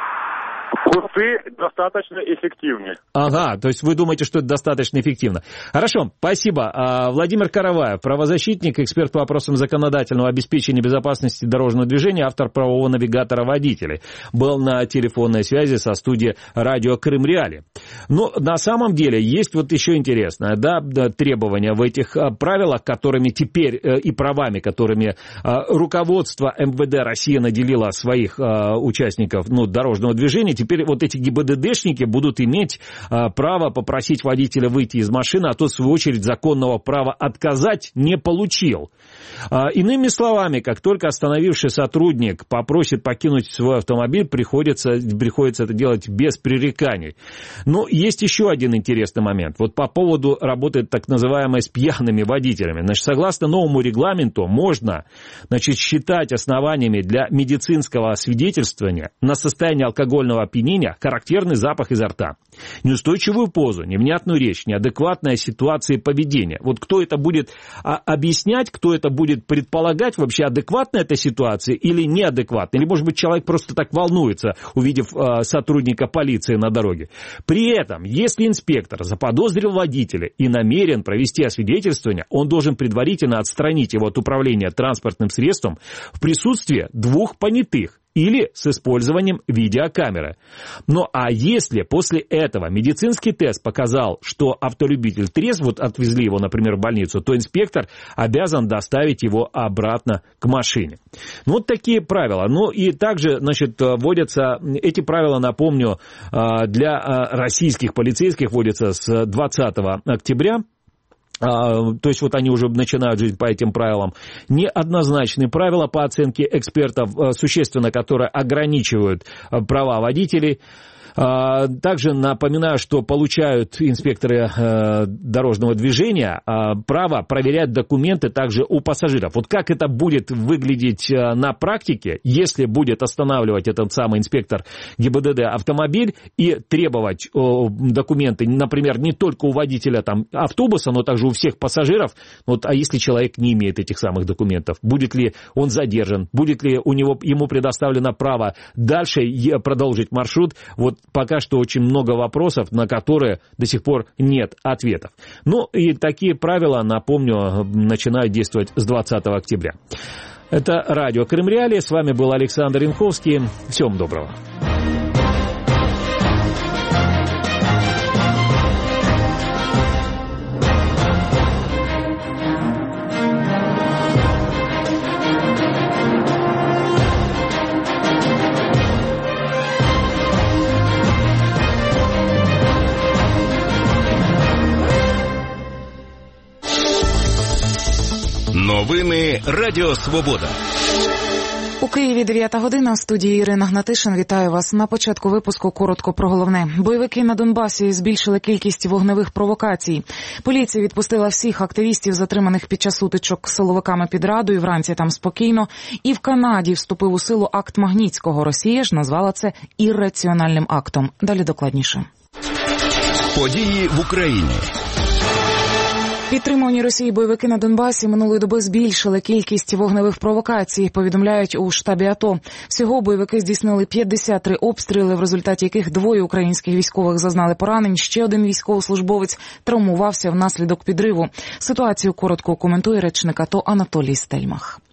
Курсы достаточно эффективны. Ага, то есть вы думаете, что это достаточно эффективно. Хорошо, спасибо. Владимир Караваев, правозащитник, эксперт по вопросам законодательного обеспечения безопасности дорожного движения, автор правового навигатора водителей, был на телефонной связи со студией радио Крым Реалии. Но на самом деле есть вот еще интересное, да, требования в этих правилах, которыми теперь и правами, которыми руководство МВД России наделило своих участников дорожного движения. Теперь вот эти ГИБДДшники будут иметь право попросить водителя выйти из машины, а тот, в свою очередь, законного права отказать не получил. Иными словами, как только остановивший сотрудник попросит покинуть свой автомобиль, приходится это делать без пререканий. Но есть еще один интересный момент. Вот по поводу работы так называемой с пьяными водителями. Значит, согласно новому регламенту, можно, значит, считать основаниями для медицинского освидетельствования на состояние алкогольного опьянения характерный запах изо рта, неустойчивую позу, невнятную речь, неадекватная ситуация поведения. Вот кто это будет объяснять, кто это будет предполагать, вообще адекватная эта ситуация или неадекватная, или, может быть, человек просто так волнуется, увидев сотрудника полиции на дороге. При этом, если инспектор заподозрил водителя и намерен провести освидетельствование, он должен предварительно отстранить его от управления транспортным средством в присутствии двух понятых или с использованием видеокамеры. Ну а если после этого медицинский тест показал, что автолюбитель трезв, вот отвезли его, например, в больницу, то инспектор обязан доставить его обратно к машине. Ну вот такие правила. Ну и также, значит, вводятся, эти правила, напомню, для российских полицейских вводятся с 20 октября. То есть вот они уже начинают жить по этим правилам. Неоднозначные правила по оценке экспертов, существенно, которые ограничивают права водителей. Также напоминаю, что получают инспекторы дорожного движения право проверять документы также у пассажиров. Вот как это будет выглядеть на практике, если будет останавливать этот самый инспектор ГИБДД автомобиль и требовать документы, например, не только у водителя там, автобуса, но также у всех пассажиров. Вот, а если человек не имеет этих самых документов, будет ли он задержан, будет ли ему предоставлено право дальше продолжить маршрут? Вот пока что очень много вопросов, на которые до сих пор нет ответов. Ну и такие правила, напомню, начинают действовать с 20 октября. Это радио Крым Реалии. С вами был Александр Янковский. Всем доброго. Новини Радіо Свобода. У Києві 9 година, в студії Ірина Гнатишин. Вітаю вас. На початку випуску коротко про головне. Бойовики на Донбасі збільшили кількість вогневих провокацій. Поліція відпустила всіх активістів, затриманих під час сутичок з силовиками під Радою. Вранці там спокійно. І в Канаді вступив у силу акт Магнітського. Росія ж назвала це ірраціональним актом. Далі докладніше. Події в Україні. Підтримувані Росії бойовики на Донбасі минулої доби збільшили кількість вогневих провокацій, повідомляють у штабі АТО. Всього бойовики здійснили 53 обстріли, в результаті яких 2 українських військових зазнали поранень, ще один військовослужбовець травмувався внаслідок підриву. Ситуацію коротко коментує речник АТО Анатолій Стельмах.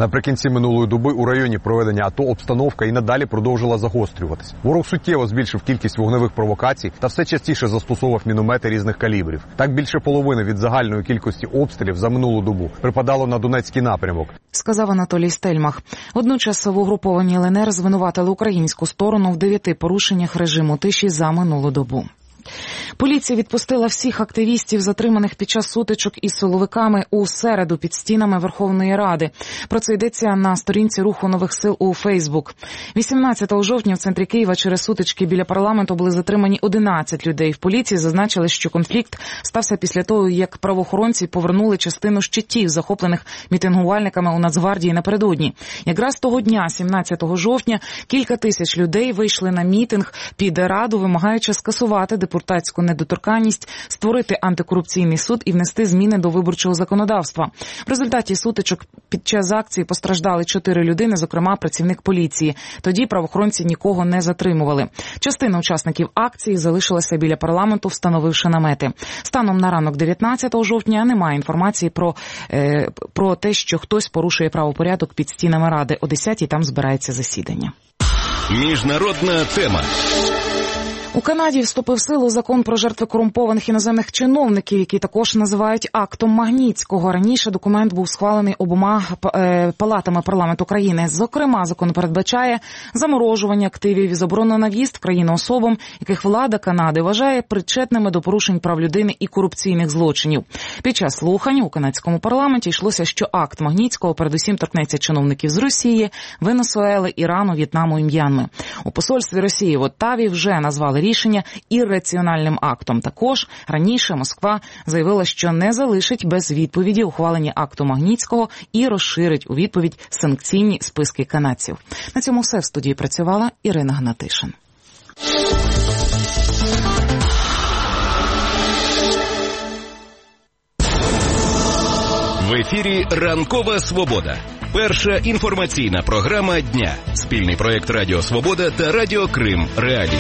Наприкінці минулої доби у районі проведення АТО обстановка і надалі продовжила загострюватись. Ворог суттєво збільшив кількість вогневих провокацій та все частіше застосовував міномети різних калібрів. Так більше половини від загальної кількості обстрілів за минулу добу припадало на Донецький напрямок. Сказав Анатолій Стельмах. Водночас в угрупованні ЛНР звинуватили українську сторону в 9 порушеннях режиму тиші за минулу добу. Поліція відпустила всіх активістів, затриманих під час сутичок із силовиками у середу під стінами Верховної Ради. Про це йдеться на сторінці Руху нових сил у Фейсбук. 18 жовтня в центрі Києва через сутички біля парламенту були затримані 11 людей. В поліції зазначили, що конфлікт стався після того, як правоохоронці повернули частину щитів, захоплених мітингувальниками у Нацгвардії напередодні. Якраз того дня, 17 жовтня, кілька тисяч людей вийшли на мітинг під Раду, вимагаючи скасувати депутатську недоторканність, створити антикорупційний суд і внести зміни до виборчого законодавства. В результаті сутичок під час акції постраждали 4 людини, зокрема працівник поліції. Тоді правоохоронці нікого не затримували. Частина учасників акції залишилася біля парламенту, встановивши намети. Станом на ранок 19 жовтня немає інформації про те, що хтось порушує правопорядок під стінами Ради. О 10-й там збирається засідання. Міжнародна тема. У Канаді вступив в силу закон про жертви корумпованих іноземних чиновників, який також називають актом Магнітського. Раніше документ був схвалений обома палатами парламенту країни. Зокрема, закон передбачає заморожування активів і заборону на в'їзд в країну особам, яких влада Канади вважає причетними до порушень прав людини і корупційних злочинів. Під час слухань у канадському парламенті йшлося, що акт Магнітського передусім торкнеться чиновників з Росії, Венесуели, Ірану, В'єтнаму і М'янми. У посольстві Росії в Оттаві вже назвали рішення ірраціональним актом. Також раніше Москва заявила, що не залишить без відповіді ухвалення акту Магнітського і розширить у відповідь санкційні списки канадців. На цьому все. В студії працювала Ірина Гнатишин. В ефірі «Ранкова Свобода». Перша інформаційна програма дня. Спільний проєкт Радіо Свобода та Радіо Крим Реалії.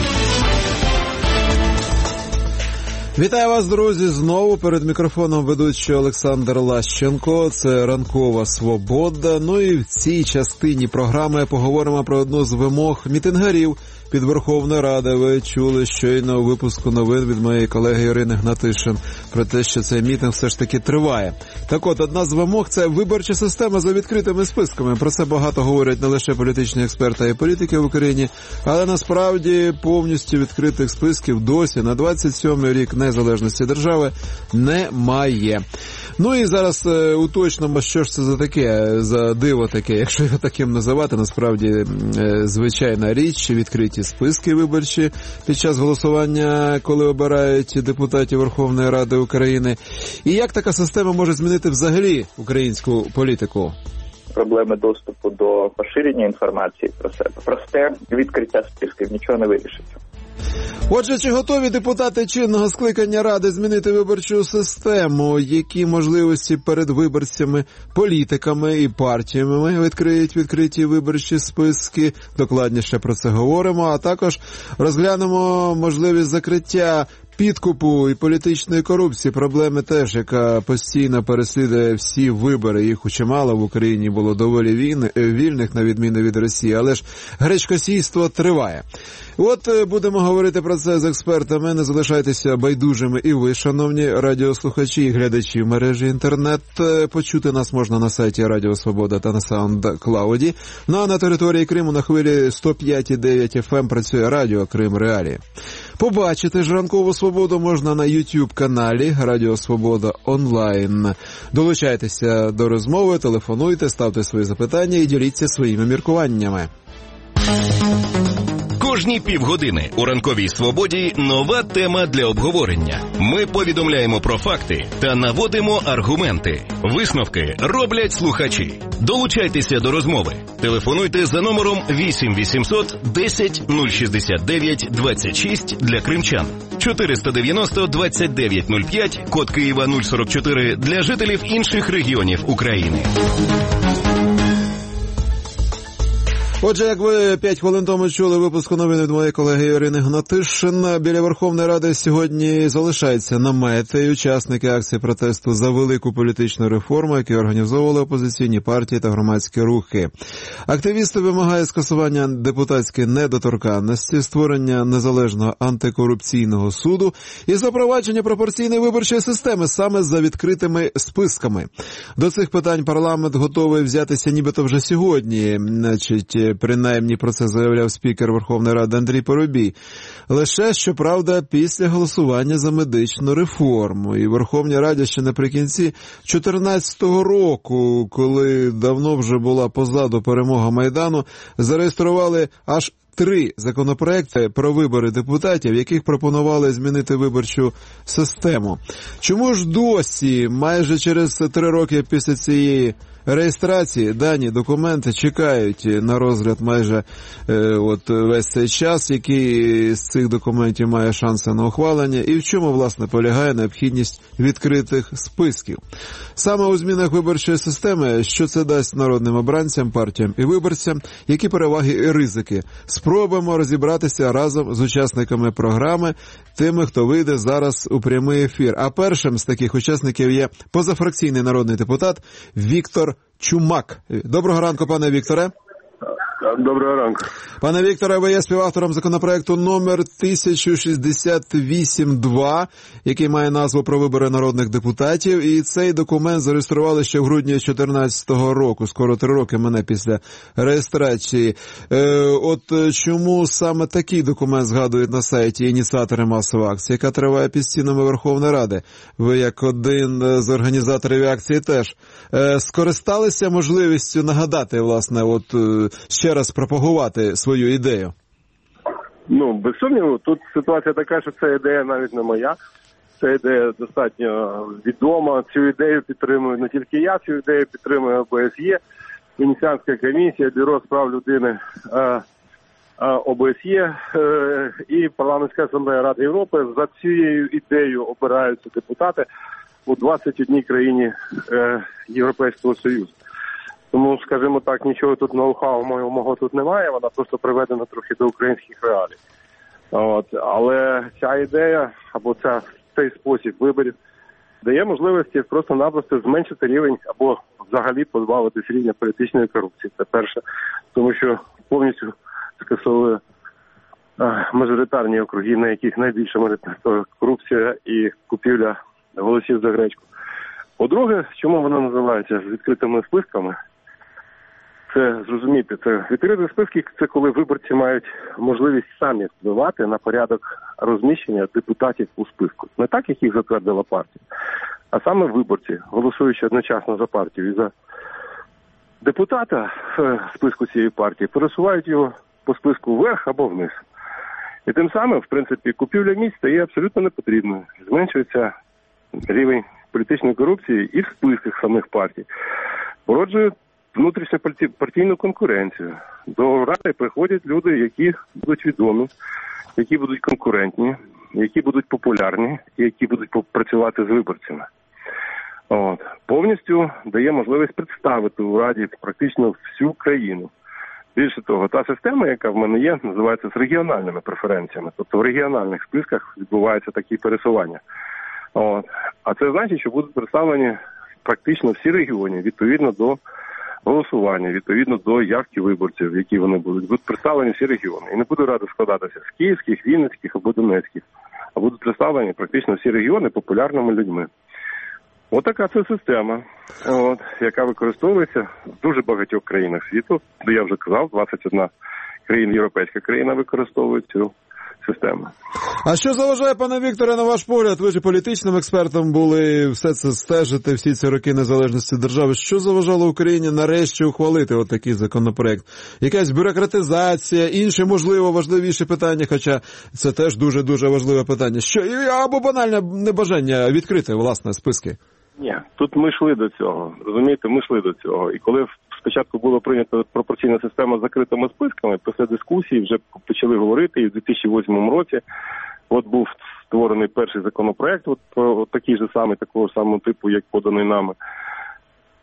Вітаю вас, друзі, знову перед мікрофоном ведучий Олександр Лащенко. Це «Ранкова Свобода». Ну і в цій частині програми поговоримо про одну з вимог мітингарів під Верховною Радою. Ви чули щойно у випуску новин від моєї колеги Ірини Гнатишин про те, що цей мітинг все ж таки триває. Так от, одна з вимог – це виборча система за відкритими списками. Про це багато говорять не лише політичні експерти, а й політики в Україні. Але насправді повністю відкритих списків досі на 27-й рік незалежності держави немає. Ну і зараз уточнимо, що ж це за таке, за диво таке, якщо його таким називати, насправді звичайна річ, відкриті списки виборчі під час голосування, коли обирають депутатів Верховної Ради України. І як така система може змінити взагалі українську політику? Проблеми доступу до поширення інформації про себе. Просте відкриття списків нічого не вирішить. Отже, чи готові депутати чинного скликання Ради змінити виборчу систему? Які можливості перед виборцями, політиками і партіями відкриють відкриті виборчі списки? Докладніше про це говоримо, а також розглянемо можливість закриття підкупу і політичної корупції, проблеми теж, яка постійно переслідує всі вибори. Їх чимало в Україні було доволі вільних, на відміну від Росії, але ж гречкосійство триває. От будемо говорити про це з експертами. Не залишайтеся байдужими і ви, шановні радіослухачі і глядачі в мережі інтернет. Почути нас можна на сайті Радіо Свобода та на SoundCloud. Ну а на території Криму на хвилі 105,9 FM працює Радіо Крим Реалії. Побачити ж «Ранкову Свободу» можна на YouTube-каналі Радіо Свобода онлайн. Долучайтеся до розмови, телефонуйте, ставте свої запитання і діліться своїми міркуваннями. Кожні півгодини у «Ранковій Свободі» нова тема для обговорення. Ми повідомляємо про факти та наводимо аргументи. Висновки роблять слухачі. Долучайтеся до розмови. Телефонуйте за номером 8 800 10 069 26 для кримчан. 490 29 05, код Києва 044 для жителів інших регіонів України. Отже, як ви 5 хвилин тому чули випуску новин від моєї колеги Ірини Гнатишин, біля Верховної Ради сьогодні залишаються намети і учасники акції протесту за велику політичну реформу, які організовували опозиційні партії та громадські рухи. Активісти вимагають скасування депутатської недоторканності, створення незалежного антикорупційного суду і запровадження пропорційної виборчої системи саме за відкритими списками. До цих питань парламент готовий взятися нібито вже сьогодні, значить, принаймні про це заявляв спікер Верховної Ради Андрій Парубій. Лише, щоправда, після голосування за медичну реформу. І Верховній Раді ще наприкінці 2014 року, коли давно вже була позаду перемога Майдану, зареєстрували аж 3 законопроекти про вибори депутатів, в яких пропонували змінити виборчу систему. Чому ж досі, майже через 3 роки після цієї реєстрації, дані документи чекають на розгляд майже весь цей час, який з цих документів має шанси на ухвалення, і в чому, власне, полягає необхідність відкритих списків. Саме у змінах виборчої системи, що це дасть народним обранцям, партіям і виборцям, які переваги і ризики. Спробуємо розібратися разом з учасниками програми, тими, хто вийде зараз у прямий ефір. А першим з таких учасників є позафракційний народний депутат Віктор Чумак. Доброго ранку, пане Вікторе. Доброго ранку. Пане Вікторе, ви є співавтором законопроекту номер 1068-2, який має назву «Про вибори народних депутатів». І цей документ зареєстрували ще в грудні 2014 року. Скоро 3 роки мене після реєстрації. От чому саме такий документ згадують на сайті ініціатори масової акції, яка триває під стінами Верховної Ради? Ви, як один з організаторів акції, теж скористалися можливістю нагадати, власне, ще раз пропагувати свою ідею? Без сумніву, тут ситуація така, що ця ідея навіть не моя. Ця ідея достатньо відома. Цю ідею підтримую не тільки я, цю ідею підтримує ОБСЄ, Венеціанська комісія, Бюро з прав людини ОБСЄ і Парламентська асамблея Ради Європи. За цією ідеєю обираються депутати у 21 країні Європейського Союзу. Тому, скажімо так, нічого тут ноу-хау мого тут немає, вона просто приведена трохи до українських реалій. Але ця ідея, або цей спосіб виборів, дає можливості просто-напросто зменшити рівень, або взагалі позбавитись рівня політичної корупції. Це перше, тому що повністю скасовує мажоритарні округи, на яких найбільша корупція і купівля голосів за гречку. По-друге, чому вона називається відкритими списками? Це зрозуміти, це відкриті списки, це коли виборці мають можливість самі впливати на порядок розміщення депутатів у списку. Не так, як їх затвердила партія, а саме виборці, голосуючи одночасно за партію і за депутата в списку цієї партії, пересувають його по списку вверх або вниз. І тим самим, в принципі, купівля місць стає абсолютно непотрібною. Зменшується рівень політичної корупції і в списках самих партій. Породжує внутрішньопартійну конкуренцію. До Ради приходять люди, які будуть відомі, які будуть конкурентні, які будуть популярні і які будуть працювати з виборцями. Повністю дає можливість представити у Раді практично всю країну. Більше того, та система, яка в мене є, називається з регіональними преференціями. Тобто в регіональних списках відбуваються такі пересування. А це значить, що будуть представлені практично всі регіони відповідно до голосування, відповідно до явки виборців, які вони будуть. Будуть представлені всі регіони. І не буде Рада складатися з київських, вінницьких або донецьких, а будуть представлені практично всі регіони популярними людьми. Така це система, яка використовується в дуже багатьох країнах світу. Я вже казав, 21 країна, європейська країна використовує цю систему. А що заважає, пане Вікторе, на ваш погляд, ви ж політичним експертом були, все це стежите, всі ці роки незалежності держави, що заважало Україні нарешті ухвалити такий законопроект? Якась бюрократизація, інші, можливо, важливіші питання, хоча це теж дуже-дуже важливе питання. Або банальне небажання відкрити, власне, списки? Ні, тут ми йшли до цього, розумієте, ми йшли до цього. І коли спочатку була прийнята пропорційна система з закритими списками, після дискусії вже почали говорити, і в 2008 році був створений перший законопроект, такий же самий, такого ж самого типу, як поданий нами.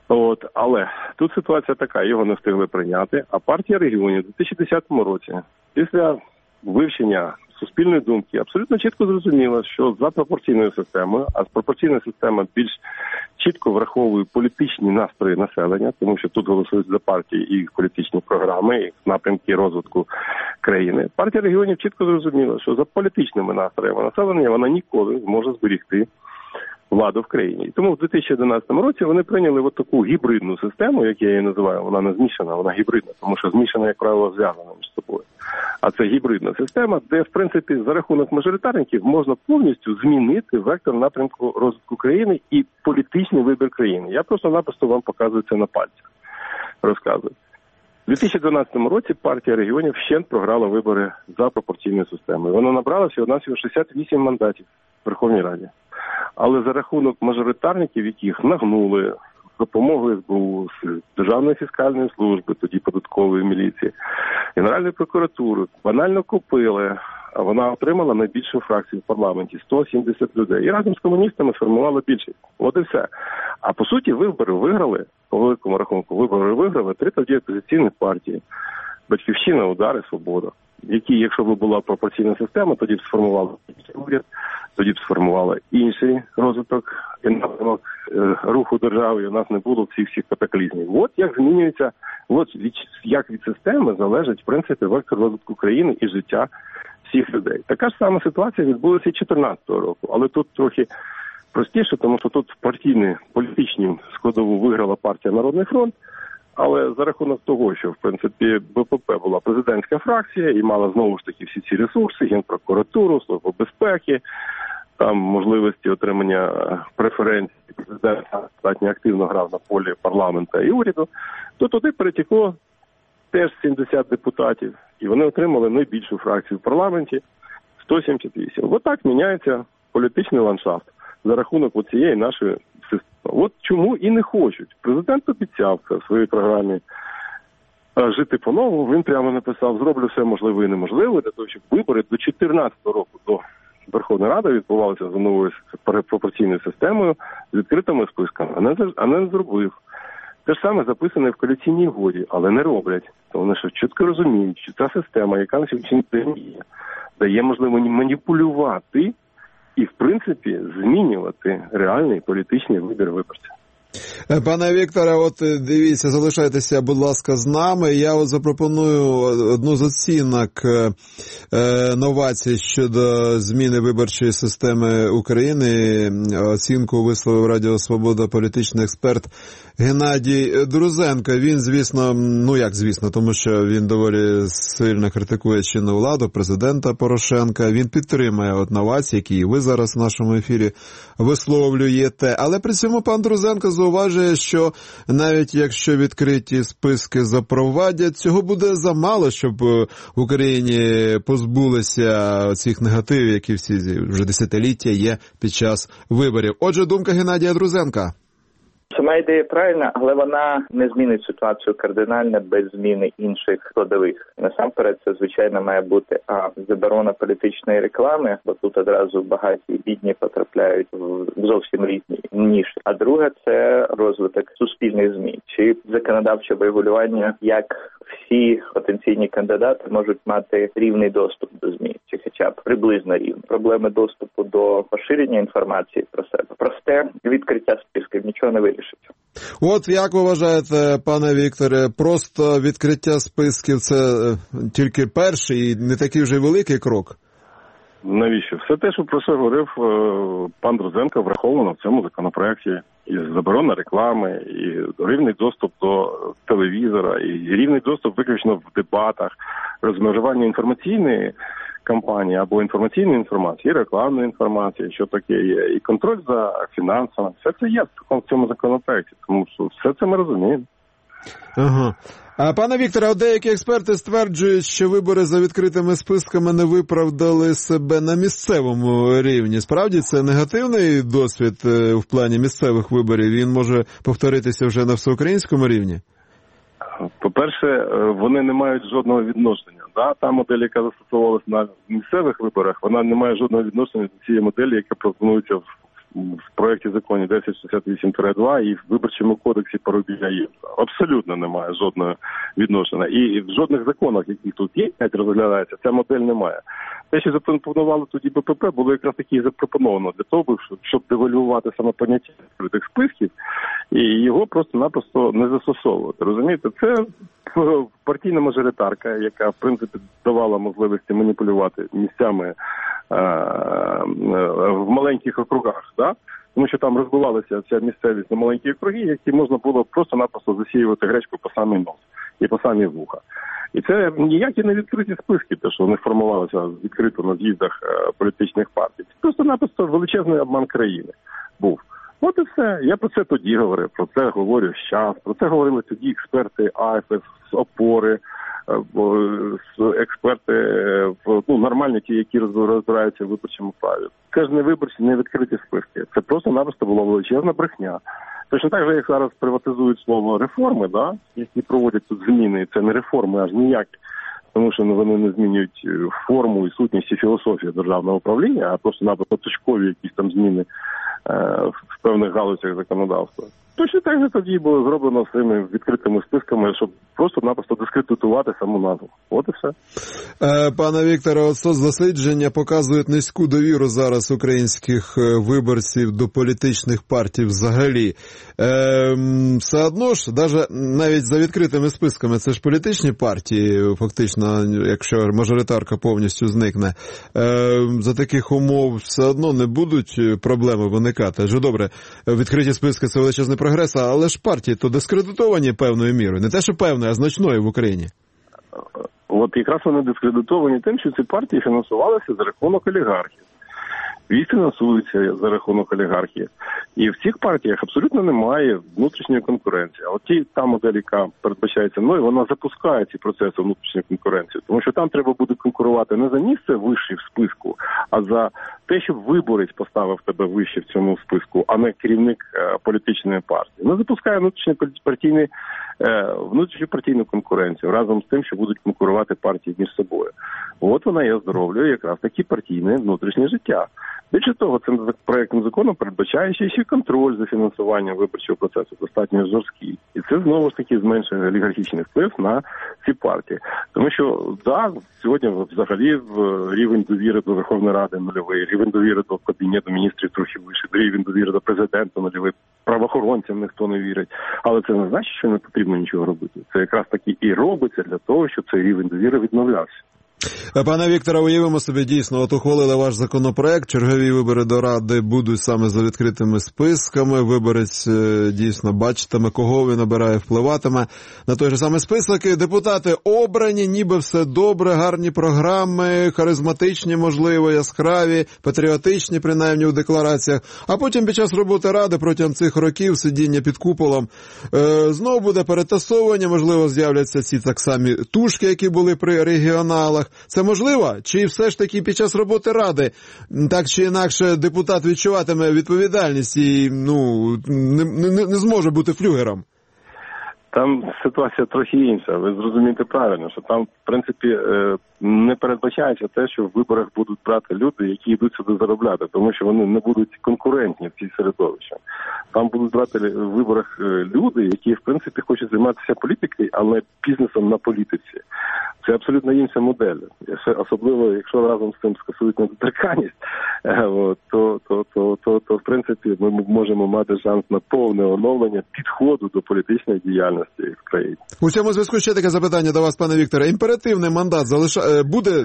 Але тут ситуація така, його не встигли прийняти, а партія регіонів у 2010 році, після вивчення суспільної думки, абсолютно чітко зрозуміла, що за пропорційною системою, а пропорційна система більш чітко враховує політичні настрої населення, тому що тут голосують за партії і їх політичні програми, і напрямки розвитку країни. Партія регіонів чітко зрозуміла, що за політичними настроями населення вона ніколи не зможе зберігти владу в країні. І тому в 2011 році вони прийняли от таку гібридну систему, як я її називаю, вона не змішана, вона гібридна, тому що змішана, як правило, зв'язана між собою. А це гібридна система, де, в принципі, за рахунок мажоритарників можна повністю змінити вектор напрямку розвитку країни і політичний вибір країни. Я просто-напросто вам показую це на пальцях, розказую. У 2012 році партія регіонів вщент програла вибори за пропорційною системою. Вона набрала всього-навсього 68 мандатів в Верховній Раді. Але за рахунок мажоритарників, яких нагнули з допомогою СБУ, з Державної фіскальної служби, тоді податкової міліції, Генеральної прокуратури, банально купили, а вона отримала найбільшу фракцію в парламенті – 170 людей. І разом з комуністами сформувала більшість. От і все. А по суті вибори виграли, по великому рахунку, вибори виграли 3 тоді опозиційні партії. Батьківщина, Удар і Свобода. Які, якщо б була пропорційна система, тоді б сформували уряд, тоді б сформувала інший розвиток і напрямок руху держави, і у нас не було всіх катаклізмів. От як змінюється, як від системи залежить, в принципі, вектор розвитку країни і життя всіх людей. Така ж сама ситуація відбулася і 2014 року, але тут трохи простіше, тому що тут політичну складову виграла партія Народний фронт, але за рахунок того, що, в принципі, БПП була президентська фракція і мала, знову ж таки, всі ці ресурси, Генпрокуратуру, Службу безпеки, там можливості отримання преференцій, президент достатньо активно грав на полі парламенту і уряду, то туди перетекло теж 70 депутатів, і вони отримали найбільшу фракцію в парламенті – 178. Отак міняється політичний ландшафт за рахунок цієї нашої системи. От чому і не хочуть. Президент обіцяв в своїй програмі жити по-новому. Він прямо написав, зроблю все можливе і неможливе для того, щоб вибори до 2014 року до Верховної Ради відбувалися за новою пропорційною системою з відкритими списками, а не зробив. Те ж саме записане в коаліційній угоді, але не роблять. Тому що чітко розуміють, що ця система, яка на сьогоднішній день є, дає можливість маніпулювати і, в принципі, змінювати реальний політичний вибір виборців. Пане Вікторе, от дивіться, залишайтеся, будь ласка, з нами. Я от запропоную одну з оцінок новацій щодо зміни виборчої системи України. Оцінку висловив Радіо Свобода політичний експерт Геннадій Друзенко. Він, звісно, тому що він доволі сильно критикує чинну владу, президента Порошенка. Він підтримує от новації, які і ви зараз в нашому ефірі висловлюєте. Але при цьому пан Друзенко зауважує, що навіть якщо відкриті списки запровадять, цього буде замало, щоб в Україні позбулися цих негативів, які всі вже десятиліття є під час виборів. Отже, думка Геннадія Друзенка. Сама ідея правильна, але вона не змінить ситуацію кардинально без зміни інших складових. Насамперед, це, звичайно, має бути заборона політичної реклами, бо тут одразу багаті і бідні потрапляють в зовсім різні ніші. А друге, це розвиток суспільних ЗМІ, чи законодавче регулювання, як всі потенційні кандидати можуть мати рівний доступ до ЗМІ, чи хоча б приблизно рівний. Проблеми доступу до поширення інформації про себе. Просте відкриття списків нічого не вирішить. От як ви вважаєте, пане Вікторе, просто відкриття списків – це тільки перший і не такий вже великий крок? Навіщо? Все те, що про що говорив пан Друзенко, враховано в цьому законопроекті. І заборона реклами, і рівний доступ до телевізора, і рівний доступ виключно в дебатах, розмежування інформаційної кампанії або інформаційної інформації, і рекламної інформації, що таке є, і контроль за фінансами. Все це є в цьому законопроекті, тому що все це ми розуміємо. Ага. А пане Вікторе, деякі експерти стверджують, що вибори за відкритими списками не виправдали себе на місцевому рівні. Справді це негативний досвід в плані місцевих виборів? Він може повторитися вже на всеукраїнському рівні? По-перше, вони не мають жодного відношення. Та модель, яка застосовувалася на місцевих виборах, вона не має жодного відношення до цієї моделі, яка пропонується в в проєкті законі 1068-2 і в Виборчому кодексі Парубія є. Абсолютно немає жодного відношення. І в жодних законах, які тут є, розглядається, ця модель немає. Те, що запропонували тоді БПП, було якраз таки і запропоновано для того, щоб девальвувати саме поняття відкритих списків і його просто-напросто не застосовувати. Розумієте, це партійна мажоритарка, яка, в принципі, давала можливості маніпулювати місцями в маленьких округах, да? Тому що там розбивалася ця місцевість на маленькі округи, які можна було просто-напросто засіювати гречку по самий нос і по самі вуха. І це ніякі не відкриті списки, те, що вони формувалися відкрито на з'їздах політичних партій. Це просто-напросто величезний обман країни був. От і все. Я про це тоді говорив, про це говорю зараз, про це говорили тоді експерти АФС, з ОПОРи, експерти, нормальні ті, які розбираються в виборчому праві. Це ж не виборчі, не відкриті списки. Це просто-напросто була величезна брехня. Точно так же, як зараз приватизують слово реформи, да, які проводять тут зміни, це не реформи, аж ніякі, тому що вони не змінюють форму і сутність і філософію державного управління, а просто-напросто точкові якісь там зміни в певних галузях законодавства. Точно так же тоді було зроблено з цими відкритими списками, щоб просто-напросто дискредитувати саму назву. От і все. Пане Вікторе, от соцдослідження показують низьку довіру зараз українських виборців до політичних партій взагалі. Все одно ж, навіть за відкритими списками, це ж політичні партії, фактично, якщо мажоритарка повністю зникне, за таких умов все одно не будуть проблеми виникати. Адже добре, відкриті списки – це величезний прогрес, але ж партії то дискредитовані певною мірою. Не те, що певною, а значною в Україні. От якраз вони дискредитовані тим, що ці партії фінансувалися за рахунок олігархів. І фінансуються за рахунок олігархії. І в цих партіях абсолютно немає внутрішньої конкуренції. А от та модель, яка передбачається мною, вона запускає ці процеси внутрішньої конкуренції. Тому що там треба буде конкурувати не за місце вище в списку, а за те, щоб виборець поставив тебе вище в цьому списку, а не керівник політичної партії. Вона запускає внутрішню партійну конкуренцію разом з тим, що будуть конкурувати партії між собою. От вона і оздоровлює якраз такі партійне внутрішнє життя. Більше того, цим проєктом закону передбачає ще контроль за фінансуванням виборчого процесу, достатньо жорсткий. І це знову ж таки зменшує олігархічний вплив на ці партії. Тому що, сьогодні взагалі рівень довіри до Верховної Ради нульовий, рівень довіри до Кабінету міністрів трохи вищий, рівень довіри до президента нульовий, правоохоронцям ніхто не вірить. Але це не значить, що не потрібно нічого робити. Це якраз таки і робиться для того, щоб цей рівень довіри відновлявся. Пане Вікторе, уявимо собі, дійсно, от ухвалили ваш законопроект, чергові вибори до Ради будуть саме за відкритими списками, виборець дійсно бачитиме, кого він обирає, впливатиме на той же самий список. Депутати обрані, ніби все добре, гарні програми, харизматичні, можливо, яскраві, патріотичні, принаймні у деклараціях. А потім під час роботи Ради протягом цих років сидіння під куполом знову буде перетасовування, можливо, з'являться ці так самі тушки, які були при регіоналах. Це можливо? Чи все ж таки під час роботи Ради так чи інакше депутат відчуватиме відповідальність і не зможе бути флюгером? Там ситуація трохи інша. Ви зрозумієте правильно, що там, в принципі, не передбачається те, що в виборах будуть брати люди, які йдуть сюди заробляти, тому що вони не будуть конкурентні в цій середовищі. Там будуть брати в виборах люди, які, в принципі, хочуть займатися політикою, але бізнесом на політиці. Це абсолютно інша модель. Особливо, якщо разом з цим скасують недоторканність, то в принципі, ми можемо мати шанс на повне оновлення підходу до політичної діяльності в країні. У цьому зв'язку ще таке запитання до вас, пане Вікторе. Імперативний мандат буде...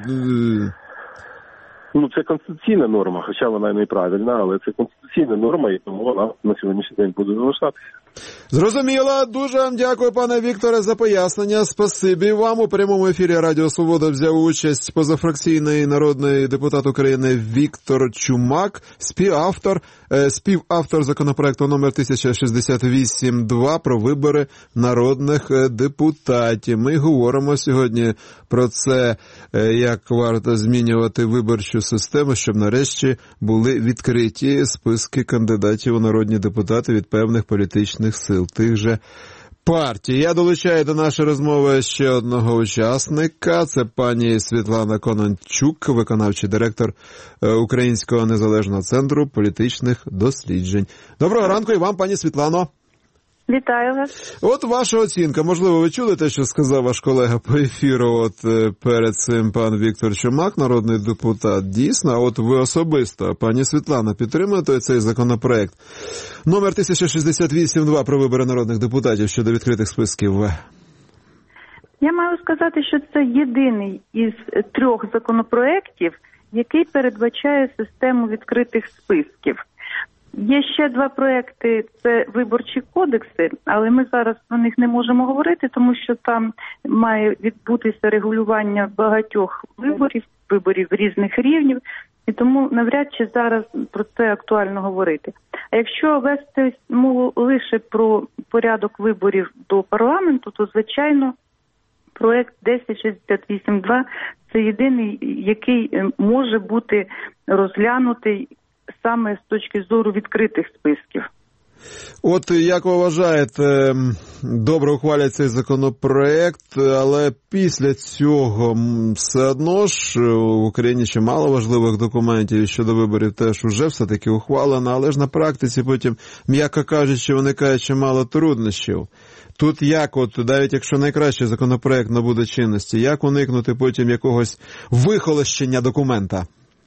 Це конституційна норма, хоча вона і неправильна, але це конституційна норма, і тому вона на сьогоднішній день буде залишатися. Зрозуміло. Дуже вам дякую, пане Вікторе, за пояснення. Спасибі вам. У прямому ефірі Радіо Свобода взяв участь позафракційний народний депутат України Віктор Чумак, співавтор законопроекту номер 1068-2 про вибори народних депутатів. Ми говоримо сьогодні про це, як варто змінювати виборчу систему, щоб нарешті були відкриті списки кандидатів у народні депутати від певних політичних сил, тих же партій. Я долучаю до нашої розмови ще одного учасника. Це пані Світлана Конончук, виконавчий директор Українського незалежного центру політичних досліджень. Доброго ранку і вам, пані Світлано. Вітаю вас. От ваша оцінка. Можливо, ви чули те, що сказав ваш колега по ефіру перед цим пан Віктор Чумак, народний депутат. Дійсно, а от ви особисто, пані Світлана, підтримуєте цей законопроект? Номер 1068-2 про вибори народних депутатів щодо відкритих списків. Я маю сказати, що це єдиний із 3 законопроєктів, який передбачає систему відкритих списків. Є ще 2 проекти, це виборчі кодекси, але ми зараз про них не можемо говорити, тому що там має відбутися регулювання багатьох виборів різних рівнів, і тому навряд чи зараз про це актуально говорити. А якщо вести мову лише про порядок виборів до парламенту, то, звичайно, проект 1068-2 – це єдиний, який може бути розглянутий саме з точки зору відкритих списків. От як ви вважаєте, добре ухвалять цей законопроект, але після цього все одно ж в Україні чимало важливих документів щодо виборів теж вже все-таки ухвалено, але ж на практиці потім, м'яко кажучи, виникає чимало труднощів. Тут як, от навіть якщо найкращий законопроект набуде чинності, як уникнути потім якогось вихолощення документа?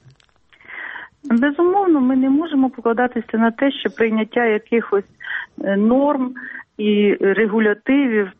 Безумовно, ми не можемо покладатися на те, що прийняття якихось норм і регулятивів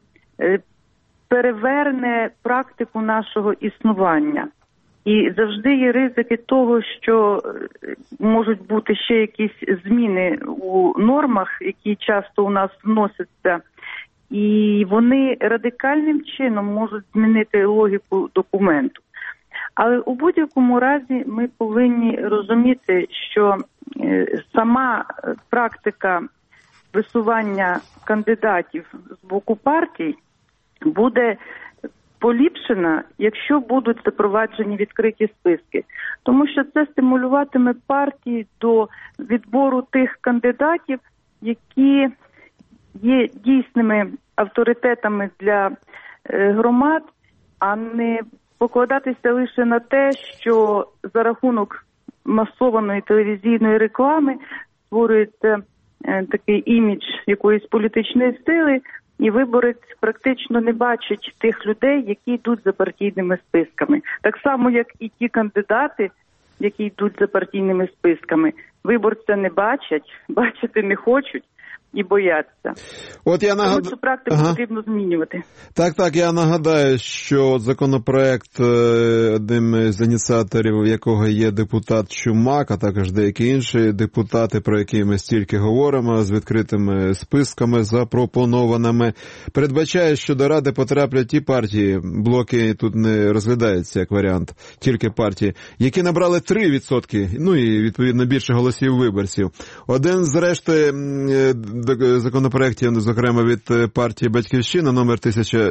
переверне практику нашого існування. І завжди є ризики того, що можуть бути ще якісь зміни у нормах, які часто у нас вносяться, і вони радикальним чином можуть змінити логіку документу. Але у будь-якому разі ми повинні розуміти, що сама практика висування кандидатів з боку партій буде поліпшена, якщо будуть запроваджені відкриті списки. Тому що це стимулюватиме партії до відбору тих кандидатів, які є дійсними авторитетами для громад, а не покладатися лише на те, що за рахунок масованої телевізійної реклами створюється такий імідж якоїсь політичної сили, і виборець практично не бачить тих людей, які йдуть за партійними списками. Так само, як і ті кандидати, які йдуть за партійними списками. Виборця не бачать, бачити не хочуть і бояться. От я Тому цю практику потрібно змінювати. Так, я нагадаю, що законопроект, одним з ініціаторів якого є депутат Чумак, а також деякі інші депутати, про які ми стільки говоримо, з відкритими списками запропонованими, передбачає, що до Ради потраплять ті партії, блоки тут не розглядаються як варіант, тільки партії, які набрали 3%, ну і відповідно більше голосів виборців. Один з решти законопроєктів, зокрема від партії «Батьківщина», номер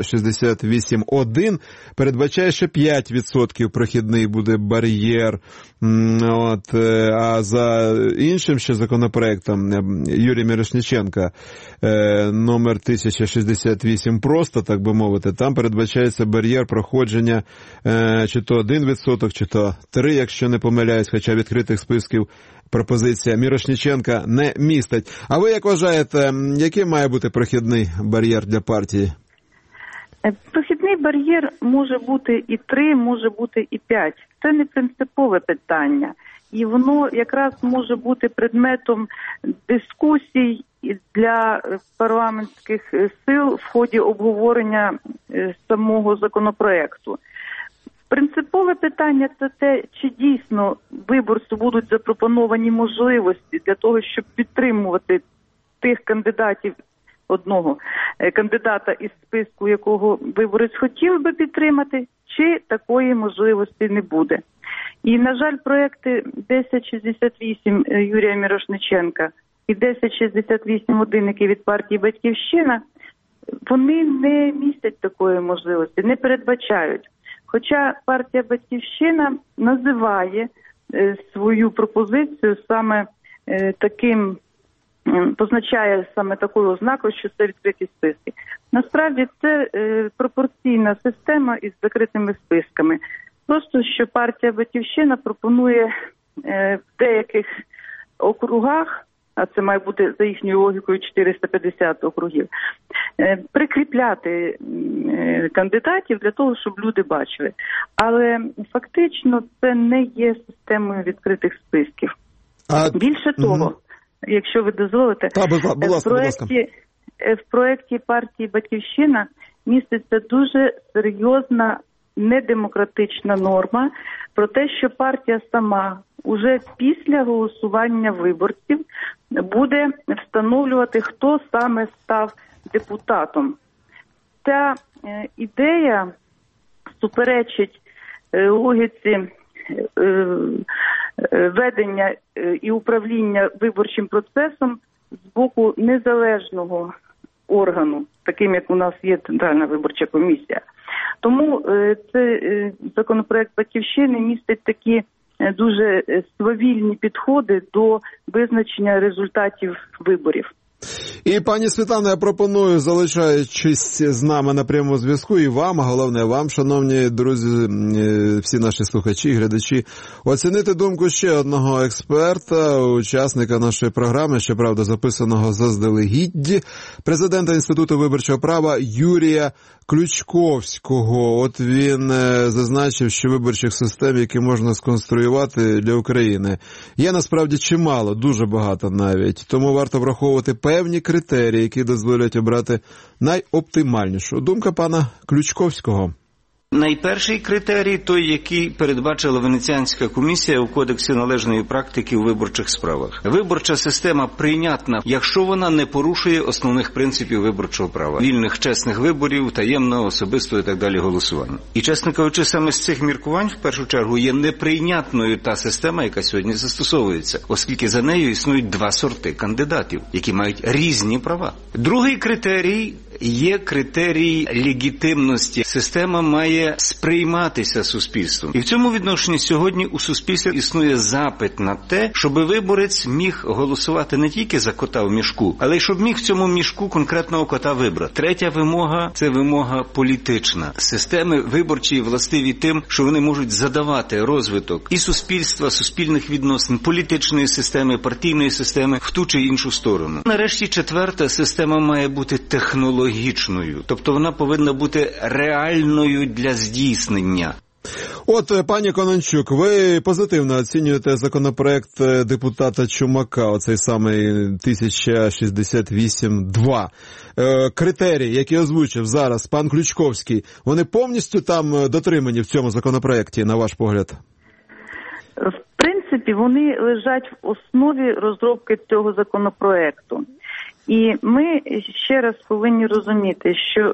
1068-1, передбачає, що 5% прохідний буде бар'єр. А за іншим ще законопроєктом Юрія Мірошниченка, номер 1068 просто, так би мовити, там передбачається бар'єр проходження чи то 1%, чи то 3%, якщо не помиляюсь, хоча відкритих списків пропозиція Мірошниченка не містить. А ви як вважаєте, який має бути прохідний бар'єр для партії? Прохідний бар'єр може бути і 3, може бути і 5. Це не принципове питання. І воно якраз може бути предметом дискусій для парламентських сил в ході обговорення самого законопроекту. Принципове питання – це те, чи дійсно виборцю будуть запропоновані можливості для того, щоб підтримувати тих кандидатів, одного кандидата із списку, якого виборець хотів би підтримати, чи такої можливості не буде. І, на жаль, проекти 1068 Юрія Мірошниченка і 1068-1, який від партії «Батьківщина», вони не містять такої можливості, не передбачають. Хоча партія «Батьківщина» називає свою пропозицію саме таким позначає саме такою ознакою, що це відкриті списки. Насправді це пропорційна система із закритими списками. Просто що партія «Батьківщина» пропонує в деяких округах, а це має бути за їхньою логікою 450 округів, прикріпляти кандидатів для того, щоб люди бачили. Але фактично це не є системою відкритих списків. Більше того, якщо ви дозволите, в проєкті партії «Батьківщина» міститься дуже серйозна недемократична норма про те, що партія сама уже після голосування виборців буде встановлювати, хто саме став депутатом. Ця ідея суперечить логіці ведення і управління виборчим процесом з боку незалежного органу, таким як у нас є Центральна виборча комісія. Тому цей законопроект «Батьківщини» містить такі дуже свавільні підходи до визначення результатів виборів. І, пані Світлано, я пропоную, залишаючись з нами на прямому зв'язку, і вам, а головне вам, шановні друзі, всі наші слухачі, глядачі, оцінити думку ще одного експерта, учасника нашої програми, щоправда, записаного заздалегідь, президента Інституту виборчого права Юрія Ключковського. От він зазначив, що виборчих систем, які можна сконструювати для України, є насправді чимало, дуже багато навіть. Тому варто враховувати певні критерії, які дозволять обрати найоптимальнішу. Думка пана Ключковського. Найперший критерій – той, який передбачила Венеціанська комісія у Кодексі належної практики у виборчих справах. Виборча система прийнятна, якщо вона не порушує основних принципів виборчого права. Вільних, чесних виборів, таємного, особистого і так далі голосування. І, чесно кажучи, саме з цих міркувань, в першу чергу, є неприйнятною та система, яка сьогодні застосовується, оскільки за нею існують два сорти кандидатів, які мають різні права. Другий критерій є критерій легітимності. Система має сприйматися суспільством. І в цьому відношенні сьогодні у суспільстві існує запит на те, щоб виборець міг голосувати не тільки за кота в мішку, але й щоб міг в цьому мішку конкретного кота вибрати. Третя вимога – це вимога політична. Системи виборчі властиві тим, що вони можуть задавати розвиток і суспільства, суспільних відносин, політичної системи, партійної системи в ту чи іншу сторону. Нарешті четверта система має бути технологічною. Тобто вона повинна бути реальною для здійснення. От, пані Конончук, ви позитивно оцінюєте законопроект депутата Чумака, оцей самий 1068-2. Критерії, які озвучив зараз пан Ключковський, вони повністю там дотримані в цьому законопроекті, на ваш погляд? В принципі, вони лежать в основі розробки цього законопроекту. І ми ще раз повинні розуміти, що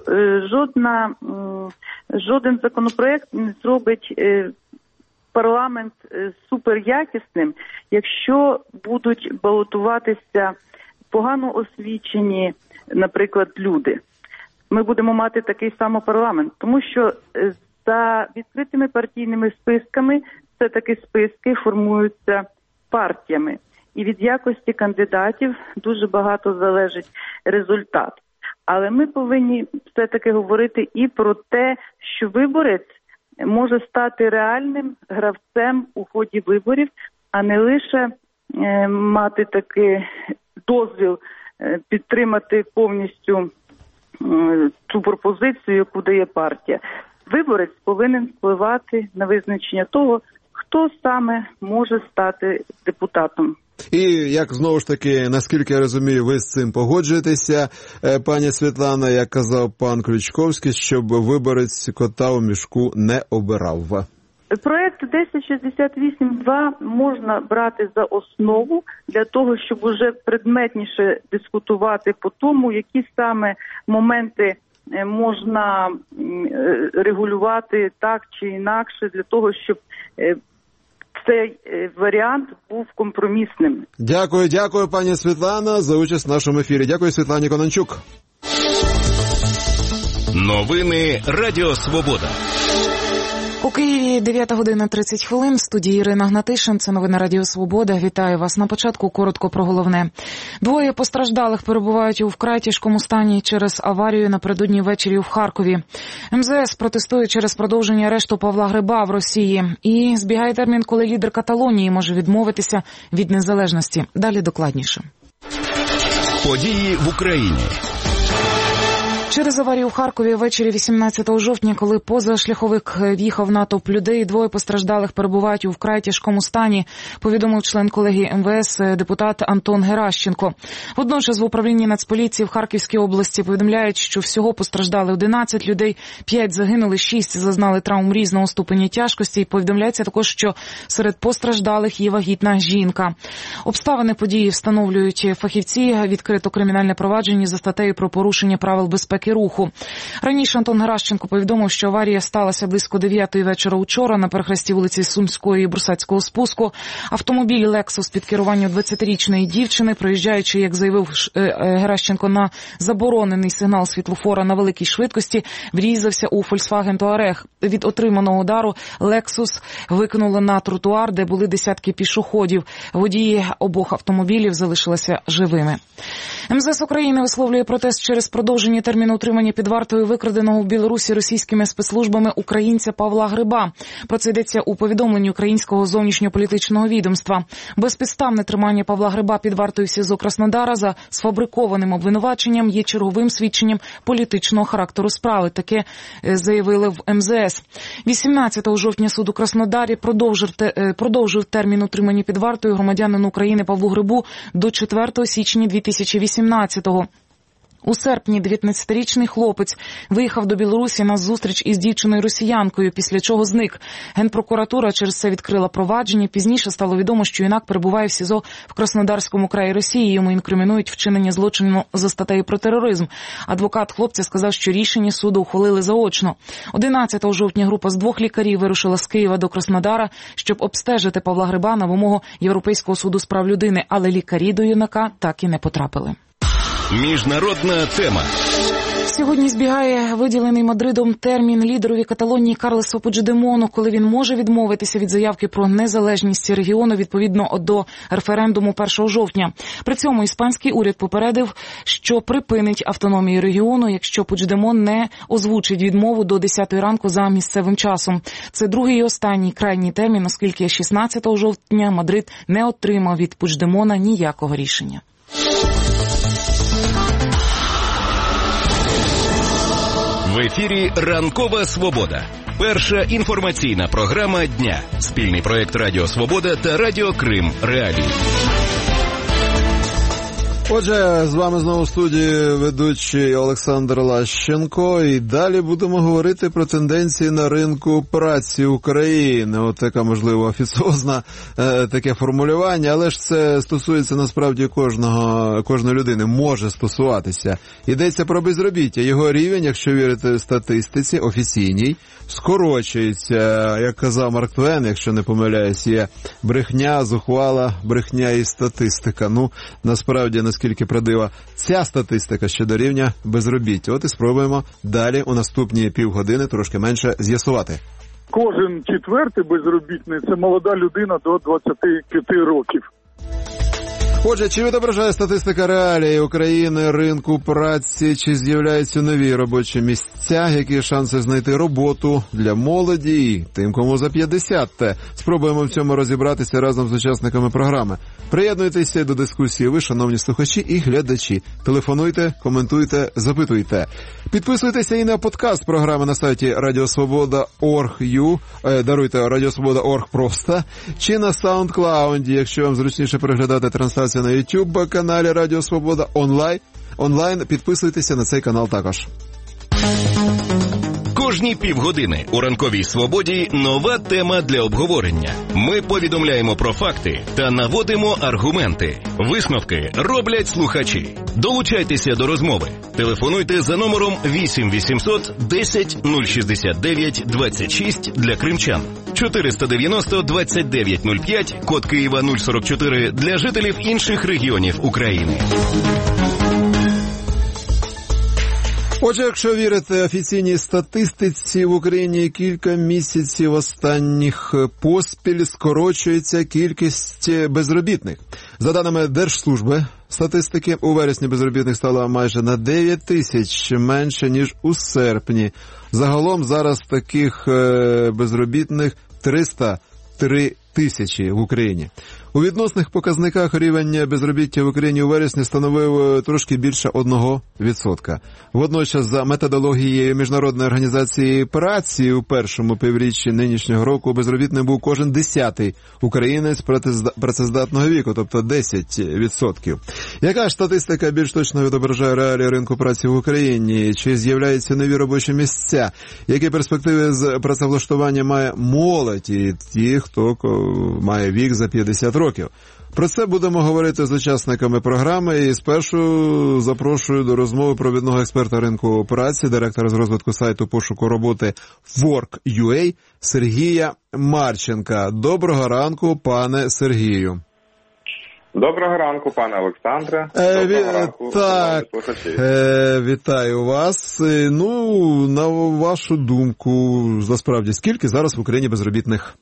жоден законопроект не зробить парламент суперякісним, якщо будуть балотуватися погано освічені, наприклад, люди. Ми будемо мати такий самий парламент, тому що за відкритими партійними списками все-таки списки формуються партіями. І від якості кандидатів дуже багато залежить результат. Але ми повинні все-таки говорити і про те, що виборець може стати реальним гравцем у ході виборів, а не лише мати такий дозвіл підтримати повністю цю пропозицію, яку дає партія. Виборець повинен впливати на визначення того, хто саме може стати депутатом. І, як знову ж таки, наскільки я розумію, ви з цим погоджуєтеся, пані Світлана, як казав пан Ключковський, щоб виборець кота у мішку не обирав. Проект 1068-2 можна брати за основу для того, щоб уже предметніше дискутувати по тому, які саме моменти можна регулювати так чи інакше, для того, щоб цей варіант був компромісним. Дякую, пані Світлана, за участь в нашому ефірі. Дякую, Світлані Конончук. Новини Радіо Свобода. У Києві 9 година 30 хвилин. В студії Ірина Гнатишин. Це новини Радіо Свобода. Вітаю вас. На початку коротко про головне. 2 постраждалих перебувають у вкрай тяжкому стані через аварію напередодні ввечері в Харкові. МЗС протестує через продовження арешту Павла Гриба в Росії. І збігає термін, коли лідер Каталонії може відмовитися від незалежності. Далі докладніше. Події в Україні. Через аварію в Харкові ввечері 18 жовтня, коли позашляховик в'їхав в натовп людей, 2 постраждалих перебувають у вкрай тяжкому стані, повідомив член колегії МВС депутат Антон Геращенко. Водночас в управлінні Нацполіції в Харківській області повідомляють, що всього постраждали 11 людей, 5 загинули, 6 зазнали травм різного ступеня тяжкості. І повідомляється також, що серед постраждалих є вагітна жінка. Обставини події встановлюють фахівці. Відкрито кримінальне провадження за статтею про порушення правил безпеки руху. Раніше Антон Геращенко повідомив, що аварія сталася близько 9-ї вечора учора на перехресті вулиці Сумської і Брусацького спуску. Автомобіль «Лексус» під керуванням 20-річної дівчини, проїжджаючи, як заявив Геращенко, на заборонений сигнал світлофора на великій швидкості, врізався у Volkswagen Touareg. Від отриманого удару «Лексус» викинуло на тротуар, де були десятки пішоходів. Водії обох автомобілів залишилися живими. МЗС України висловлює протест через продовження терміну утримання під вартою викраденого в Білорусі російськими спецслужбами українця Павла Гриба. Про це йдеться у повідомленні Українського зовнішньополітичного відомства. Безпідставне тримання Павла Гриба під вартою в СІЗО Краснодара за сфабрикованим обвинуваченням є черговим свідченням політичного характеру справи. Таке заявили в МЗС. 18 жовтня суд у Краснодарі продовжив термін утримання під вартою громадянину України Павлу Грибу до 4 січня 2018-го. У серпні 19-річний хлопець виїхав до Білорусі на зустріч із дівчиною-росіянкою, після чого зник. Генпрокуратура через це відкрила провадження. Пізніше стало відомо, що юнак перебуває в СІЗО в Краснодарському краї Росії. Йому інкримінують вчинення злочину за статтею про тероризм. Адвокат хлопця сказав, що рішення суду ухвалили заочно. 11 жовтня група з 2 лікарів вирушила з Києва до Краснодара, щоб обстежити Павла Гриба на вимогу Європейського суду з прав людини. Але лікарі до юнака так і не потрапили. Міжнародна тема. Сьогодні збігає виділений Мадридом термін лідерові Каталонії Карлесу Пучдемону, коли він може відмовитися від заявки про незалежність регіону відповідно до референдуму 1 жовтня. При цьому іспанський уряд попередив, що припинить автономію регіону, якщо Пучдемон не озвучить відмову до 10 ранку за місцевим часом. Це другий і останній крайній термін, оскільки 16 жовтня Мадрид не отримав від Пучдемона ніякого рішення. В ефірі «Ранкова Свобода». Перша інформаційна програма дня. Спільний проєкт Радіо Свобода та Радіо Крим Реалії. Отже, з вами знову в студії ведучий Олександр Лащенко. І далі будемо говорити про тенденції на ринку праці України. От така, можливо, офіціозна таке формулювання, але ж це стосується насправді кожної людини, може стосуватися. Йдеться про безробіття. Його рівень, якщо вірити статистиці офіційній, скорочується. Як казав Марк Твен, якщо не помиляюсь, є брехня, зухвала брехня і статистика. Ну, насправді, наскільки правдива ця статистика щодо рівня безробіття. От і спробуємо далі у наступні півгодини трошки менше з'ясувати. Кожен четвертий безробітний – це молода людина до 25 років. Отже, чи відображає статистика реалії України, ринку праці, чи з'являються нові робочі місця, які шанси знайти роботу для молоді і тим, кому за 50? Спробуємо в цьому розібратися разом з учасниками програми. Приєднуйтеся до дискусії ви, шановні слухачі і глядачі. Телефонуйте, коментуйте, запитуйте. Підписуйтеся і на подкаст програми на сайті radiosvoboda.org.ua, radiosvoboda.org просто, чи на SoundCloud, якщо вам зручніше переглядати трансляцію на YouTube-каналі Радіо Свобода онлайн, підписуйтеся на цей канал також. Кожні півгодини у «Ранковій Свободі» нова тема для обговорення. Ми повідомляємо про факти та наводимо аргументи. Висновки роблять слухачі. Долучайтеся до розмови. Телефонуйте за номером 8 800 10 069 26 для кримчан. 490 29 05, код Києва 044 для жителів інших регіонів України. Отже, якщо вірити офіційній статистиці, в Україні кілька місяців останніх поспіль скорочується кількість безробітних. За даними Держслужби статистики, у вересні безробітних стало майже на 9 тисяч менше, ніж у серпні. Загалом зараз таких безробітних 303 тисячі в Україні. У відносних показниках рівень безробіття в Україні у вересні становив трошки більше 1%. Водночас, за методологією Міжнародної організації праці, у першому півріччі нинішнього року безробітним був кожен 10-й українець працездатного віку, тобто 10%. Яка ж статистика більш точно відображає реалії ринку праці в Україні? Чи з'являються нові робочі місця? Які перспективи з працевлаштування має молодь і ті, хто має вік за 50 років? Про це будемо говорити з учасниками програми. І спершу запрошую до розмови провідного експерта ринку праці, директора з розвитку сайту пошуку роботи Work.ua Сергія Марченка. Доброго ранку, пане Сергію. Доброго ранку, пане Олександре. Вітаю вас. Ну, на вашу думку, насправді, скільки зараз в Україні безробітних?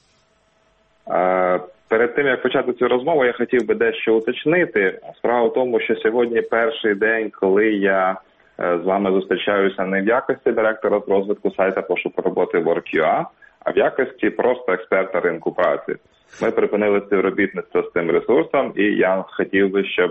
Перед тим, як почати цю розмову, я хотів би дещо уточнити. Справа в тому, що сьогодні перший день, коли я з вами зустрічаюся не в якості директора з розвитку сайту пошуку роботи Work.ua, а в якості просто експерта ринку праці. Ми припинили співробітництво з цим ресурсом, і я хотів би, щоб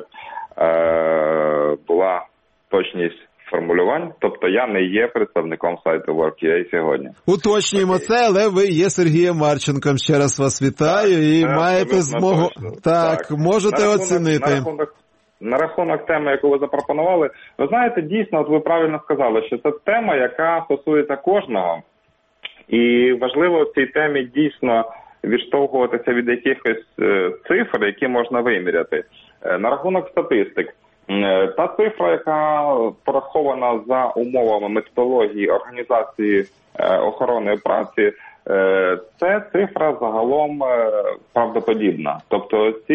була точність формулювань, тобто я не є представником сайту Work.ua сьогодні. Уточнюємо це, але ви є Сергієм Марченком. Ще раз вас вітаю і маєте змогу. Так, можете оцінити. На рахунок теми, яку ви запропонували, ви знаєте, дійсно, от ви правильно сказали, що це тема, яка стосується кожного. І важливо в цій темі дійсно відштовхуватися від якихось цифр, які можна виміряти. На рахунок статистик. Та цифра, яка порахована за умовами методології Організації охорони праці, це цифра загалом правдоподібна. Тобто ці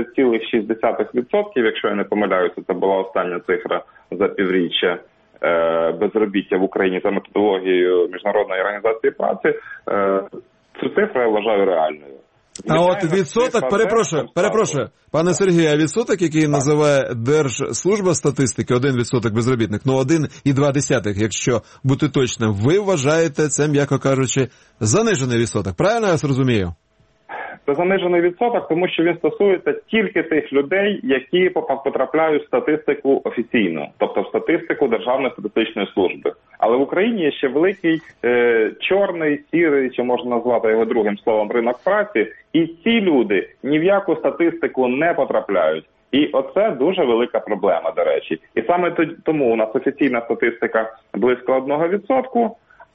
9,6%, якщо я не помиляюся, це була остання цифра за півріччя безробіття в Україні за методологією Міжнародної організації праці, цю цифру я вважаю реальною. А от відсоток, перепрошую, пане Сергію, а відсоток, який називає Держслужба статистики, 1% безробітних, 1,2, якщо бути точним, ви вважаєте це, м'яко кажучи, занижений відсоток, правильно я розумію? Це занижений відсоток, тому що він стосується тільки тих людей, які потрапляють в статистику офіційну, тобто в статистику Державної статистичної служби. Але в Україні є ще великий чорний, сірий, чи можна назвати його другим словом, ринок праці, і ці люди ні в яку статистику не потрапляють. І оце дуже велика проблема, до речі. І саме тому у нас офіційна статистика близько 1%,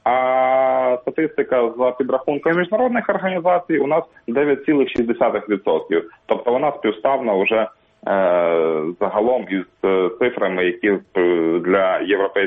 а статистика за підрахунками міжнародних організацій у нас 9,6%. Тобто вона співставна вже загалом із цифрами, які для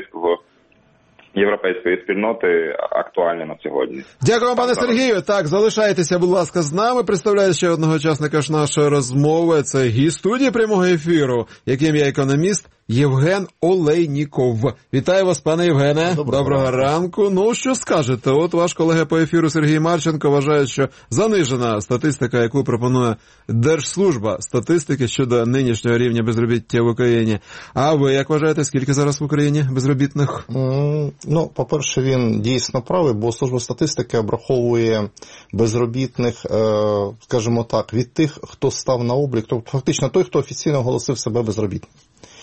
європейської спільноти актуальні на сьогодні. Дякую, пане Сергію. Так, залишайтеся, будь ласка, з нами. Представляю ще одного учасника нашої розмови. Це гість студії прямого ефіру, яким я економіст Євген Олейніков. Вітаю вас, пане Євгене. Доброго ранку. Ну, що скажете? От ваш колега по ефіру Сергій Марченко вважає, що занижена статистика, яку пропонує Держслужба статистики щодо нинішнього рівня безробіття в Україні. А ви як вважаєте, скільки зараз в Україні безробітних? Ну, по-перше, він дійсно правий, бо Служба статистики обраховує безробітних, скажімо так, від тих, хто став на облік, тобто фактично той, хто офіційно оголосив себе безробітним.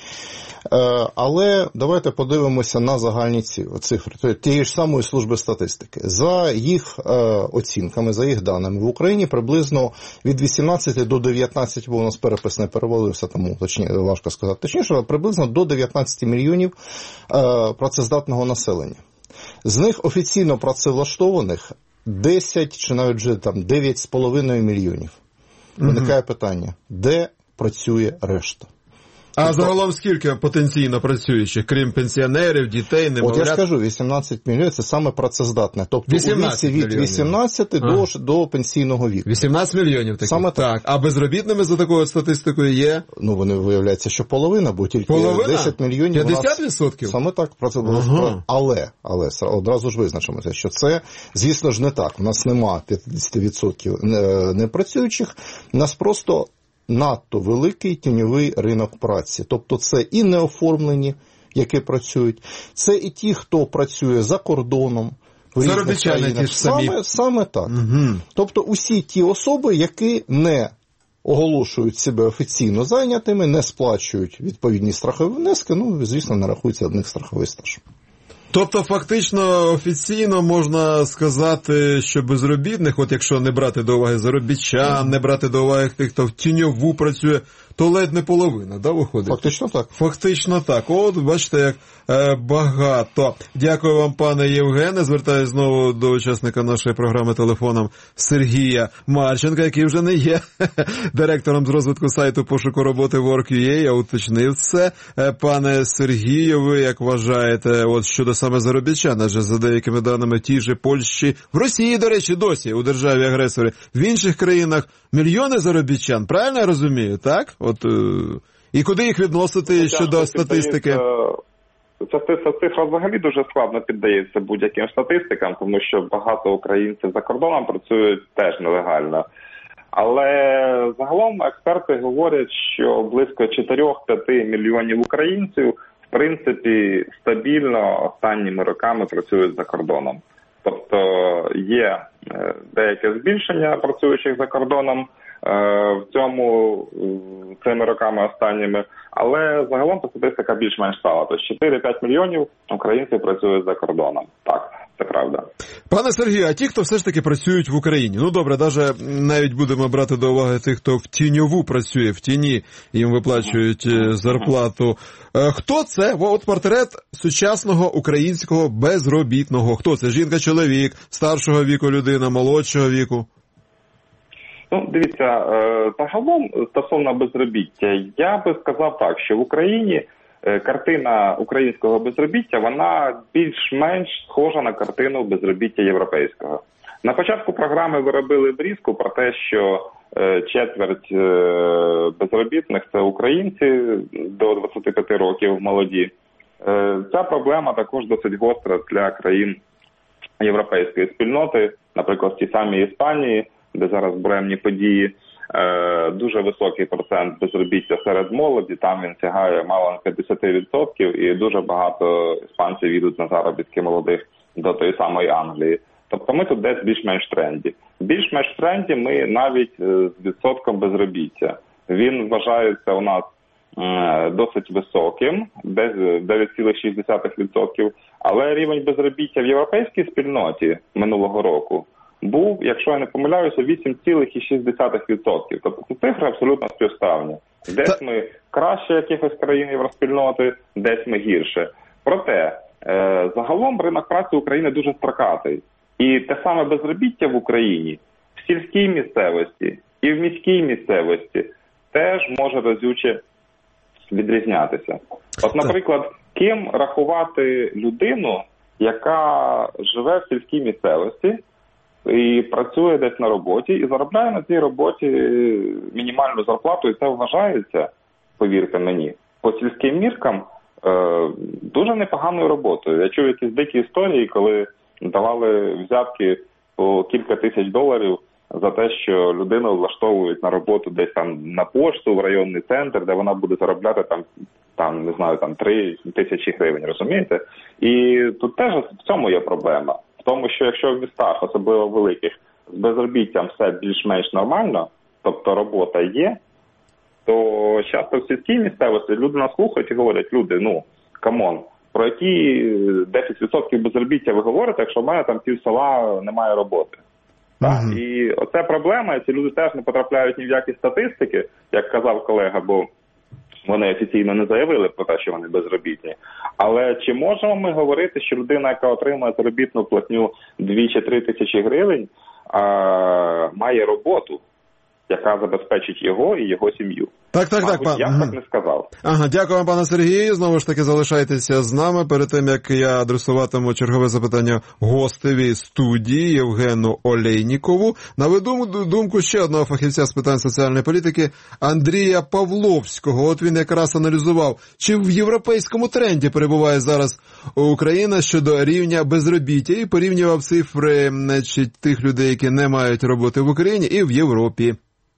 Але давайте подивимося на загальні цифри тієї ж самої служби статистики. За їх оцінками, за їх даними, в Україні приблизно від 18 до 19, бо у нас перепис не перевалився, тому важко сказати точніше, приблизно до 19 мільйонів працездатного населення. З них офіційно працевлаштованих 10 чи навіть вже там 9,5 мільйонів. Виникає питання, де працює решта? А загалом скільки потенційно працюючих, крім пенсіонерів, дітей, немовлят? От я ж кажу, 18 мільйонів – це саме працездатне. Тобто у віці від 18 до пенсійного віку. 18 мільйонів таких? Саме так. А безробітними за такою статистикою є? Ну, вони виявляється, що половина, бо тільки 10 мільйонів 50%? Саме так. Але одразу ж визначимося, що це, звісно ж, не так. У нас нема 50% непрацюючих, у нас просто надто великий тіньовий ринок праці. Тобто це і неоформлені, які працюють, це і ті, хто працює за кордоном, в різних країнах. Саме так. Угу. Тобто усі ті особи, які не оголошують себе офіційно зайнятими, не сплачують відповідні страхові внески, ну, звісно, не рахується одних страховий стаж. Тобто, фактично, офіційно можна сказати, що безробітних, от якщо не брати до уваги заробітчан, не брати до уваги тих, хто в тіньову працює, то ледь не половина, да, виходить? Фактично так. Фактично так. От, бачите, як багато. Дякую вам, пане Євгене. Звертаюся знову до учасника нашої програми телефоном Сергія Марченка, який вже не є директором з розвитку сайту пошуку роботи Work.ua. Я уточнив це. Пане Сергію, ви як вважаєте, от щодо саме заробітчан, адже за деякими даними в тій же Польщі, в Росії, до речі, досі, у державі-агресорі, в інших країнах мільйони заробітчан, правильно я розумію, так? От, і куди їх відносити щодо статистики? Ця цифра взагалі дуже складно піддається будь-яким статистикам, тому що багато українців за кордоном працюють теж нелегально. Але загалом експерти говорять, що близько 4-5 мільйонів українців в принципі стабільно останніми роками працюють за кордоном. Тобто є деяке збільшення працюючих за кордоном цими роками останніми, але загалом статистика більш-менш стала. Тобто 4-5 мільйонів українців працюють за кордоном. Так, це правда. Пане Сергію, а ті, хто все ж таки працюють в Україні, ну добре, навіть будемо брати до уваги тих, хто в тіньову працює, в тіні їм виплачують зарплату. Хто це? От портрет сучасного українського безробітного. Хто це? Жінка, чоловік, старшого віку людина, молодшого віку? Ну, дивіться, загалом стосовно безробіття, я би сказав так, що в Україні картина українського безробіття, вона більш-менш схожа на картину безробіття європейського. На початку програми ви робили зрізку про те, що четверть безробітних – це українці до 25 років молоді. Ця проблема також досить гостра для країн європейської спільноти, наприклад, в тій самій Іспанії, де зараз буремні події, дуже високий процент безробіття серед молоді, там він сягає мало на 50%, і дуже багато іспанців їдуть на заробітки молодих до тої самої Англії. Тобто ми тут десь більш-менш в тренді. Більш-менш в тренді ми навіть з відсотком безробіття. Він вважається у нас досить високим, десь 9,6%, але рівень безробіття в європейській спільноті минулого року був, якщо я не помиляюся, 8,6%. Тобто ці цифри абсолютно співставні. Десь ми краще якихось країн євроспільноти, десь ми гірше. Проте, загалом ринок праці України дуже строкатий. І те саме безробіття в Україні, в сільській місцевості і в міській місцевості теж може разюче відрізнятися. От, наприклад, ким рахувати людину, яка живе в сільській місцевості, і працює десь на роботі, і заробляє на цій роботі мінімальну зарплату, і це вважається, повірте мені, по сільським міркам дуже непоганою роботою. Я чув якісь дикі історії, коли давали взятки по кілька тисяч доларів за те, що людину влаштовують на роботу десь там на пошту, в районний центр, де вона буде заробляти там не знаю, 3 тисячі гривень, розумієте? І тут теж в цьому є проблема. В тому, що якщо в містах, особливо великих, з безробіттям все більш-менш нормально, тобто робота є, то часто в сільській місцевості люди нас слухають і говорять: люди, камон, про які 10% безробіття ви говорите, якщо в мене там пів села немає роботи. Так? І оце проблема, і ці люди теж не потрапляють ні в які статистики, як казав колега, бо вони офіційно не заявили про те, що вони безробітні. Але чи можемо ми говорити, що людина, яка отримує заробітну платню 2 чи 3 тисячі гривень, має роботу, яка забезпечить його і його сім'ю? Так, я так не сказав. Ага, дякую вам, пане Сергію. Знову ж таки, залишайтеся з нами. Перед тим, як я адресуватиму чергове запитання гостеві студії Євгену Олейнікову, наведу думку ще одного фахівця з питань соціальної політики Андрія Павловського. От він якраз аналізував, чи в європейському тренді перебуває зараз Україна щодо рівня безробіття, і порівнював цифри, значить, тих людей, які не мають роботи в Україні, і в Європі.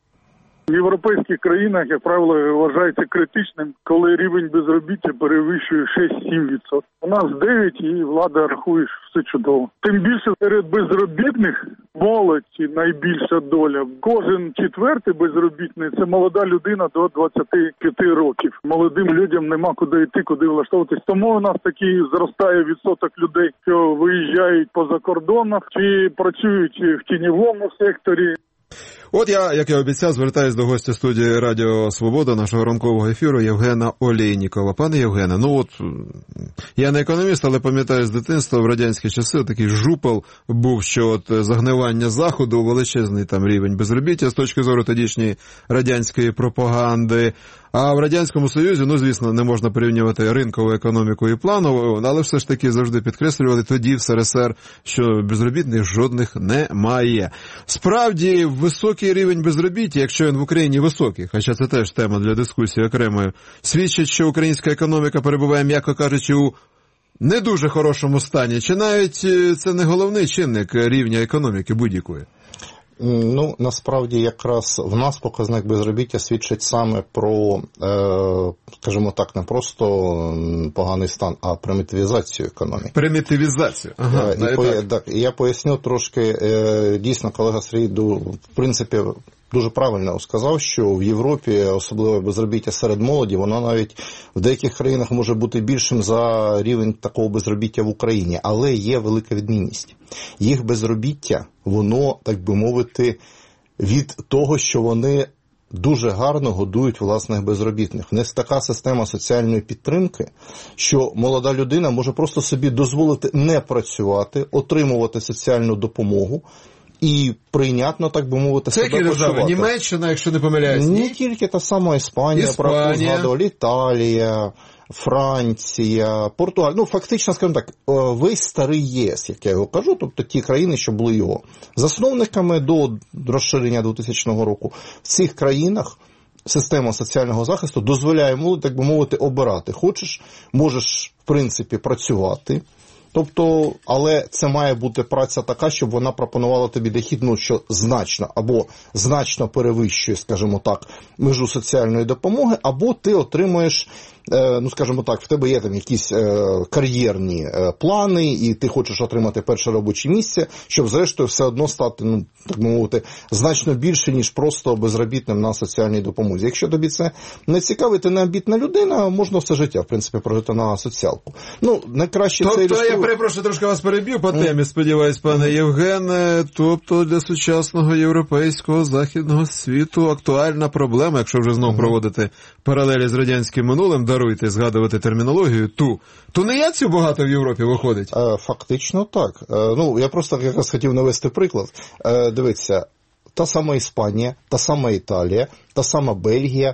В європейських країнах, як правило, вважається критичним, коли рівень безробіття перевищує 6-7%. У нас 9% і влада рахує, що все чудово. Тим більше серед безробітних молодь найбільша доля. Кожен четвертий безробітний – це молода людина до 25 років. Молодим людям нема куди йти, куди влаштовуватись. Тому у нас такий зростає відсоток людей, що виїжджають поза кордонах чи працюють в тіньовому секторі. От я, як і обіцяв, звертаюсь до гостя студії Радіо Свобода, нашого ранкового ефіру, Євгена Олейнікова. Пане Євгене, ну от, я не економіст, але пам'ятаю з дитинства, в радянські часи такий жупел був, що от загнивання Заходу, величезний там рівень безробіття з точки зору тодішньої радянської пропаганди. А в Радянському Союзі, ну, звісно, не можна порівнювати ринкову економіку і планову, але все ж таки завжди підкреслювали тоді в СРСР, що безробітних жодних немає. Справді, високий рівень безробіття, якщо він в Україні високий, хоча це теж тема для дискусії окремої, свідчить, що українська економіка перебуває, м'яко кажучи, у не дуже хорошому стані. Чи навіть це не головний чинник рівня економіки будь-якої? Ну, насправді, якраз в нас показник безробіття свідчить саме про, скажімо так, не просто поганий стан, а примітивізацію економіки. Примітивізацію. Ага, я поясню трошки, дійсно, колега Сергій, в принципі, дуже правильно сказав, що в Європі, особливо безробіття серед молоді, воно навіть в деяких країнах може бути більшим за рівень такого безробіття в Україні. Але є велика відмінність. Їх безробіття, воно, так би мовити, від того, що вони дуже гарно годують власних безробітних. У них така система соціальної підтримки, що молода людина може просто собі дозволити не працювати, отримувати соціальну допомогу, і прийнятно, так би мовити, себе почувати. Це які держави? Німеччина, якщо не помиляюсь? Не тільки та сама Іспанія, Італія, Франція, Португалія. Ну, фактично, скажімо так, весь старий ЄС, як я його кажу, тобто ті країни, що були його засновниками до розширення 2000 року. В цих країнах система соціального захисту дозволяє молоді, так би мовити, обирати. Хочеш, можеш, в принципі, працювати. Тобто, але це має бути праця така, щоб вона пропонувала тобі дохід, ну, що значно, або значно перевищує, скажімо так, межу соціальної допомоги, або ти отримуєш, ну, скажімо так, в тебе є там якісь кар'єрні плани, і ти хочеш отримати перше робоче місце, щоб зрештою все одно стати, ну, так мовити, значно більше, ніж просто безробітним на соціальній допомозі. Якщо тобі це не цікаво, ти не амбітна людина, можна все життя, в принципі, прожити на соціалку. Ну, найкраще це ілюструє. Я перепрошую, трошки вас переб'ю по темі, сподіваюсь, пане Євгене. Тобто для сучасного європейського західного світу актуальна проблема, якщо вже знову проводити паралелі з радянським минулим, даруйте, згадувати термінологію, то не я цю багато в Європі виходить? Фактично так. Ну, я просто якраз хотів навести приклад. Дивіться, та сама Іспанія, та сама Італія, та сама Бельгія,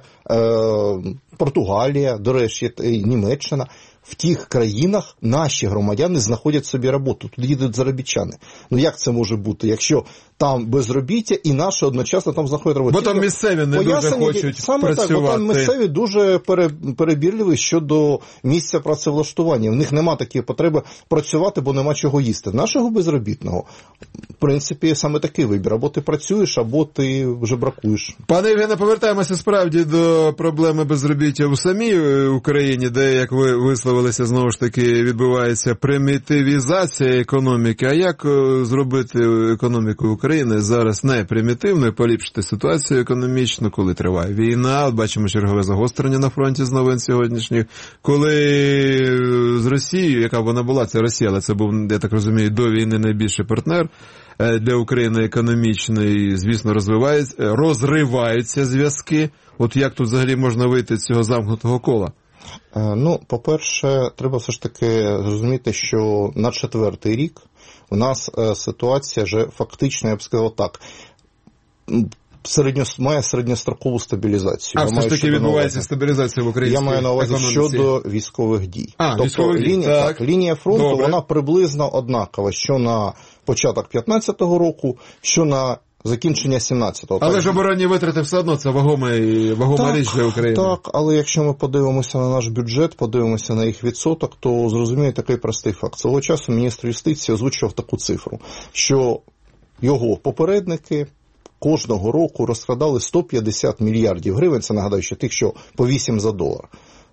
Португалія, до речі, Німеччина. В тих країнах наші громадяни знаходять собі роботу, тут їдуть заробітчани. Ну як це може бути, якщо там безробіття і наші одночасно там знаходять роботу? Бо там місцеві не дуже хочуть саме працювати. Так, бо там місцеві дуже перебірливі щодо місця працевлаштування. В них нема такої потреби працювати, бо нема чого їсти. В нашого безробітного, в принципі, саме такий вибір. Або ти працюєш, або ти вже бракуєш. Пане Євгене, повертаємося справді до проблеми безробіття у самій Україні, де, як ви висловилися, знову ж таки, відбувається примітивізація економіки. А як зробити економіку України зараз не примітивною, поліпшити ситуацію економічну, коли триває війна? От бачимо чергове загострення на фронті з новин сьогоднішніх. Коли з Росією, яка вона була, це Росія, але це був, я так розумію, до війни найбільший партнер для України економічний, звісно, розриваються зв'язки. От як тут взагалі можна вийти з цього замкнутого кола? Ну, по-перше, треба все ж таки зрозуміти, що на 4-й рік у нас ситуація вже фактично, я б сказав так, має середньострокову стабілізацію. А все ж таки відбувається стабілізація в Україні? Я маю на увазі щодо військових дій. Тобто лінія фронту, вона приблизно однакова, що на початок 15-го року, що на закінчення 17-го. Але ж оборонні витрати все одно це вагома річ для України. Так, але якщо ми подивимося на наш бюджет, подивимося на їх відсоток, то зрозуміє такий простий факт. Свого часу міністр юстиції озвучував таку цифру, що його попередники кожного року розкрадали 150 мільярдів гривень, це нагадаю, що тих, що по 8 за долар,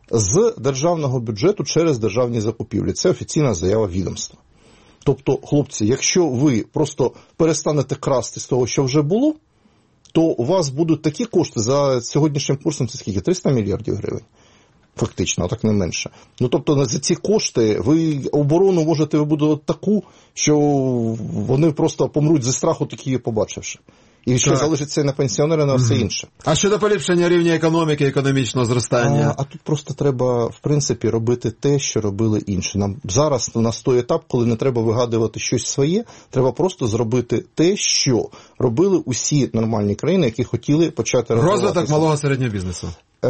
з державного бюджету через державні закупівлі. Це офіційна заява відомства. Тобто, хлопці, якщо ви просто перестанете красти з того, що вже було, то у вас будуть такі кошти, за сьогоднішнім курсом це скільки? 300 мільярдів гривень. Фактично, а так не менше. Тобто, за ці кошти ви оборону можете вибудувати таку, що вони просто помруть зі страху, такі її побачивши. І що залишиться на пенсіонери, на все інше. А щодо поліпшення рівня економіки, економічного зростання? А тут просто треба, в принципі, робити те, що робили інші. Нам зараз у нас той етап, коли не треба вигадувати щось своє, треба просто зробити те, що робили усі нормальні країни, які хотіли почати розвиватися. Розвиток малого середнього бізнесу.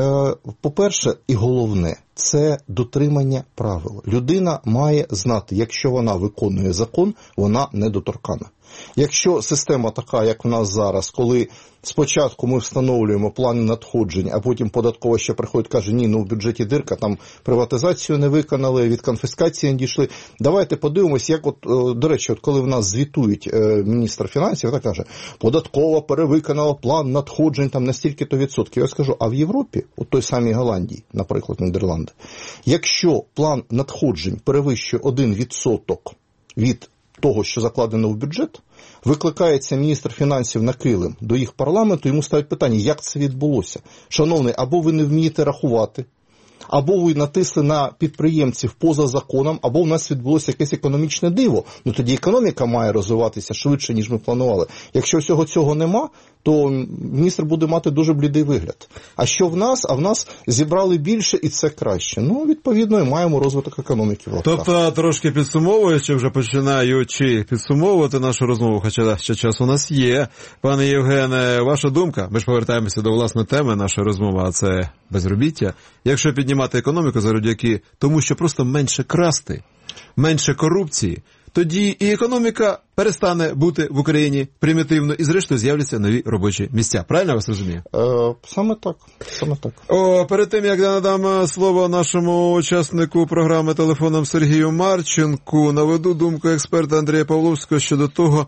По-перше, і головне, це дотримання правил. Людина має знати, якщо вона виконує закон, вона недоторкана. Якщо система така, як в нас зараз, коли спочатку ми встановлюємо плани надходжень, а потім податкова ще приходить, каже, ні, в бюджеті дирка, там приватизацію не виконали, від конфіскації не дійшли. Давайте подивимось, як до речі, коли в нас звітують міністр фінансів, так каже, податкова перевиконала план надходжень там на стільки-то відсотків. Я скажу, а в Європі, у той самій Голландії, наприклад, Нідерланди, якщо план надходжень перевищує 1% від того, що закладено в бюджет, викликається міністр фінансів на килим до їх парламенту, йому ставить питання, як це відбулося. Шановний, або ви не вмієте рахувати, або ви натисли на підприємців поза законом, або у нас відбулося якесь економічне диво. Тоді економіка має розвиватися швидше, ніж ми планували. Якщо всього цього нема, то міністр буде мати дуже блідий вигляд. А що в нас? А в нас зібрали більше і це краще. Відповідно, і маємо розвиток економіки в лапках. Тобто, трошки підсумовуючи, вже починаючи підсумовувати нашу розмову, хоча ще час у нас є. Пане Євгене, ваша думка? Ми ж повертаємося до власної теми нашої розмови, а це безробіття. Якщо піднімати економіку завдяки тому, що просто менше красти, менше корупції, тоді і економіка перестане бути в Україні примітивно, і зрештою з'являться нові робочі місця. Правильно я вас розумію? Саме так. Перед тим, як я надам слово нашому учаснику програми телефоном Сергію Марченку, наведу думку експерта Андрія Павловського щодо того,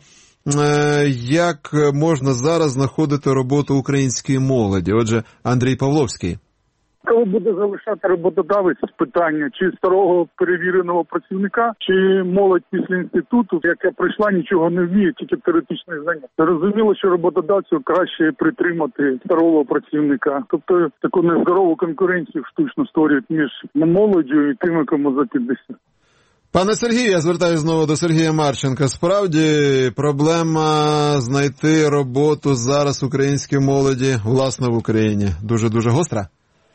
як можна зараз знаходити роботу української молоді. Отже, Андрій Павловський. Коли буде залишати роботодавець питання, чи старого перевіреного працівника, чи молодь після інституту, яка прийшла, нічого не вміє, тільки теоретичне знання. Зрозуміло, що роботодавцю краще притримати старого працівника. Тобто таку нездорову конкуренцію штучно створюють між молоддю і тими, кому за 50. Пане Сергію, я звертаюся знову до Сергія Марченка. Справді, проблема знайти роботу зараз українській молоді, власне, в Україні, дуже-дуже гостра?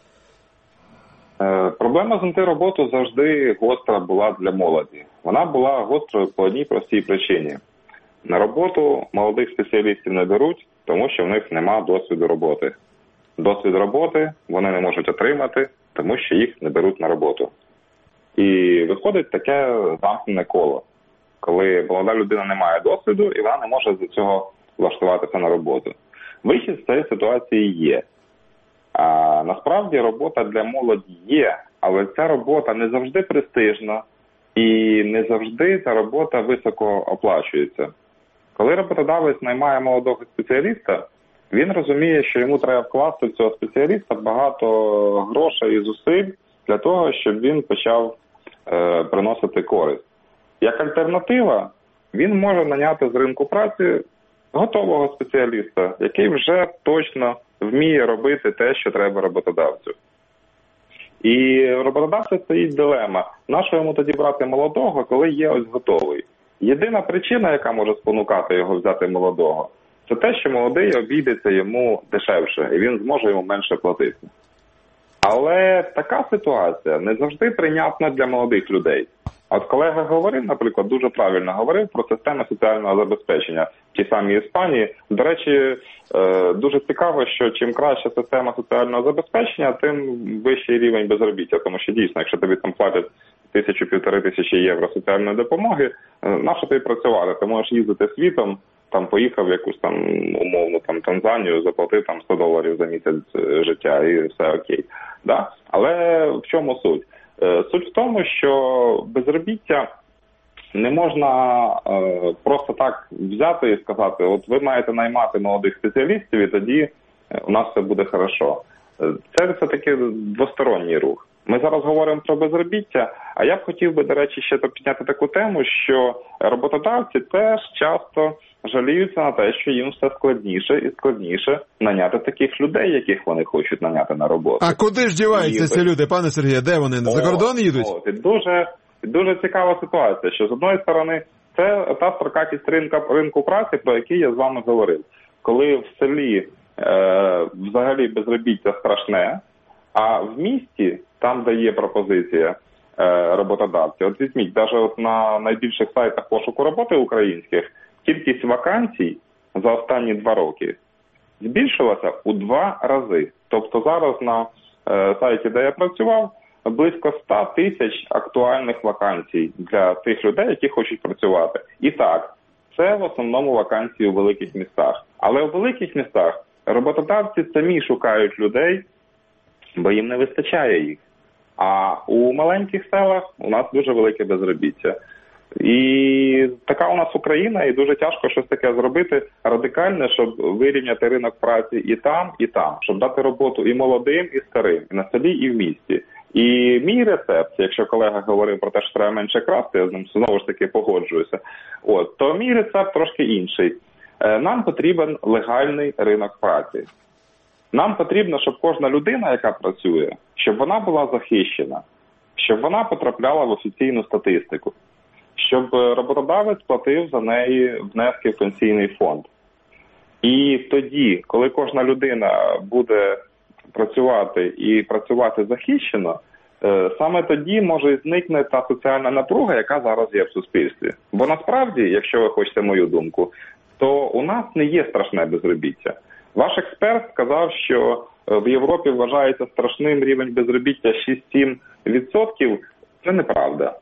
Проблема знайти роботу завжди гостра була для молоді. Вона була гострою по одній простій причині. На роботу молодих спеціалістів не беруть, тому що в них немає досвіду роботи. Досвід роботи вони не можуть отримати, тому що їх не беруть на роботу. І виходить таке замкнене коло, коли молода людина не має досвіду і вона не може з цього влаштуватися на роботу. Вихід з цієї ситуації є. А насправді робота для молоді є, але ця робота не завжди престижна і не завжди ця робота високо оплачується. Коли роботодавець наймає молодого спеціаліста, він розуміє, що йому треба вкласти в цього спеціаліста багато грошей і зусиль для того, щоб він почав приносити користь. Як альтернатива, він може наняти з ринку праці готового спеціаліста, який вже точно вміє робити те, що треба роботодавцю. І роботодавця стоїть дилема. Нащо йому тоді брати молодого, коли є ось готовий? Єдина причина, яка може спонукати його взяти молодого, це те, що молодий обійдеться йому дешевше, і він зможе йому менше платити. Але така ситуація не завжди прийнятна для молодих людей. От колега говорив, наприклад, дуже правильно говорив про системи соціального забезпечення в тій самій Іспанії. До речі, дуже цікаво, що чим краща система соціального забезпечення, тим вищий рівень безробіття. Тому що дійсно, якщо тобі там платять 1000-1500 євро соціальної допомоги, на що ти працювати? Ти можеш їздити світом, там поїхав в якусь там умовну там Танзанію, заплатив там $100 за місяць життя і все окей. Да? Але в чому суть? Суть в тому, що безробіття не можна просто так взяти і сказати, от ви маєте наймати молодих спеціалістів і тоді у нас все буде хорошо. Це все-таки двосторонній рух. Ми зараз говоримо про безробіття, а я б хотів би, до речі, ще підняти таку тему, що роботодавці теж часто жаліються на те, що їм все складніше і складніше наняти таких людей, яких вони хочуть наняти на роботу. А куди ж діваються ці люди, пане Сергію? Де вони? За кордон їдуть? І дуже цікава ситуація, що з одної сторони це та строкатість ринку праці, про який я з вами говорив. Коли в селі взагалі безробіття страшне, а в місті, там, де є пропозиція роботодавця, от візьміть, навіть на найбільших сайтах пошуку роботи українських, кількість вакансій за останні 2 роки збільшилася у 2 рази. Тобто зараз на сайті, де я працював, близько 100 тисяч актуальних вакансій для тих людей, які хочуть працювати. І так, це в основному вакансії у великих містах. Але у великих містах роботодавці самі шукають людей, бо їм не вистачає їх. А у маленьких селах у нас дуже велике безробіття. І така у нас Україна, і дуже тяжко щось таке зробити радикальне, щоб вирівняти ринок праці і там, щоб дати роботу і молодим, і старим, і на селі, і в місті. І мій рецепт, якщо колега говорив про те, що треба менше красти, я з ним знову ж таки погоджуюся, то мій рецепт трошки інший. Нам потрібен легальний ринок праці. Нам потрібно, щоб кожна людина, яка працює, щоб вона була захищена, щоб вона потрапляла в офіційну статистику, щоб роботодавець платив за неї внески в пенсійний фонд. І тоді, коли кожна людина буде працювати і працювати захищено, саме тоді може зникне та соціальна напруга, яка зараз є в суспільстві. Бо насправді, якщо ви хочете мою думку, то у нас не є страшне безробіття. Ваш експерт сказав, що в Європі вважається страшним рівень безробіття 6-7%. Це неправда.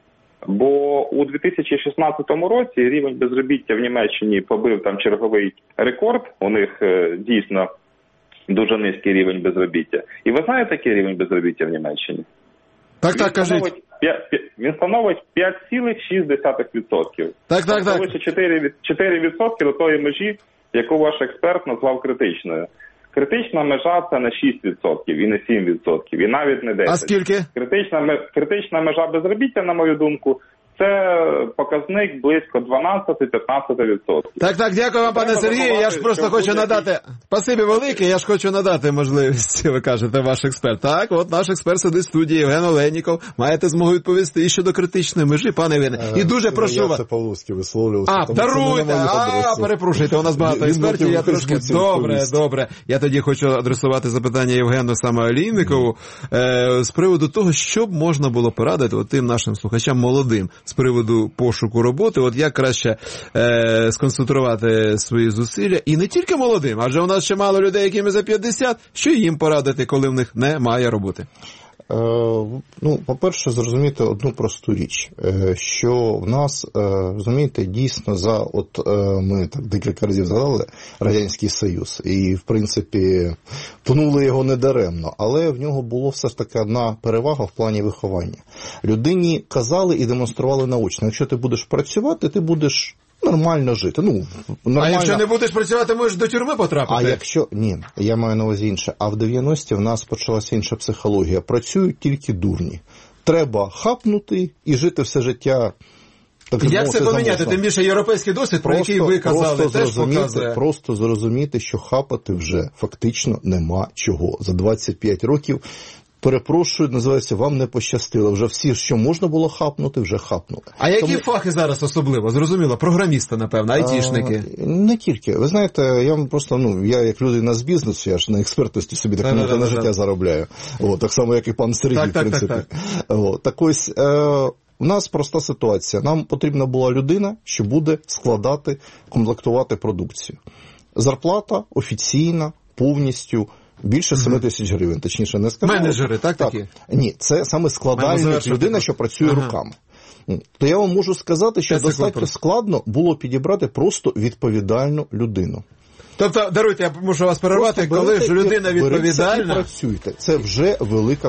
Бо у 2016 році рівень безробіття в Німеччині побив там черговий рекорд. У них дійсно дуже низький рівень безробіття. І ви знаєте, який рівень безробіття в Німеччині? Так, кажіть. Він становить 5,6%. Так. Лише 4% до тої межі, яку ваш експерт назвав критичною. Критична межа – це не 6% і не 7%, і навіть не 10%. А скільки? Критична межа безробіття, на мою думку, це показник близько 12-15%. Так, дякую вам, пане Сергію. Я ж просто хочу надати... Спасибі велике, я ж хочу надати можливість, ви кажете, ваш експерт. Так, от наш експерт сидить в студії, Євген Оленіков. Маєте змогу відповісти і щодо критичної межі, пане Євгене. І дуже прошу вас... Я це по-русски висловлювався. Даруйте! Перепрошуйте, у нас багато експертів, я трошки... Добре. Я тоді хочу адресувати запитання Євгену саме Олійникову з приводу того, що б можна було порадити тим нашим слухачам молодим з приводу пошуку роботи, от як краще сконцентрувати свої зусилля, і не тільки молодим, адже у нас ще мало людей, яким за 50, що їм порадити, коли в них немає роботи? По-перше, зрозуміти одну просту річ, що в нас, розумієте, дійсно ми так декілька разів згадали Радянський Союз, і, в принципі, пнули його недаремно, але в нього було все ж таки одна перевага в плані виховання. Людині казали і демонстрували наочно, якщо ти будеш працювати, ти будеш нормально жити. Нормально. А якщо не будеш працювати, можеш до тюрми потрапити? А якщо... Ні, я маю на увазі інше. А в 90-ті в нас почалася інша психологія. Працюють тільки дурні. Треба хапнути і жити все життя... Як це поміняти? Тим більше європейський досвід, про який ви казали, теж показує. Просто зрозуміти, що хапати вже фактично нема чого. За 25 років... Перепрошую, називається, вам не пощастило. Вже всі, що можна було хапнути, вже хапнули. А які фахи зараз особливо? Зрозуміло, програмісти, напевно, айтішники? Не тільки. Ви знаєте, я вам просто, я як людина з бізнесу, я ж на експертності собі так на життя заробляю. Так само, як і пан Сергій, в принципі. Так ось, У нас проста ситуація. Нам потрібна була людина, що буде складати, комплектувати продукцію. Зарплата офіційна, повністю, більше 7 тисяч гривень, точніше не скажу. Менеджери, так такі? Ні, це саме складальник, людина, що працює руками. То я вам можу сказати, що достатньо складно було підібрати просто відповідальну людину. Тобто, даруйте, я можу вас перервати, коли ж людина відповідальна. І працюйте. Це вже велика